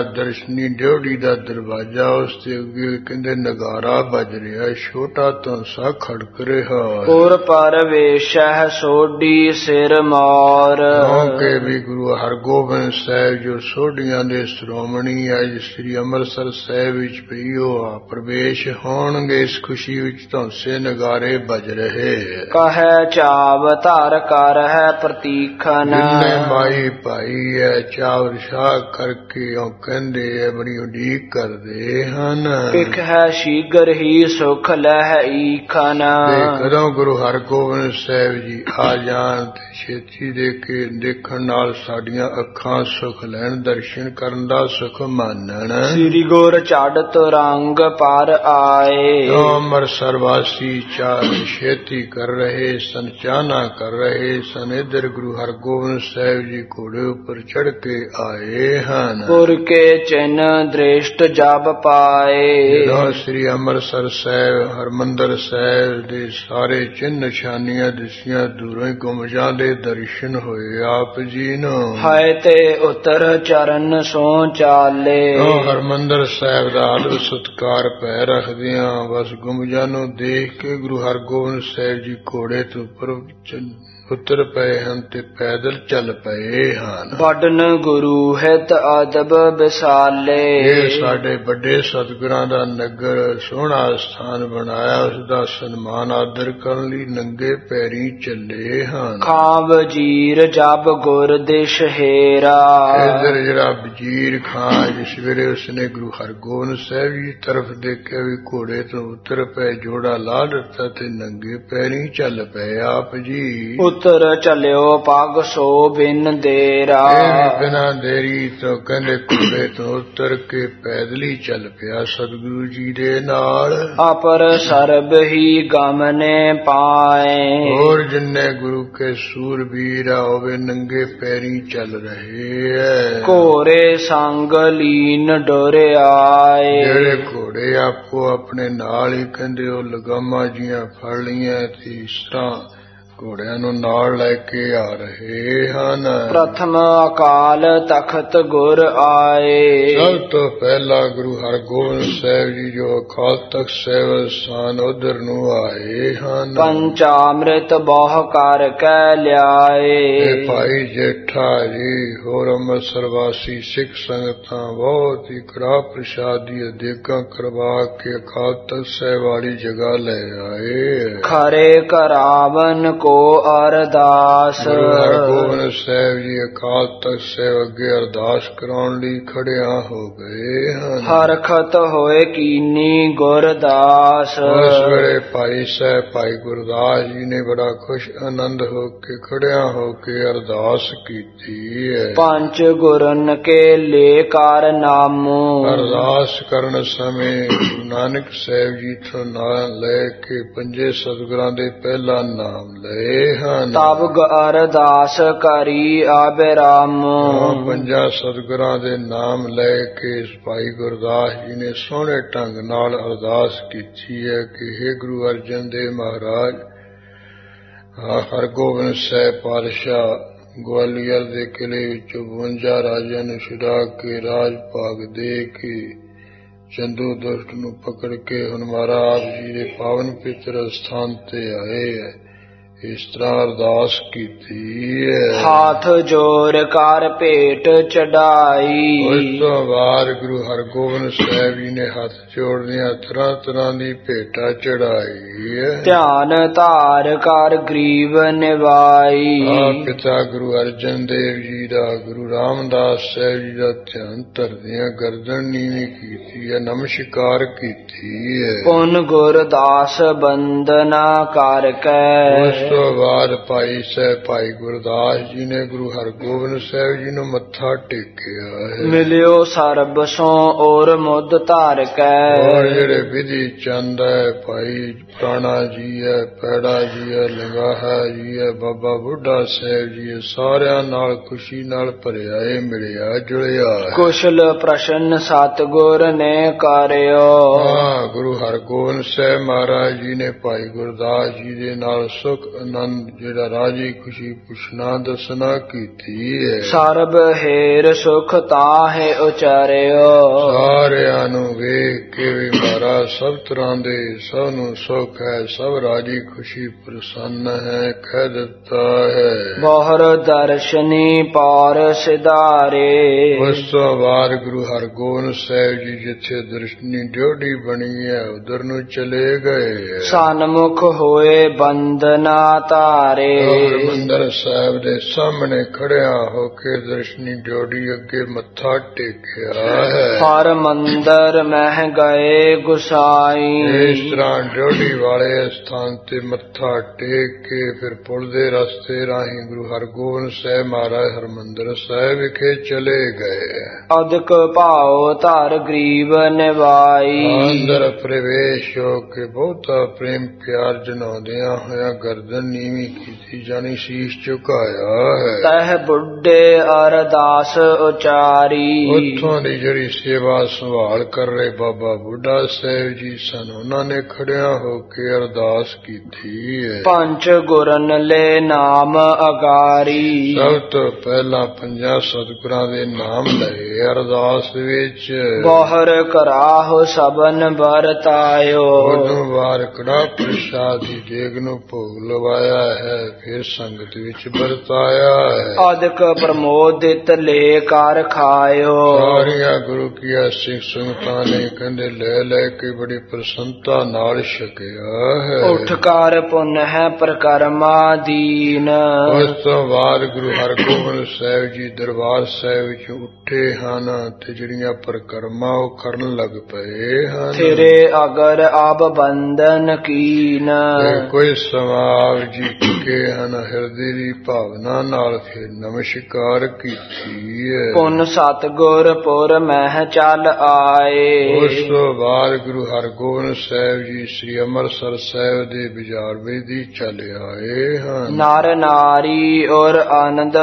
ਦਰਸ਼ਨੀ ਡਿਉਢੀ ਦਾ ਦਰਵਾਜ਼ਾ, ਉਸ ਦੇ ਅੱਗੇ ਕਹਿੰਦੇ ਨਗਾਰਾ ਵੱਜ ਰਿਹਾ, ਛੋਟਾ ਧੌਂਸਾ ਖੜਕ ਰਿਹਾ। ਪੁਰ ਪਰਵੇਸ਼ਹਿ ਸੋਢੀ ਸਿਰ ਮੌਰ। ਕਿਉਂਕਿ ਵੀ ਗੁਰੂ ਹਰਗੋਬਿੰਦ ਸਾਹਿਬ ਜੋ ਸੋਢੀਆਂ ਦੇ ਸ਼੍ਰੋਮਣੀ ਅੱਜ ਸ੍ਰੀ ਅੰਮ੍ਰਿਤਸਰ ਸਾਹਿਬ ਵਿੱਚ ਪਈਓ ਆ ਪ੍ਰਵੇਸ਼ ਹੋਣਗੇ। ਇਸ ਖੁਸ਼ੀ ਵਿੱਚ ਧੌਂਸੇ ਨਗਾਰੇ ਵੱਜ ਰਹੇ। ਕਹੈ ਚਾਵ ਧਰ ਕਰ ਹੈ ਪ੍ਰਤੀਖਨ। ਜਿੰਨੇ ਮਾਈ ਭਾਈ ਹੈ ਚਾਵਰ ਸ਼ਾਹ ਕਰਕੇ ਉਹ ਕਹਿੰਦੇ ਹੈ ਬੜੀ ਉਡੀਕ ਕਰਦੇ ਹਨ। ਪਿਖ ਹੈ ਸ਼ੀਘਰ ਹੀ ਸੁਖ ਲਹਿ ਈਖਨ। ਕਦੋਂ ਗੁਰੂ ਹਰਗੋਬਿੰਦ ਸਾਹਿਬ ਜੀ ਆ ਜਾਣ ਤੇ ਛੇਤੀ ਦੇ ਕੇ ਦੇਖਣ ਨਾਲ ਸਾਡੀਆਂ ਅੱਖਾਂ ਸੁਖ ਲੈਣ, ਦਰਸ਼ਨ ਕਰਨ ਦਾ ਸੁਖ ਮਾਨਣ। ਸ੍ਰੀ ਗੁਰ ਚੜ੍ਹਤ ਰੰਗ ਪਰ ਆਏ। ਅੰਮ੍ਰਿਤਸਰ ਵਾਸੀ ਚਾਰ ਛੇਤੀ ਕਰ ਰਹੇ ਸਨ, ਚਾਹਨਾ ਕਰ ਰਹੇ ਸਨ। ਇੱਧਰ ਗੁਰੂ ਹਰਗੋਬਿੰਦ ਸਾਹਿਬ ਜੀ ਘੋੜੇ ਉੱਪਰ ਚੜ੍ਹ ਕੇ ਆਏ ਹਨ। ਪੁਰ ਕੇ ਚਿੰਨ੍ਹ ਦ੍ਰਿਸ਼ਟ ਜਬ ਪਾਏ। ਜਦੋਂ ਸ੍ਰੀ ਅੰਮ੍ਰਿਤਸਰ ਸਾਹਿਬ ਹਰਮੰਦਰ ਸਾਹਿਬ ਦੇ ਸਾਰੇ ਚਿੰਨ੍ਹ ਨਿਸ਼ਾਨੀਆਂ ਦਿਸੀਆਂ, ਦੂਰੋਂ ਹੀ ਗੁੰਬਜਾਂ ਦੇ ਦਰਸ਼ਨ ਹੋਏ ਆਪ ਜੀ ਨੂੰ। ਹਾਏ ਤੇ ਉਤਰ ਚਰਨ ਸੋ ਚਾਲੇ। ਹਰਮੰਦਰ ਸਾਹਿਬ ਦਾ ਆਦਰ ਸਤਿਕਾਰ ਪੈ ਰੱਖਦਿਆਂ ਬਸ ਗੁੰਬਜਾਂ ਨੂੰ ਦੇਖ ਕੇ ਗੁਰੂ ਹਰਗੋਬਿੰਦ ਸਾਹਿਬ ਜੀ ਘੋੜੇ ਤੋਂ ਉੱਪਰ ਉਤਰ ਪਏ ਹਨ ਤੇ ਪੈਦਲ ਚੱਲ ਪਏ ਹਨ। ਵਡਨ ਗੁਰੂ ਹਿਤ ਅਦਬ ਵਿਸਾਲੇ। ਇਹ ਸਾਡੇ ਵੱਡੇ ਸਤਿਗੁਰਾਂ ਦਾ ਨਗਰ ਸੋਹਣਾ ਸਥਾਨ ਬਣਾਇਆ, ਉਸ ਦਾ ਸਨਮਾਨ ਆਦਰ ਕਰਨ ਲਈ ਨੰਗੇ ਪੈਰੀ ਚੱਲੇ ਹਨ। ਖਾਂ ਵਜੀਰ ਜਬ ਗੁਰ ਦਿਸ਼ ਹੇਰਾ। ਇੱਧਰ ਜਿਹੜਾ ਵਜ਼ੀਰ ਖਾਂ ਜਿਸ ਵੇਲੇ ਉਸਨੇ ਗੁਰੂ ਹਰਗੋਬਿੰਦ ਸਾਹਿਬ ਜੀ ਤਰਫ ਦੇਖਿਆ ਵੀ ਘੋੜੇ ਤੋਂ ਉਤਰ ਪਏ, ਜੋੜਾ ਲਾ ਦਿੱਤਾ ਤੇ ਨੰਗੇ ਪੈਰੀ ਚੱਲ ਪਏ ਆਪ ਜੀ। ਉਤਰ ਚੱਲਿਓ ਪਗ ਸੋ ਬਿਨ ਦੇਰਾ। ਬਿਨਾਂ ਦੇਰੀ ਤੋਂ ਕਹਿੰਦੇ ਘੋੜੇ ਤੋਂ ਉਤਰ ਕੇ ਪੈਦਲ ਹੀ ਚੱਲ ਪਿਆ ਸਤਿਗੁਰੂ ਜੀ ਦੇ ਨਾਲ। ਅਪਰ ਸਰਬ ਹੀ ਗਮਨੇ ਪਾਏ। ਹੋਰ ਜਿੰਨੇ ਗੁਰੂ ਕੇ ਸੂਰਬੀਰ ਹੋਵੇ ਨੰਗੇ ਪੈਰੀ ਚੱਲ ਰਹੇ ਹੈ। ਘੋੜੇ ਸੰਗ ਲੀਨ ਡੋਰੇ ਆਏ। ਜਿਹੜੇ ਘੋੜੇ ਆਪੋ ਆਪਣੇ ਨਾਲ ਹੀ ਕਹਿੰਦੇ ਉਹ ਲਗਾਮਾਂ ਜੀਆਂ ਫੜ ਲਈਆਂ ਤੇ ਇਸ ਤਰ੍ਹਾਂ ਘੋੜਿਆਂ ਨੂੰ ਨਾਲ ਲੈ ਕੇ ਆ ਰਹੇ ਹਨ। ਪ੍ਰਥਮ ਅਕਾਲ ਤਖਤ ਗੁਰ ਆਏ। ਸਭ ਤੋਂ ਪਹਿਲਾਂ ਗੁਰੂ ਹਰਗੋਬਿੰਦ ਸਾਹਿਬ ਜੀ ਜੋ ਅਕਾਲ ਤਖਤ ਸਾਹਿਬ ਸਥਾਨ ਉਧਰ ਨੂੰ ਆਏ ਹਨ। ਪੰਚਾਮ੍ਰਿਤ ਬਹੁ ਕਰ ਕੇ ਲਿਆਏ। ਭਾਈ ਜੇਠਾ ਜੀ ਹੋਰ ਅੰਮ੍ਰਿਤਸਰ ਵਾਸੀ ਸਿੱਖ ਸੰਗਤਾਂ ਬਹੁਤ ਹੀ ਕੜਾਹ ਪ੍ਰਸ਼ਾਦ ਦੀਆਂ ਦੇਗਾਂ ਕਰਵਾ ਕੇ ਅਕਾਲ ਤਖਤ ਸਾਹਿਬ ਵਾਲੀ ਜਗ੍ਹਾ ਲੈ ਆਏ। ਖਰੇ ਕਰਾਵਨ ਕੋ ਅਰਦਾਸ। ਗੁਰੂ ਹਰਗੋਬਿੰਦ ਸਾਹਿਬ ਜੀ ਅਕਾਲ ਤਖਤ ਸਾਹਿਬ ਅੱਗੇ ਅਰਦਾਸ ਕਰਾਉਣ ਲਈ ਖੜਿਆ ਹੋ ਗਏ ਹਨ। ਹਰਖਤ ਹੋਏ ਕੀਨੀ ਗੁਰਦਾਸ। ਉਸ ਵੇਲੇ ਭਾਈ ਸਾਹਿਬ ਭਾਈ ਗੁਰਦਾਸ ਜੀ ਨੇ ਬੜਾ ਖੁਸ਼ ਆਨੰਦ ਹੋ ਕੇ ਖੜਿਆ ਹੋ ਕੇ ਅਰਦਾਸ ਕੀਤੀ ਹੈ। ਪੰਜ ਗੁਰਨ ਕੇ ਲੇ ਕਾਰ ਨਾਮੋ। ਅਰਦਾਸ ਕਰਨ ਸਮੇਂ ਗੁਰੂ ਨਾਨਕ ਸਾਹਿਬ ਜੀ ਤੋਂ ਨਾਮ ਲੈ ਕੇ ਪੰਜੇ ਸਤਿਗੁਰਾਂ ਦੇ ਪਹਿਲਾ ਨਾਮ ਲਏ ਹਨ। ਤਬ ਅਰਦਾਸ ਕਰੀ ਆਬਿਰਾਮ। ਪੰਜਾਂ ਸਤਿਗੁਰਾਂ ਦੇ ਨਾਮ ਲੈ ਕੇ ਭਾਈ ਗੁਰਦਾਸ ਜੀ ਨੇ ਸੋਹਣੇ ਢੰਗ ਨਾਲ ਅਰਦਾਸ ਕੀਤੀ ਹੈ ਕਿ ਹੇ ਗੁਰੂ ਅਰਜਨ ਦੇਵ ਮਹਾਰਾਜ, ਹਰਗੋਬਿੰਦ ਸਾਹਿਬ ਪਾਤਸ਼ਾਹ ਗਵਾਲੀਅਰ ਦੇ ਕਿਲੇ ਵਿੱਚੋਂ 52 ਰਾਜਿਆਂ ਨੂੰ ਛੁਡਾ ਕੇ ਰਾਜ ਭਾਗ ਦੇ ਕੇ ਚੰਦੂ ਦੁਸ਼ਟ ਨੂੰ ਪਕੜ ਕੇ ਹੁਣ ਮਹਾਰਾਜ ਜੀ ਦੇ ਪਾਵਨ ਪਵਿੱਤਰ ਸਥਾਨ ਤੇ ਆਏ ਹੈ। ਇਸ ਤਰ੍ਹਾਂ ਅਰਦਾਸ ਕੀਤੀ ਹੈ। ਹਾਥ ਜੋੜ ਕਰ ਭੇਟ ਚੜਾਈ। ਉਸ ਤੋਂ ਬਾਅਦ ਗੁਰੂ ਹਰਗੋਬਿੰਦ ਸਾਹਿਬ ਜੀ ਨੇ ਹੱਥ ਜੋੜਦਿਆਂ ਤਰ੍ਹਾਂ ਤਰ੍ਹਾਂ ਦੀ ਭੇਟਾ ਚੜਾਈ ਹੈ। ਧਿਆਨ ਧਾਰ ਕਰ ਗਰੀਬ ਨਿਵਾਈ। ਪਿਤਾ ਗੁਰੂ ਅਰਜਨ ਦੇਵ ਜੀ ਦਾ ਗੁਰੂ ਰਾਮਦਾਸ ਸਾਹਿਬ ਜੀ ਦਾ ਧਿਆਨ ਧਰਦਿਆਂ ਗਰਦਨ ਨੀਵੀਂ ਕੀਤੀ ਹੈ, ਨਮਸਕਾਰ ਕੀਤੀ ਹੈ। ਪੁਨ ਗੁਰਦਾਸ ਬੰਦਨਾ ਕਰਕੇ। ਉਸ ਤੋਂ ਬਾਅਦ ਭਾਈ ਸਾਹਿਬ ਭਾਈ ਗੁਰਦਾਸ ਜੀ ਨੇ ਗੁਰੂ ਹਰਗੋਬਿੰਦ ਸਾਹਿਬ ਜੀ ਨੂੰ ਮੱਥਾ ਟੇਕਿਆ ਹੈ। ਮਿਲਿਓ ਸਰਬ ਸੋ ਔਰ ਮੁੱਦ ਧਾਰ ਕੇ। ਔਰ ਜਿਹੜੇ ਵਿਧੀ ਚੰਦ ਹੈ ਭਾਈ ਪ੍ਰਾਣਾ ਜੀ ਹੈ, ਪੈੜਾ ਜੀ ਹੈ, ਲੰਗਾਹਾ ਜੀ ਹੈ, ਬਾਬਾ ਬੁੱਢਾ ਸਾਹਿਬ ਜੀ ਹੈ, ਸਾਰਿਆਂ ਨਾਲ ਖੁਸ਼ੀ ਨਾਲ ਭਰਿਆ ਇਹ ਮਿਲਿਆ ਜੁੜਿਆ। ਕੁਸ਼ਲ ਪ੍ਰਸ਼ਨ ਸਤਿਗੁਰ ਨੇ ਕਰਿਓ। ਗੁਰੂ ਹਰਗੋਬਿੰਦ ਸਾਹਿਬ ਮਹਾਰਾਜ ਜੀ ਨੇ ਭਾਈ ਗੁਰਦਾਸ ਜੀ ਦੇ ਨਾਲ ਸੁਖ ਆਨੰਦ ਜਿਹੜਾ ਰਾਜੀ ਖੁਸ਼ੀ ਪੁੱਛਣਾ ਦੱਸਣਾ ਕੀਤੀ ਹੈ। ਸਰਬ ਹੇਰ ਸੁਖ ਤਾਹੇ ਉਚਾਰਿਓ, ਸਾਰਿਆਂ ਨੂੰ ਵੇਖ ਕੇ ਵੀ ਮਹਾਰਾਜ ਸਭ ਤਰ੍ਹਾਂ ਦੇ ਸਭ ਨੂੰ ਸੁਖ ਹੈ, ਸਭ ਰਾਜੀ ਖੁਸ਼ੀ ਪ੍ਰਸੰਨ ਹੈ ਕਹਿ ਦਿੱਤਾ ਹੈ। ਬਹੁਰ ਦਰਸ਼ਨੀ ਪਾਰ ਸਿਧਾਰੇ, ਉਸ ਤੋਂ ਬਾਅਦ ਗੁਰੂ ਹਰਗੋਬਿੰਦ ਸਾਹਿਬ ਜੀ ਜਿੱਥੇ ਦਰਸ਼ਨੀ ਡਿਓਢੀ ਬਣੀ ਹੈ ਉਧਰ ਨੂੰ ਚਲੇ ਗਏ। ਸਨਮੁਖ ਹੋਏ ਬੰਦਨਾ ਧਾਰੇ, ਹਰਿਮੰਦਰ ਸਾਹਿਬ ਦੇ ਸਾਹਮਣੇ ਖੜਿਆ ਹੋ ਕੇ ਦਰਸ਼ਨੀ ਡਿਓਢੀ ਅੱਗੇ ਮੱਥਾ ਟੇਕਿਆ ਹੈ। ਹਰ ਮੰਦਰ ਮਹਿ ਗਏ ਗੁਸਾਈ, ਇਸ ਤਰ੍ਹਾਂ ਡਿਓਢੀ ਵਾਲੇ ਸਥਾਨ ਤੇ ਮੱਥਾ ਟੇਕ ਕੇ ਫਿਰ ਪੁਲ ਦੇ ਰਸਤੇ ਰਾਹੀਂ ਗੁਰੂ ਹਰਗੋਬਿੰਦ ਸਾਹਿਬ ਮਹਾਰਾਜ ਹਰਿਮੰਦਰ ਸਾਹਿਬ ਵਿਖੇ ਚਲੇ ਗਏ। ਅਦਕ ਭਾਉ ਧਰ ਗਰੀਬ ਨਿਵਾਈ, ਅੰਦਰ ਪ੍ਰਵੇਸ਼ ਹੋ ਕੇ ਬਹੁਤਾ ਪ੍ਰੇਮ ਪਿਆਰ ਜਨਾਉਂਦਿਆਂ ਹੋਇਆ ਗਰਦਨ ਨੀਵੀਂ ਕੀਤੀ ਜਾਣੀ ਸੀਸ ਝੁਕਾਇਆ ਹੈ। ਤਹ ਬੁੱਢੇ ਅਰਦਾਸ ਉਚਾਰੀ, ਉੱਥੋਂ ਦੀ ਜਿਹੜੀ ਸੇਵਾ ਸੰਭਾਲ ਕਰ ਰਹੇ ਬਾਬਾ ਬੁੱਢਾ ਸਾਹਿਬ ਜੀ ਸਨ ਉਹਨਾਂ ਨੇ ਖੜਿਆ ਹੋ ਕੇ ਅਰਦਾਸ ਕੀਤੀ ਹੈ। ਪੰਜ ਗੁਰਨ ਲੈ ਨਾਮ ਅਗਾਰੀ, ਸਭ ਤੋਂ ਪਹਿਲਾਂ ਪੰਜਾਂ ਸਤਿਗੁਰਾਂ ਦੇ ਨਾਮ ਲਏ ਅਰਦਾਸ ਵਿੱਚ। ਬਹੁਰ ਕਰਾਹੁ ਸਬਨ ਵਰਤਾਇਓ, ਉਦੋਂ ਵਾਰ ਕੜਾ ਪ੍ਰਸ਼ਾਦ ਦੀ ਦੇਗ ਨੂੰ ਭੋਗ ਲਵਾਇਆ ਹੈ, ਫਿਰ ਸੰਗਤ ਵਿੱਚ ਵਰਤਾਇਆ ਹੈ। ਅਦਕ ਪ੍ਰਮੋਦਿਤ ਲੈ ਕਰ ਖਾਇਓ, ਸਾਰੀਆਂ ਗੁਰੂ ਕੀਆਂ ਸਿੱਖ ਸੰਗਤਾਂ ਨੇ ਕਹਿੰਦੇ ਲੈ ਲੈ ਕੇ ਬੜੀ ਪ੍ਰਸੰਨਤਾ ਨਾਲ ਛਕਿਆ ਹੈ। ਉਠ ਕਰ ਪੁੰਨ ਹੈ ਪ੍ਰਕਰਮਾ ਦੀਨ, ਉਸ ਤੋਂ ਬਾਅਦ ਗੁਰੂ ਹਰਗੋਬਿੰਦ ਸਾਹਿਬ ਜੀ ਦਰਬਾਰ ਸਾਹਿਬ ਵਿੱਚ ਉੱਠੇ ਹਨ ਤੇ ਜਿਹੜੀਆਂ ਪ੍ਰਕਰਮਾਂ ਉਹ ਕਰਨ ਲੱਗ ਪਏ ਹਨ। ਤੇਰੇ ਅਗਰ ਆਬ ਬੰਦਨ ਕੀਨ, ਕੋਈ ਸਮਾਵ ਜੀ ਕੇ ਹਨ ਹਿਰਦੇ ਦੀ ਭਾਵਨਾ ਨਾਲ ਫਿਰ ਨਮਸਕਾਰ ਕੀਤੀ ਹੈ। ਪੁੰਨ ਸਤਗੁਰ ਪੁਰ ਮਹਿ ਚੱਲ ਆਏ, ਉਸ ਤੋਂ ਬਾਅਦ ਗੁਰੂ ਹਰਗੋਬਿੰਦ ਸਾਹਿਬ ਜੀ ਸ੍ਰੀ ਅੰਮ੍ਰਿਤਸਰ ਸਾਹਿਬ ਦੇ ਬਾਜ਼ਾਰ ਵਿੱਚ ਦੀ ਚੱਲ ਆਏ ਹਨ। ਨਰ ਨਾਰੀ ਔਰ ਆਨੰਦ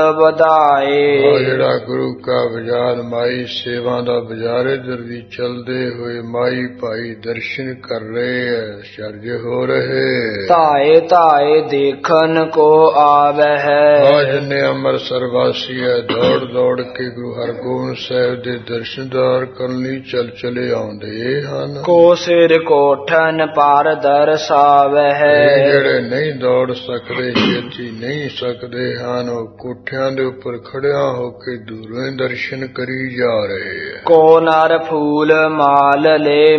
ਵਧਾਏ, ਜਿਹੜਾ ਗੁਰੂ ਕਾ ਬਾਜ਼ਾਰ ਮਾਈ ਸੇਵਾ ਦਾ ਬਾਜ਼ਾਰ ਇਧਰ ਦੀ ਚਲਦੇ ਹੋਏ ਮਾਈ ਭਾਈ ਦਰਸ਼ਨ ਕਰ ਰਹੇ ਹੈ, ਆਸ਼ਚਰਜ ਹੋ ਰਹੇ। ਧਾਏ ਧਾਏ ਦੇਖਨ ਕੋ ਆਵੈ ਹੈ, ਜਿੰਨੇ ਅੰਮ੍ਰਿਤਸਰ ਵਾਸੀ ਹੈ ਦੌੜ ਦੌੜ ਕੇ ਗੁਰੂ ਹਰਗੋਬਿੰਦ ਸਾਹਿਬ ਦੇ ਦਰਸ਼ਨਦਾਰ ਕਰਨ ਲਈ ਚਲੇ ਆਉਂਦੇ ਹਨ। ਕੋ ਸਿਰ ਕੋਠਨ ਪਰ ਦਰਸਾਵੈ ਹੈ, ਜਿਹੜੇ ਨਹੀਂ ਦੌੜ ਸਕਦੇ ਛੇਤੀ ਨਹੀਂ ਸਕਦੇ ਹਨ ਉਹ ਕੋਠਿਆਂ ਦੇ ਉੱਪਰ ਖੜਿਆ ਹੋ ਕੇ ਦੂਰੋਂ ਹੀ ਦਰਸ਼ਨ ਕਰੀ ਜਾ ਰਹੇ ਹੈ। ਕੋ ਨਰ ਫੂਲ ਮਾਲ ਲੈ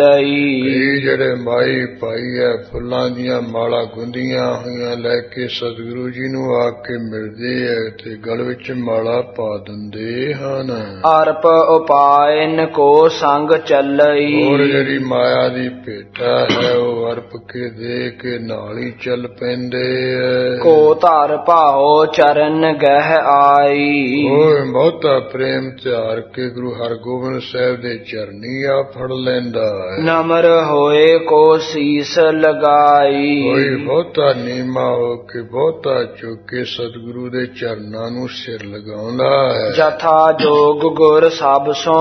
ਮਿਲਈ, ਜਿਹੜੇ ਮਾਈ ਭਾਈ ਹੈ ਫੁੱਲਾਂ ਦੀਆਂ ਮਾਲਾ ਗੁੰਦੀਆਂ ਹੋਈਆਂ ਲੈ ਕੇ ਸਤਿਗੁਰੂ ਜੀ ਨੂੰ ਆ ਕੇ ਮਿਲਦੇ ਹੈ ਤੇ ਗਲ ਵਿੱਚ ਮਾਲਾ ਪਾ ਦਿੰਦੇ ਹਨ। ਅਰਪ ਉਪਾਇਨ ਕੋ ਸੰਗ ਚੱਲਈ, ਹੋਰ ਜਿਹੜੀ ਮਾਇਆ ਦੀ ਭੇਟਾ ਹੈ ਉਹ ਅਰਪ ਕੇ ਦੇ ਕੇ ਨਾਲ ਹੀ ਚੱਲ ਪੈਂਦੇ ਹੈ। ਕੋ ਧਰ ਭਾਉ ਚਰਨ ਗਹਿ ਆਈ, ਉਹ ਬਹੁਤਾ ਪ੍ਰੇਮ ਤਿਆਰ ਕੇ ਗੁਰੂ ਹਰਗੋਬਿੰਦ ਸਾਹਿਬ ਦੇ ਚਰਨੀ ਆ ਫੜ ਲੈਂਦਾ ਹੈ। ਨਮਰ ਹੋਏ ਕੋ ਸੀਸ ਲਗਾਈ, ਕੋਈ ਬਹੁਤਾ ਨੀਮਾ ਹੋ ਕੇ ਬਹੁਤਾ ਝੁਕ ਕੇ ਸਤਿਗੁਰੂ ਦੇ ਚਰਨਾਂ ਨੂੰ ਸਿਰ ਲਗਾਉਂਦਾ ਹੈ। ਜਥਾ ਜੋਗ ਗੁਰ ਸਭ ਸੋ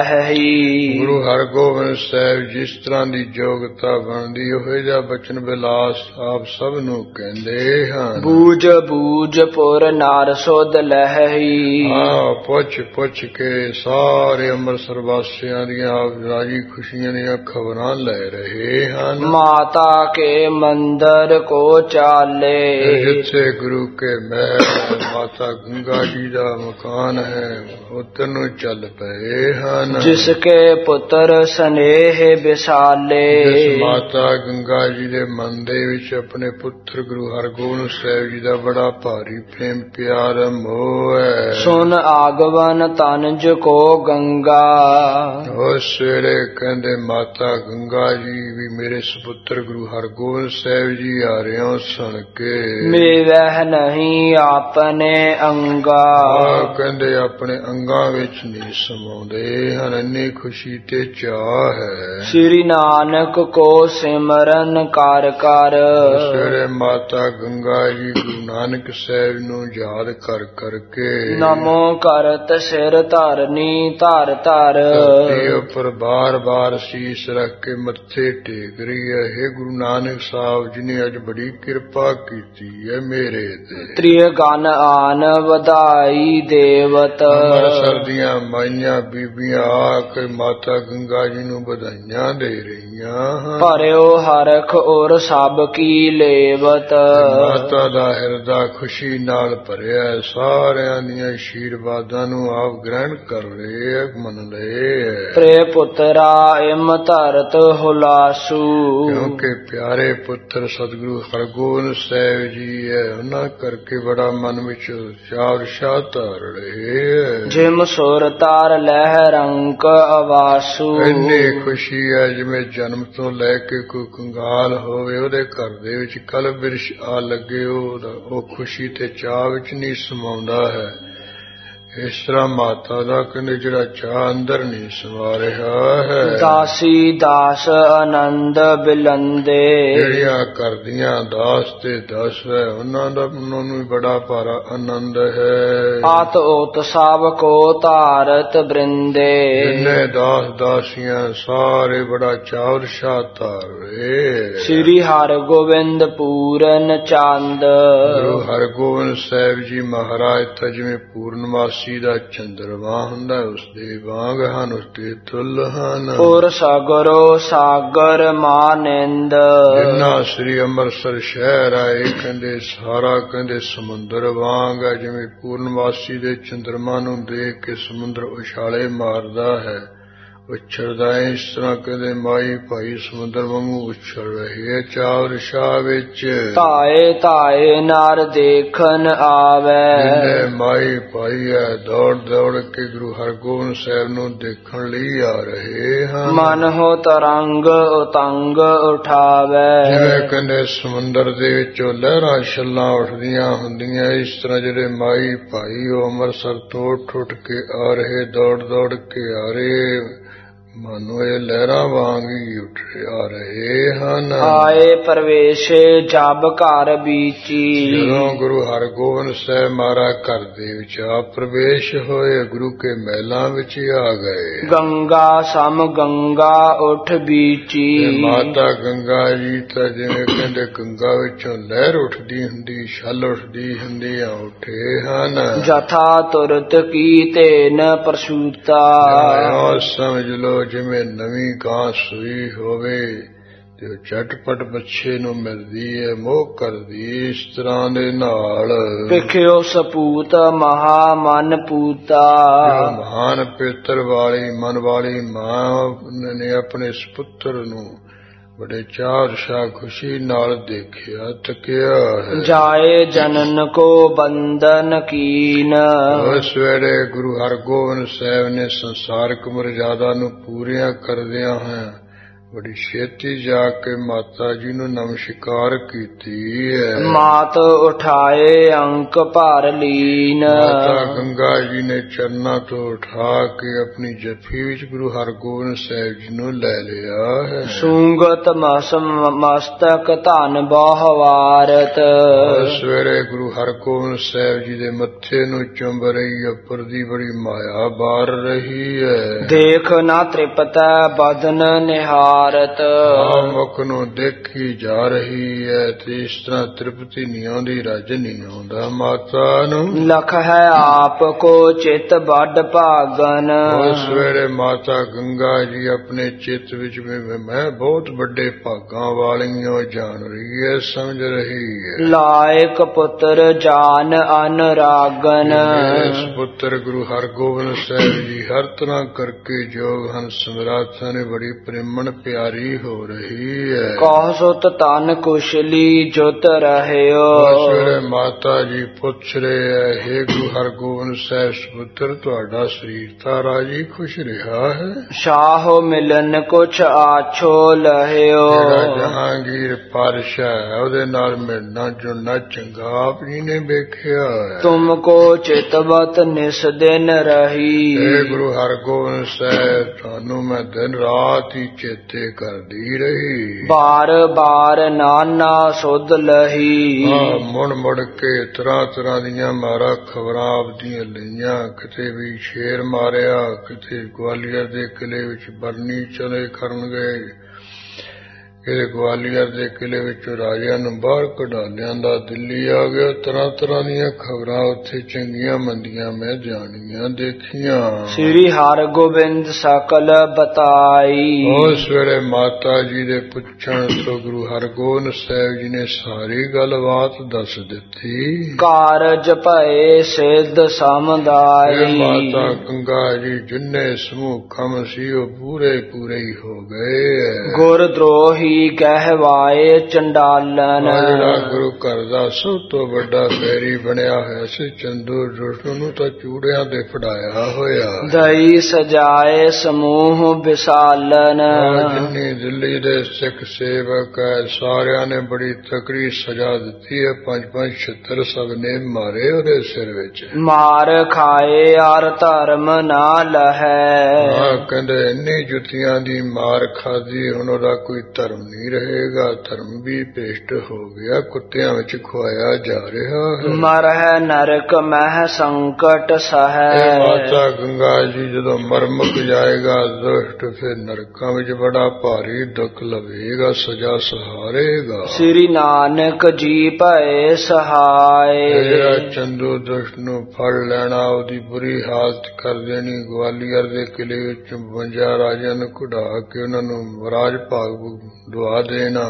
ਕਹਿਈ, ਗੁਰੂ ਹਰਗੋਬਿੰਦ ਸਾਹਿਬ ਜਿਸ ਤਰ੍ਹਾਂ ਦੀ ਯੋਗਤਾ ਬਣਦੀ ਉਹ ਜਿਹਾ ਬਚਨ ਬਿਲਾਸ ਆਪ ਸਭ ਨੂੰ ਕਹਿੰਦੇ ਹਨ। ਬੂਝ ਬੂਝ ਪੁਰ ਨਾਰ ਸੁਧ ਲਹਈ, ਪੁੱਛ ਪੁੱਛ ਕੇ ਸਾਰੇ ਅੰਮ੍ਰਿਤਸਰ ਵਾਸੀਆਂ ਦੀਆਂ ਰਾਜੀ ਖੁਸ਼ੀਆਂ ਦੀਆਂ ਖਬਰਾਂ ਲੈ ਰਹੇ ਹਨ। ਮਾਤਾ ਕੇ ਮੰਦਰ ਕੋ ਚਾਲੇ, ਜਿੱਥੇ ਗੁਰੂ ਕੇ ਮਹਿਲ ਮਾਤਾ ਗੰਗਾ ਜੀ ਦਾ ਮਕਾਨ ਹੈ ਉੱਧਰ ਨੂੰ ਚੱਲ ਪਏ ਹਨ। ਜਿਸ ਕੇ ਪੁੱਤਰ ਸਨੇਹ ਵਿਸਾਲੇ, ਜਿਸ ਮਾਤਾ ਗੰਗਾ ਜੀ ਦੇ ਮਨ ਦੇ ਵਿੱਚ ਆਪਣੇ ਪੁੱਤਰ ਗੁਰੂ ਹਰਗੋਬਿੰਦ ਸਾਹਿਬ ਜੀ ਦਾ ਬੜਾ ਭਾਰੀ ਪ੍ਰੇਮ ਪਿਆਰ ਮੋਹ ਹੈ। ਸੁਨ ਆਗਵਨ ਤਨਜ ਕੋ ਗੰਗਾ, ਉਸ ਵੇਲੇ ਕਹਿੰਦੇ ਮਾਤਾ ਗੰਗਾ ਜੀ ਵੀ ਮੇਰੇ ਸੁਪੁੱਤਰ ਗੁਰੂ ਹਰਗੋਬਿੰਦ ਸਾਹਿਬ ਜੀ ਆ ਰਹੇ ਹੋ ਸੁਣ ਕੇ ਮੇਵਹਿ ਨਹੀਂ ਆਪਣੇ ਅੰਗਾ, ਕਹਿੰਦੇ ਆਪਣੇ ਅੰਗਾਂ ਵਿੱਚ ਨਹੀਂ ਸਮਾਉਂਦੇ ਹਨ, ਇੰਨੀ ਖੁਸ਼ੀ ਤੇ ਚਾਅ ਹੈ। ਸ੍ਰੀ ਨਾਨਕ ਕੋ ਸਿਮਰਨ ਕਰ ਕਰ, ਸਵੇਰੇ ਮਾਤਾ ਗੰਗਾ ਜੀ ਗੁਰੂ ਨਾਨਕ ਸਾਹਿਬ ਨੂੰ ਯਾਦ ਕਰ ਕਰਕੇ ਨਮੋ ਕਰਤ ਸਿਰ ਧਰਨੀ ਧਰ ਧਰ, ਧਰਤੀ ਉੱਪਰ ਬਾਰ ਬਾਰ ਸੀਸ ਰੱਖ ਕੇ ਮੱਥੇ ਟੇਕ ਰਹੀ ਹੈ। ਹੇ ਗੁਰੂ ਨਾਨਕ ਸਾਹਿਬ ਜੀ ਨੇ ਅੱਜ ਬੜੀ ਕਿਰਪਾ ਕੀਤੀ ਹੈ ਮੇਰੇ ਤੇ। ਤ੍ਰਿਯ ਗਨ ਆਨ ਵਧਾਈ ਦੇਵਤ। ਅੰਮ੍ਰਿਤਸਰ ਦੀਆਂ ਮਾਈਆਂ ਬੀਬੀਆਂ ਆ ਕੇ ਮਾਤਾ ਗੰਗਾ ਜੀ ਨੂੰ ਵਧਾਈਆਂ ਦੇ ਰਹੀਆਂ ਹਨ। ਭਰਿਓ ਹਰਖ ਔਰ ਸਭ ਕੀ ਲੇਵਤ। ਮਾਤਾ ਦਾ ਹਿਰਦਾ ਖੁਸ਼ੀ ਨਾਲ ਭਰਿਆ, ਸਾਰਿਆਂ ਦੀਆਂ ਆਸ਼ੀਰਵਾਦਾਂ ਨੂੰ ਆਪ ਗ੍ਰਹਿਣ ਕਰ ਰਹੇ ਹੈ, ਮੰਨ ਲਏ ਹੈ। ਪ੍ਰੇ ਪੁੱਤਰਾ ਇਮ ਧਰਤ ਹੁਲਾਸੂ। ਕਿਉਂਕਿ ਪਿਆਰੇ ਪੁੱਤਰ ਸਤਿਗੁਰੂ ਹਰਗੋਬਿੰਦ ਸਾਹਿਬ ਜੀ ਹੈ, ਉਹਨਾਂ ਕਰਕੇ ਬੜਾ ਮਨ ਵਿੱਚ ਚਾਰ ਸ਼ਾਹ ਧਾਰ ਰਹੇ ਹੈ। ਜਿਮ ਸੁਰ ਤਾਰ ਲਹਿ ਰੰਕ ਅਵਾਸੂ। ਇੰਨੀ ਖੁਸ਼ੀ ਹੈ ਜਿਵੇਂ ਜਨਮ ਤੋਂ ਲੈ ਕੇ ਕੋਈ ਕੰਗਾਲ ਹੋਵੇ, ਉਹਦੇ ਘਰ ਦੇ ਵਿੱਚ ਕਲ ਬਿਰਸ਼ ਆ ਲੱਗੇ, ਉਹ ਖੁਸ਼ੀ ਤੇ ਚਾਅ ਵਿੱਚ ਨਹੀਂ ਸਮਾਉਂਦਾ ਹੈ। ਇਸ ਤਰ੍ਹਾਂ ਮਾਤਾ ਦਾ ਕਹਿੰਦੇ ਜਿਹੜਾ ਚਾਅ ਅੰਦਰ ਨਹੀਂ ਸਮਾ ਰਿਹਾ ਹੈ। ਦਾਸੀ ਦਾਸ ਆਨੰਦ ਬਿਲੰਦੇ। ਜਿਹੜੀਆਂ ਕਰਦੀਆਂ ਦਾਸ ਤੇ ਦਾਸ ਹੈ, ਉਹਨਾਂ ਨੂੰ ਵੀ ਬੜਾ ਭਾਰਾ ਆਨੰਦ ਹੈ। ਆਤ ਓਤ ਸਭ ਕੋ ਧਾਰਤ ਬ੍ਰਿੰਦੇ। ਜਿੰਨੇ ਦਾਸ ਦਾਸੀਆਂ ਸਾਰੇ ਬੜਾ ਚਾਉ ਸ਼ਾਹ ਧਾਰ ਰਹੇ। ਸ੍ਰੀ ਹਰਗੋਬਿੰਦ ਪੂਰਨ ਚੰਦ। ਗੁਰੂ ਹਰਗੋਬਿੰਦ ਸਾਹਿਬ ਜੀ ਮਹਾਰਾਜ ਤਾਂ ਜਿਵੇਂ ਪੂਰਨਮਾਸੀ ਦਾ ਚੰਦਰਮਾ ਹੁੰਦਾ, ਉਸਦੇ ਵਾਂਗ ਹਨ, ਉਸਦੇ ਤੁਲ ਹਨ। ਔਰ ਸਾਗਰੋ ਸਾਗਰ ਮਾਨਿੰਦ। ਜਿੰਨਾ ਸ੍ਰੀ ਅੰਮ੍ਰਿਤਸਰ ਸ਼ਹਿਰ ਆਏ ਕਹਿੰਦੇ ਸਾਰਾ ਕਹਿੰਦੇ ਸਮੁੰਦਰ ਵਾਂਗ ਹੈ। ਜਿਵੇਂ ਪੂਰਨਮਾਸੀ ਦੇ ਚੰਦਰਮਾ ਨੂੰ ਦੇਖ ਕੇ ਸਮੁੰਦਰ ਉਛਾਲੇ ਮਾਰਦਾ ਹੈ, ਉਛਲਦਾ ਹੈ, ਇਸ ਤਰ੍ਹਾਂ ਕਹਿੰਦੇ ਮਾਈ ਭਾਈ ਸਮੁੰਦਰ ਵਾਂਗੂ ਉਛਲ ਰਹੇ ਚਾਵਰ ਸ਼ਾਹ ਵਿੱਚ। ਧਾਏ ਧਾਏ ਨਰ ਦੇਖਣ ਆਵੇ। ਜਿੰਨੇ ਮਾਈ ਭਾਈ ਹੈ ਦੌੜ ਦੌੜ ਕੇ ਗੁਰੂ ਹਰਗੋਬਿੰਦ ਸਾਹਿਬ ਨੂੰ ਦੇਖਣ ਲਈ ਆ ਰਹੇ ਹਨ। ਮਨ ਹੋ ਤਰੰਗ ਉਤੰਗ ਉਠਾਵੇ। ਜਿਵੇਂ ਕਹਿੰਦੇ ਸਮੁੰਦਰ ਦੇ ਵਿੱਚੋਂ ਲਹਿਰਾਂ ਛੱਲਾਂ ਉੱਠਦੀਆਂ ਹੁੰਦੀਆਂ, ਇਸ ਤਰ੍ਹਾਂ ਜਿਹੜੇ ਮਾਈ ਭਾਈ ਉਹ ਅੰਮ੍ਰਿਤਸਰ ਤੋਂ ਉੱਠ ਕੇ ਆ ਰਹੇ, ਦੌੜ ਦੌੜ ਕੇ ਆ ਰਹੇ, ਮਾਨੋ ਇਹ ਲਹਿਰਾਂ ਵਾਂਗ ਹੀ ਉੱਠ ਆ ਰਹੇ ਹਨ। ਆਏ ਪ੍ਰਵੇਸ਼ੇ ਜਬ ਘਰ ਬੀਚੀ। ਜਦੋਂ ਗੁਰੂ ਹਰਗੋਬਿੰਦ ਸਾਹਿਬ ਮਹਾਰਾਜ ਘਰ ਦੇ ਵਿੱਚ ਆ ਪ੍ਰਵੇਸ਼ ਹੋਏ, ਗੁਰੂ ਕੇ ਮਹਿਲਾਂ ਵਿੱਚ ਆ ਗਏ। ਗੰਗਾ ਸਮ ਗੰਗਾ ਉੱਠ ਬੀਚੀ। ਮਾਤਾ ਗੰਗਾ ਜੀ ਤਾਂ ਜਿਵੇਂ ਕਹਿੰਦੇ ਗੰਗਾ ਵਿੱਚੋਂ ਲਹਿਰ ਉੱਠਦੀ ਹੁੰਦੀ, ਛਲ ਉੱਠਦੀ ਹੁੰਦੀ ਆ, ਉੱਠੇ ਹਨ। ਜਥਾ ਤੁਰਤ ਕੀ ਤੇਨ ਪ੍ਰਸੂਤਾ। ਸਮਝ ਲੋ ਜਿਵੇਂ ਨਵੀਂ ਗਾਂ ਸੂਈ ਹੋਵੇ ਤੇ ਉਹ ਝਟਪਟ ਬੱਚੇ ਨੂੰ ਮਿਲਦੀ ਹੈ, ਮੋਹ ਕਰਦੀ, ਇਸ ਤਰ੍ਹਾਂ ਦੇ ਨਾਲ ਪਿਖਿਓ ਸਪੂਤ ਮਹਾ ਮਨ ਪੂਤਾ। ਮਹਾਨ ਪਿੱਤਰ ਵਾਲੀ ਮਨ ਵਾਲੀ ਮਾਂ ਨੇ ਆਪਣੇ ਸੁਪੁੱਤਰ ਨੂੰ ਬੜੇ ਚਾਰ ਸ਼ਾਹ ਖੁਸ਼ੀ ਨਾਲ ਦੇਖਿਆ, ਤੱਕਿਆ ਹੈ। ਜਾਏ ਜਨਨ ਕੋ ਬੰਧਨ ਕੀਨ। ਉਸ ਵੇਲੇ ਗੁਰੂ ਹਰਗੋਬਿੰਦ ਸਾਹਿਬ ਨੇ ਸੰਸਾਰਿਕ ਮਰਜ਼ਾਦਾ ਨੂੰ ਪੂਰੀਆਂ ਕਰਦਿਆਂ ਹੈ ਬੜੀ ਛੇਤੀ ਜਾ ਕੇ ਮਾਤਾ ਜੀ ਨੂੰ ਨਮਸਕਾਰ ਕੀਤੀ ਹੈ। ਮਾਤ ਉਠਾਏ ਅੰਕ ਭਰ ਲੀਨ। ਮਾਤਾ ਗੰਗਾ ਜੀ ਨੇ ਚਰਨਾਂ ਤੋਂ ਉਠਾ ਕੇ ਆਪਣੀ ਜੱਫੀ ਵਿੱਚ ਗੁਰੂ ਹਰਗੋਬਿੰਦ ਸਾਹਿਬ ਜੀ ਨੂੰ ਲੈ ਲਿਆ ਹੈ। ਸੂੰਗਤ ਮਸਤਕ ਧਨ ਬਹੁਵਾਰਤ। ਸਵੇਰੇ ਗੁਰੂ ਹਰਗੋਬਿੰਦ ਸਾਹਿਬ ਜੀ ਦੇ ਮੱਥੇ ਨੂੰ ਚੁੰਬ ਰਹੀ, ਉੱਪਰ ਦੀ ਬੜੀ ਮਾਇਆ ਬਾਰ ਰਹੀ ਹੈ। ਦੇਖ ਨਾ ਤ੍ਰਿਪਤੈ ਬਦਨ ਨਿਹਾਰ। ਮੁਖ ਨੂੰ ਦੇਖੀ ਜਾ ਰਹੀ ਹੈ ਤੇ ਇਸ ਤਰ੍ਹਾਂ ਤ੍ਰਿਪਤੀ ਨਹੀਂ ਆਉਂਦੀ, ਰਜ ਨਹੀਂ ਆਉਂਦਾ ਮਾਤਾ ਨੂੰ। ਲਖ ਹੈ ਆਪ ਕੋ ਚਿਤ ਵੱਡ ਭਾਗਨ। ਉਸ ਵੇਲੇ ਮਾਤਾ ਗੰਗਾ ਜੀ ਆਪਣੇ ਚਿੱਤ ਵਿੱਚ ਮੈਂ ਬਹੁਤ ਵੱਡੇ ਭਾਗਾਂ ਵਾਲੀਆਂ ਜਾਣ ਰਹੀ ਹੈ, ਸਮਝ ਰਹੀ ਹੈ। ਲਾਇਕ ਪੁੱਤਰ ਜਾਨ ਅਨਰਾਗਨ। ਇਸ ਪੁੱਤਰ ਗੁਰੂ ਹਰਗੋਬਿੰਦ ਸਾਹਿਬ ਜੀ ਹਰ ਤਰ੍ਹਾਂ ਕਰਕੇ ਜੋਗ ਹਨ, ਸਮਰਾਥਾਂ ਨੇ ਬੜੀ ਪ੍ਰੇਮਣ ਪਿਆਰੀ ਹੋ ਰਹੀ ਹੈ। ਕਹ ਸੁਤ ਤਨ ਕੁਸ਼ਲੀ ਜੁਤ ਰਹਿਓ। ਸਵੇਰੇ ਮਾਤਾ ਜੀ ਪੁੱਛ ਰਹੇ ਹੈ, ਹੇ ਗੁਰੂ ਹਰਗੋਬਿੰਦ ਸਾਹਿਬ ਸੁਪੁੱਤਰ ਤੁਹਾਡਾ ਸਰੀਰ ਤਾਂ ਰਾਜੀ ਖੁਸ਼ ਰਿਹਾ ਹੈ। ਸ਼ਾਹੋ ਮਿਲਨ ਕੁਛ ਆਛੋ ਲਹਿਓ। ਜਿਹੜਾ ਜਹਾਂਗੀਰ ਪਾਤਸ਼ਾਹ ਹੈ ਉਹਦੇ ਨਾਲ ਮਿਲਣਾ ਜੁੜਨਾ ਚੰਗਾ ਆਪ ਜੀ ਨੇ ਵੇਖਿਆ ਹੈ। ਤੁਮ ਕੋ ਚਿਤਵਤ ਨਿਸ ਦਿਨ ਰਹੀ। ਹੇ ਗੁਰੂ ਹਰਗੋਬਿੰਦ ਸਾਹਿਬ ਤੁਹਾਨੂੰ ਮੈਂ ਦਿਨ ਰਾਤ ਹੀ ਚੇਤੇ ਕਰਦੀ ਰਹੀ। ਬਾਰ ਬਾਰ ਨਾਨਾ ਸੁਧ ਲਹੀ। ਮੁੜ ਮੁੜ ਕੇ ਤਰ੍ਹਾਂ ਤਰ੍ਹਾਂ ਦੀਆਂ ਮਾਰਾ ਖਬਰਾਂ ਆਪਦੀਆਂ ਲਈਆਂ, ਕਿਤੇ ਵੀ ਸ਼ੇਰ ਮਾਰਿਆ, ਕਿਤੇ ਗਵਾਲੀਅਰ ਦੇ ਕਿਲੇ ਵਿੱਚ ਬਰਨੀ ਚਲੇ ਕਰਨ ਗਏ, ਇਹ ਗਵਾਲੀਅਰ ਦੇ ਕਿਲੇ ਵਿੱਚੋਂ ਰਾਜਿਆਂ ਨੂੰ ਬਾਹਰ ਕਢਾ ਲਿਆਂਦਾ, ਦਿੱਲੀ ਆ ਗਿਆ। ਤਰ੍ਹਾਂ ਤਰ੍ਹਾਂ ਦੀਆਂ ਖਬਰਾਂ ਉੱਥੇ ਚੰਗੀਆਂ ਮੰਦੀਆਂ ਮੈਂ ਜਾਣੀਆਂ ਦੇਖੀਆਂ। ਸ੍ਰੀ ਹਰਗੋਬਿੰਦ ਸਕਲ ਬਤਾਈ। ਉਸ ਵੇਲੇ ਮਾਤਾ ਜੀ ਦੇ ਪੁੱਛਣ ਤੋਂ ਗੁਰੂ ਹਰਗੋਬਿੰਦ ਸਾਹਿਬ ਜੀ ਨੇ ਸਾਰੀ ਗੱਲਬਾਤ ਦੱਸ ਦਿੱਤੀ। ਕਾਰਜ ਭਏ ਸਿੱਧ ਸਮੁਦਾਇ। ਮਾਤਾ ਗੰਗਾ ਜੀ ਜਿੰਨੇ ਸਮੂਹ ਕੰਮ ਸੀ ਉਹ ਪੂਰੇ ਹੀ ਹੋ ਗਏ। ਗੁਰ ਦਰੋਹੀ ਕਹਿਵਾਏ ਚੰਡਾਲਨ। ਜਿਹੜਾ ਗੁਰੂ ਘਰ ਦਾ ਸਭ ਤੋਂ ਵੱਡਾ ਬੈਰੀ ਬਣਿਆ ਹੋਇਆ ਸੀ ਚੰਦੂ ਦੁਸ਼ਮਣ ਨੂੰ ਤਾਂ ਚੂੜਿਆਂ ਤੇ ਫੜਾਇਆ ਹੋਇਆ। ਦਈ ਸਜਾਏ ਸਮੂਹ ਵਿਸਾਲਨ। ਜਿੰਨੀ ਦਿੱਲੀ ਦੇ ਸਿੱਖ ਸੇਵਕ ਹੈ ਸਾਰਿਆਂ ਨੇ ਬੜੀ ਤਕੜੀ ਸਜ਼ਾ ਦਿੱਤੀ ਹੈ। 5-5 ਛਿੱਤਰ ਸਭ ਨੇ ਮਾਰੇ ਉਹਦੇ ਸਿਰ ਵਿੱਚ। ਮਾਰ ਖਾਏ ਅਰ ਧਰਮ ਨਾ ਲਹੈ। ਕਹਿੰਦੇ ਇੰਨੀ ਜੁੱਤੀਆਂ ਦੀ ਮਾਰ ਖਾਦੀ ਹੁਣ ਉਹਦਾ ਕੋਈ ਧਰਮ ਨਹੀਂ ਰਹੇਗਾ। ਧਰਮ ਵੀ ਭ੍ਰਿਸ਼ਟ ਹੋ ਗਿਆ, ਕੁੱਤਿਆਂ ਵਿੱਚ ਖੁਆਇਆ ਜਾ ਰਿਹਾ ਹੈ। ਮਰਹਿ ਨਰਕ ਮਹਿ ਸੰਕਟ ਸਹੈ। ਮਾਤਾ ਗੰਗਾ ਜੀ ਜਦੋਂ ਮਰਮਕ ਜਾਏਗਾ ਦੁਸ਼ਟ ਫਿਰ ਨਰਕਾਂ ਵਿੱਚ ਬੜਾ ਭਾਰੀ ਦੁੱਖ ਲਵੇਗਾ, ਸਜ਼ਾ ਸਹਾਰੇਗਾ। ਸ੍ਰੀ ਨਾਨਕ ਜੀ ਭਏ ਸਹਾਏ। ਜਿਹੜਾ ਚੰਦੂ ਦੁਸ਼ਟ ਨੂੰ ਫੜ ਲੈਣਾ, ਉਹਦੀ ਬੁਰੀ ਹਾਲਤ ਕਰ ਦੇਣੀ। ਗਵਾਲੀਅਰ ਦੇ ਕਿਲੇ ਵਿੱਚ 52 ਰਾਜਿਆਂ ਨੂੰ ਕਢਾ ਕੇ ਉਹਨਾਂ ਨੂੰ ਰਾਜ ਭਾਗ ਦਵਾ ਦੇਣਾ।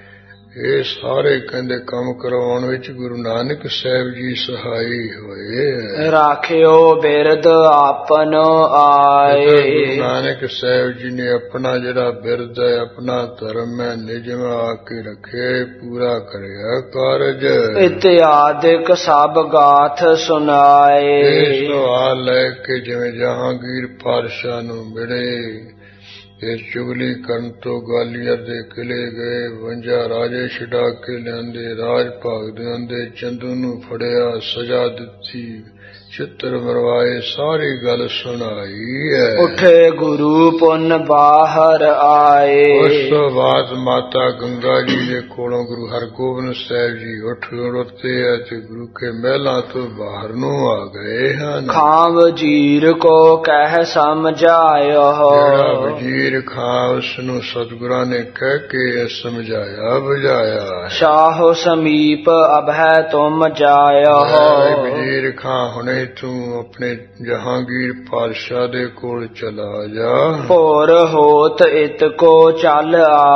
ਇਹ ਸਾਰੇ ਕਹਿੰਦੇ ਕੰਮ ਕਰਵਾਉਣ ਵਿੱਚ ਗੁਰੂ ਨਾਨਕ ਸਾਹਿਬ ਜੀ ਸਹਾਈ ਹੋਏ। ਰਾਖਿਓ ਬਿਰਦ ਆਪਨ ਆਏ। ਗੁਰੂ ਨਾਨਕ ਸਾਹਿਬ ਜੀ ਨੇ ਆਪਣਾ ਜਿਹੜਾ ਬਿਰਦ ਹੈ, ਆਪਣਾ ਧਰਮ ਹੈ, ਨਿਯਮ ਆ ਕੇ ਰੱਖੇ, ਪੂਰਾ ਕਰਿਆ ਕਾਰਜ। ਇਤਿਆਦਿਕ ਸਭ ਗਾਥ ਸੁਣਾਏ। ਇਸ ਤੋਂ ਆ ਲੈ ਕੇ ਜਿਵੇਂ ਜਹਾਂਗੀਰ ਪਾਤਸ਼ਾਹ ਨੂੰ ਮਿਲੇ, ਇਹ ਚੁਗਲੀ ਕਰਨ ਤੋਂ ਗਵਾਲੀਅਰ ਦੇ ਕਿਲੇ ਗਏ। 52 ਰਾਜੇ ਛਡਾ ਕੇ ਲਿਆਂਦੇ, ਰਾਜ ਭਾਗ ਦਿਆਂਦੇ। ਚੰਦੂ ਨੂੰ ਫੜਿਆ, ਸਜ਼ਾ ਦਿੱਤੀ, ਛਿੱਤਰ ਮਰਵਾਏ, ਸਾਰੀ ਗੱਲ ਸੁਣਾਈ ਹੈ। ਉਠੇ ਗੁਰੂ ਪੁੰਨ ਬਾਹਰ ਆਏ। ਉਸ ਤੋਂ ਬਾਅਦ ਮਾਤਾ ਗੰਗਾ ਜੀ ਦੇ ਕੋਲੋਂ ਗੁਰੂ ਹਰਗੋਬਿੰਦ ਸਾਹਿਬ ਜੀ ਉੱਠ ਖੜੋਤੇ ਹੈ ਤੇ ਗੁਰੂ ਕੇ ਮਹਿਲਾਂ ਤੋਂ ਬਾਹਰ ਨੂੰ ਆ ਗਏ ਹਨ। ਖਾਂ ਵਜ਼ੀਰ ਕੋ ਕਹਿ ਸਮਝਾਇਓ। ਜਿਹੜਾ ਵਜ਼ੀਰ ਖਾਂ ਉਸ ਨੂੰ ਸਤਿਗੁਰਾਂ ਨੇ ਕਹਿ ਕੇ ਸਮਝਾਇਆ ਬੁਝਾਇਆ। ਸ਼ਾਹ ਸਮੀਪ ਅਭੈ ਤੁਮ ਜਾਇਓ। ਵਜ਼ੀਰ ਖਾਂ ਹੁਣੇ ਤੂੰ ਆਪਣੇ ਜਹਾਂਗੀਰ ਪਾਤਸ਼ਾਹ ਦੇ ਕੋਲ ਚਲਾ ਜਾ। ਭੋਰ ਹੋਤ ਇਤ ਕੋ ਚੱਲ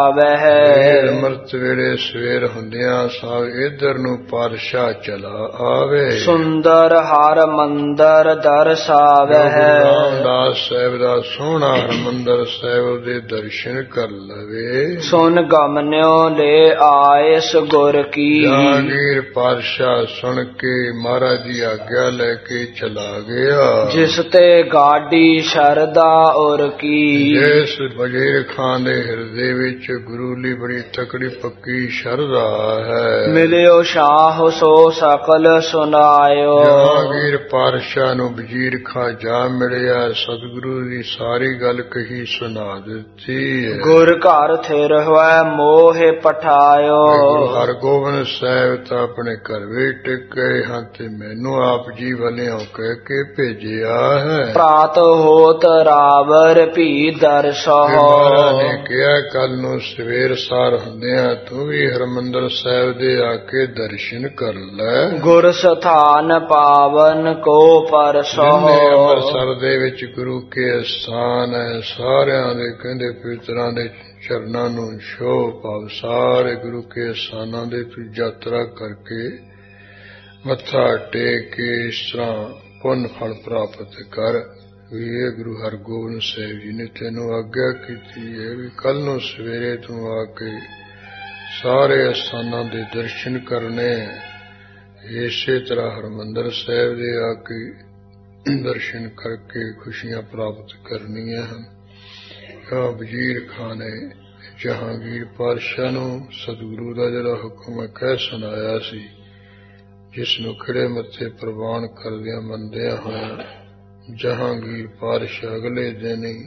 ਆਵੈ। ਅੰਮ੍ਰਿਤ ਵੇਲੇ ਸਵੇਰ ਹੁੰਦਿਆਂ ਸਭ ਇਧਰ ਨੂੰ ਪਾਤਸ਼ਾਹ ਚਲਾ ਆਵੇ। ਸੁੰਦਰ ਹਰ ਮੰਦਰ ਦਰਸਾਵੈ। ਰਾਮਦਾਸ ਸਾਹਿਬ ਦਾ ਸੋਹਣਾ ਹਰਮੰਦਰ ਸਾਹਿਬ ਦੇ ਦਰਸ਼ਨ ਕਰ ਲਵੇ। ਸੁਨ ਗਮਨਿਓ ਲੈ ਆਇਸ ਗੁਰ ਕੀ। ਜਹਾਂਗੀਰ ਪਾਤਸ਼ਾਹ ਸੁਣ ਕੇ ਮਹਾਰਾਜ ਦੀ ਆਗਿਆ ਲੈ ਕੇ ਚਲਾ ਗਿਆ। ਜਿਸ ਤੇ ਗਾਡੀ ਸ਼ਰਦਾ ਔਰ ਕੀ। ਜਿਸ ਵਜ਼ੀਰ ਖਾਨ ਦੇ ਹਿਰਦੇ ਵਿੱਚ ਗੁਰੂ ਲਈ ਬੜੀ ਤਕੜੀ ਪੱਕੀ ਸ਼ਰਧਾ ਹੈ। ਮਿਲਿਓ ਸ਼ਾਹ ਸੋ ਸਕਲ ਸੁਨਾਇਓ। ਜਹਾਂਗੀਰ ਪਾਤਸ਼ਾਹ ਨੂੰ ਵਜ਼ੀਰ ਖਾਂ ਜਾ ਮਿਲਿਆ, ਸਤਿਗੁਰੂ ਦੀ ਸਾਰੀ ਗੱਲ ਕਹੀ ਸੁਣਾ ਦਿੱਤੀ। ਗੁਰ ਘਰ ਥਿਰ ਹੋਇ ਮੋਹਿ ਪਠਾਇਓ। ਗੁਰੂ ਹਰਗੋਬਿੰਦ ਸਾਹਿਬ ਤਾਂ ਆਪਣੇ ਘਰ ਵਿੱਚ ਟਿਕ ਗਏ ਹਨ ਤੇ ਮੈਨੂੰ ਆਪ ਜੀ ਵਾਲਿਆਂ ਕਹਿ ਕੇ ਭੇਜਿਆ ਹੈ। ਪ੍ਰਾਤ ਹੋਤ ਰਾਵਰ ਭੀ ਦਰਸੋ। ਮਹਾਰਾਜ ਨੇ ਕਿਹਾ ਕੱਲ ਨੂੰ ਸਵੇਰ ਸਾਰ ਹੁੰਦਿਆਂ ਤੂੰ ਵੀ ਹਰਮੰਦਰ ਸਾਹਿਬ ਦੇ ਆ ਕੇ ਦਰਸ਼ਨ ਕਰ ਲੈ। ਗੁਰ ਸਥਾਨ ਪਾਵਨ ਕੋ ਪਰਸੋ। ਅੰਮ੍ਰਿਤਸਰ ਦੇ ਵਿੱਚ ਗੁਰੂ ਕੇ ਸਥਾਨ ਹੈ, ਸਾਰਿਆਂ ਦੇ ਕਹਿੰਦੇ ਪਿਤਰਾਂ ਦੇ ਚਰਨਾਂ ਨੂੰ ਛੋਹ ਪਾਵ। ਸਾਰੇ ਗੁਰੂ ਕੇ ਸਥਾਨਾਂ ਦੇ ਤੂੰ ਯਾਤਰਾ ਕਰਕੇ ਮੱਥਾ ਟੇਕ ਕੇ ਇਸ ਤਰ੍ਹਾਂ ਪੁੰਨ ਫਲ ਪ੍ਰਾਪਤ ਕਰ। ਵੀ ਇਹ ਗੁਰੂ ਹਰਗੋਬਿੰਦ ਸਾਹਿਬ ਜੀ ਨੇ ਤੈਨੂੰ ਆਗਿਆ ਕੀਤੀ ਹੈ ਵੀ ਕੱਲ ਨੂੰ ਸਵੇਰੇ ਤੂੰ ਆ ਕੇ ਸਾਰੇ ਅਸਥਾਨਾਂ ਦੇ ਦਰਸ਼ਨ ਕਰਨੇ। ਇਸੇ ਤਰ੍ਹਾਂ ਹਰਮੰਦਰ ਸਾਹਿਬ ਦੇ ਆ ਕੇ ਦਰਸ਼ਨ ਕਰਕੇ ਖੁਸ਼ੀਆਂ ਪ੍ਰਾਪਤ ਕਰਨੀਆਂ ਹਨ। ਵਜ਼ੀਰ ਖਾਨ ਨੇ ਜਹਾਂਗੀਰ ਪਾਤਸ਼ਾਹ ਨੂੰ ਸਤਿਗੁਰੂ ਦਾ ਜਿਹੜਾ ਹੁਕਮ ਹੈ ਕਹਿ ਸੁਣਾਇਆ ਸੀ, ਜਿਸ ਨੂੰ ਖਿੜੇ ਮੱਥੇ ਪ੍ਰਵਾਨ ਕਰਦਿਆਂ ਮੰਨਦਿਆਂ ਹੋਇਆ ਜਹਾਂਗੀਰ ਪਾਤਸ਼ਾਹ ਅਗਲੇ ਦਿਨ ਹੀ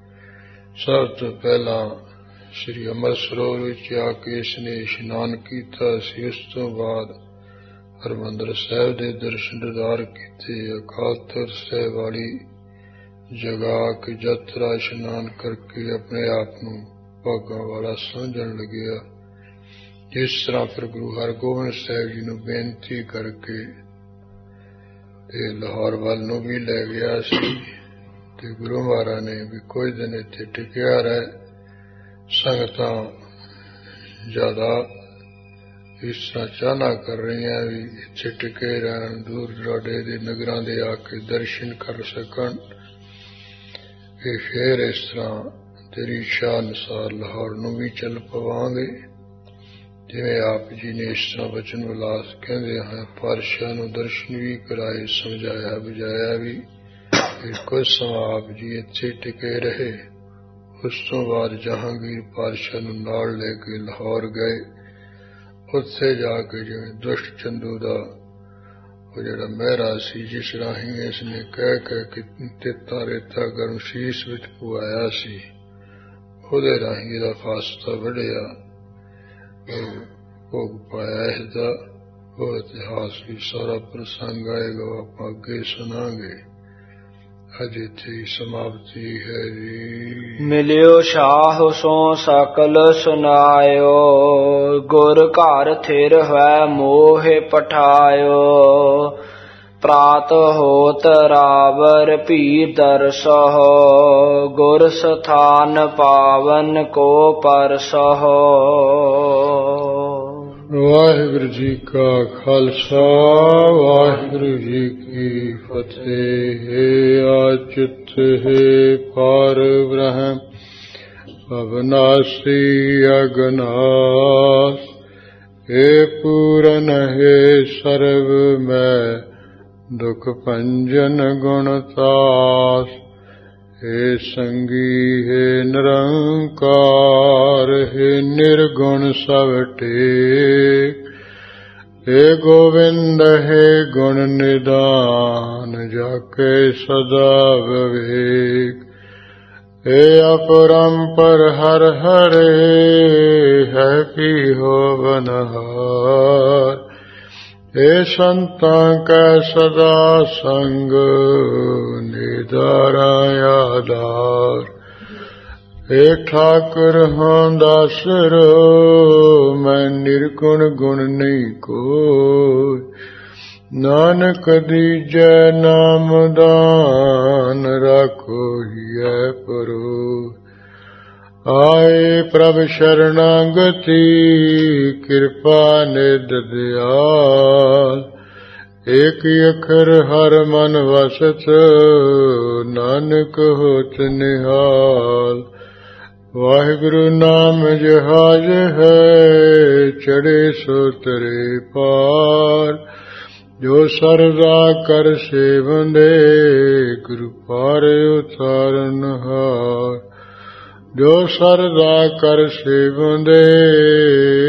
ਸਭ ਤੋਂ ਪਹਿਲਾਂ ਸ੍ਰੀ ਅੰਮ੍ਰਿਤ ਸਰੋਵਰ ਵਿੱਚ ਆ ਕੇ ਇਸਨੇ ਇਸ਼ਨਾਨ ਕੀਤਾ ਸੀ। ਉਸ ਤੋਂ ਬਾਅਦ ਹਰਿਮੰਦਰ ਸਾਹਿਬ ਦੇ ਦਰਸ਼ਨ ਦੀਦਾਰ ਕੀਤੇ। ਅਕਾਲ ਤਖ਼ਤ ਸਾਹਿਬ ਵਾਲੀ ਜਗਾ ਕੇ ਯਾਤਰਾ ਇਸ਼ਨਾਨ ਕਰਕੇ ਆਪਣੇ ਆਪ ਨੂੰ ਭਾਗਾਂ ਵਾਲਾ ਸਮਝਣ ਲੱਗਿਆ। ਜਿਸ ਤਰ੍ਹਾਂ ਫਿਰ ਗੁਰੂ ਹਰਗੋਬਿੰਦ ਸਾਹਿਬ ਜੀ ਨੂੰ ਬੇਨਤੀ ਕਰਕੇ ਤੇ ਲਾਹੌਰ ਵੱਲ ਨੂੰ ਵੀ ਲੈ ਗਿਆ ਸੀ ਤੇ ਗੁਰੂ ਮਹਾਰਾਜ ਨੇ ਵੀ ਕੁਝ ਦਿਨ ਇੱਥੇ ਟਿਕਿਆ ਰਹਿ, ਸੰਗਤਾਂ ਜ਼ਿਆਦਾ ਇਸ ਤਰ੍ਹਾਂ ਚਾਹਨਾ ਕਰ ਰਹੀਆਂ ਵੀ ਇੱਥੇ ਟਿਕੇ ਰਹਿਣ, ਦੂਰ ਦੁਰਾਡੇ ਦੇ ਨਗਰਾਂ ਦੇ ਆ ਕੇ ਦਰਸ਼ਨ ਕਰ ਸਕਣ। ਇਹ ਫੇਰ ਇਸ ਤਰ੍ਹਾਂ ਤੇਰੀ ਇੱਛਾ ਅਨੁਸਾਰ ਲਾਹੌਰ ਨੂੰ ਵੀ ਚੱਲ ਪਵਾਂਗੇ। ਜਿਵੇਂ ਆਪ ਜੀ ਨੇ ਇਸ ਤਰ੍ਹਾਂ ਬਚਨ ਵਿਲਾਸ ਕਹਿੰਦੇ ਹਨ, ਪਾਤਸ਼ਾਹ ਨੂੰ ਦਰਸ਼ਨ ਵੀ ਕਰਾਏ, ਸਮਝਾਇਆ ਬੁਝਾਇਆ ਵੀ। ਫਿਰ ਕੁਝ ਸਮਾਂ ਆਪ ਜੀ ਇੱਥੇ ਟਿਕੇ ਰਹੇ। ਉਸ ਤੋਂ ਬਾਅਦ ਜਹਾਂਗੀਰ ਪਾਤਸ਼ਾਹ ਨੂੰ ਨਾਲ ਲੈ ਕੇ ਲਾਹੌਰ ਗਏ। ਉੱਥੇ ਜਾ ਕੇ ਜਿਵੇਂ ਦੁਸ਼ਟ ਚੰਦੂ ਦਾ ਉਹ ਜਿਹੜਾ ਮਹਿਰਾ ਸੀ, ਜਿਸ ਰਾਹੀਂ ਇਸ ਨੇ ਕਹਿ ਕੇ ਤਿੱਤਾ ਰੇਤਾ ਗਰਮ ਸ਼ੀਸ਼ ਵਿੱਚ ਪਵਾਇਆ ਸੀ, ਉਹਦੇ ਰਾਹੀਂ ਇਹਦਾ ਫਾਸਤਾ ਵੜਿਆ, ਭੋਗ ਪਾਇਆ। ਇਸਦਾ ਉਹ ਇਤਿਹਾਸ ਵੀ ਸਾਰਾ ਪ੍ਰਸੰਗ ਆਏਗਾ, ਆਪਾਂ ਅੱਗੇ ਸੁਣਾਂਗੇ। ਅੱਜ ਇੱਥੇ ਸਮਾਪਤੀ ਹੈ ਜੀ। ਮਿਲਿਓ ਸ਼ਾਹ ਸੋ ਸਕਲ ਸੁਨਾਇਓ, ਗੁਰ ਘਰ ਥਿਰ ਹੈ ਮੋਹ ਪਠਾਇਓ। ਪ੍ਰਾਤ ਹੋਤ ਰਾਵਰ ਭੀ ਦਰਸਹੁ, ਗੁਰ ਸਥਾਨ ਪਾਵਨ ਕੋ ਪਰਸਹੁ। ਵਾਹਿਗੁਰੂ ਜੀ ਕਾ ਖਾਲਸਾ, ਵਾਹਿਗੁਰੂ ਜੀ ਕੀ ਫਤਿਹ। ਆਚਿਤ ਹੈ ਪਾਰ ਬ੍ਰਹਮ ਅਵਨਾਸੀ ਅਗਨਾਸ, ਏ ਪੂਰਨ ਹੈ ਸਰਬ ਮੈਂ ਦੁਖ ਭੰਜਨ ਗੁਣਤਾਸ। हे संगी हे निरंकार, हे निर्गुण सब टेक। हे गोविंद हे गुण निदान, जाके सदा विवेक। हे अपरंपर हर हरे, है भी हो बनहार। हे संतां कै सदा संग, निदारा आधार। हे ठाकुर हों दासरो, मैं निर्गुण गुण नहीं कोय। नानक दीजै नाम दान, राखो हियै परोय। आए प्रभ शरणागति, कृपा निध दयाल। एक अखर हर मन वसत, नानक होत निहाल। वाहिगुरु नाम जहाज है, चढ़े सो तरे पार। जो सरदा कर सेवंदे, गुरु पार उतारन हार। जो सरदा कर सेवंदे,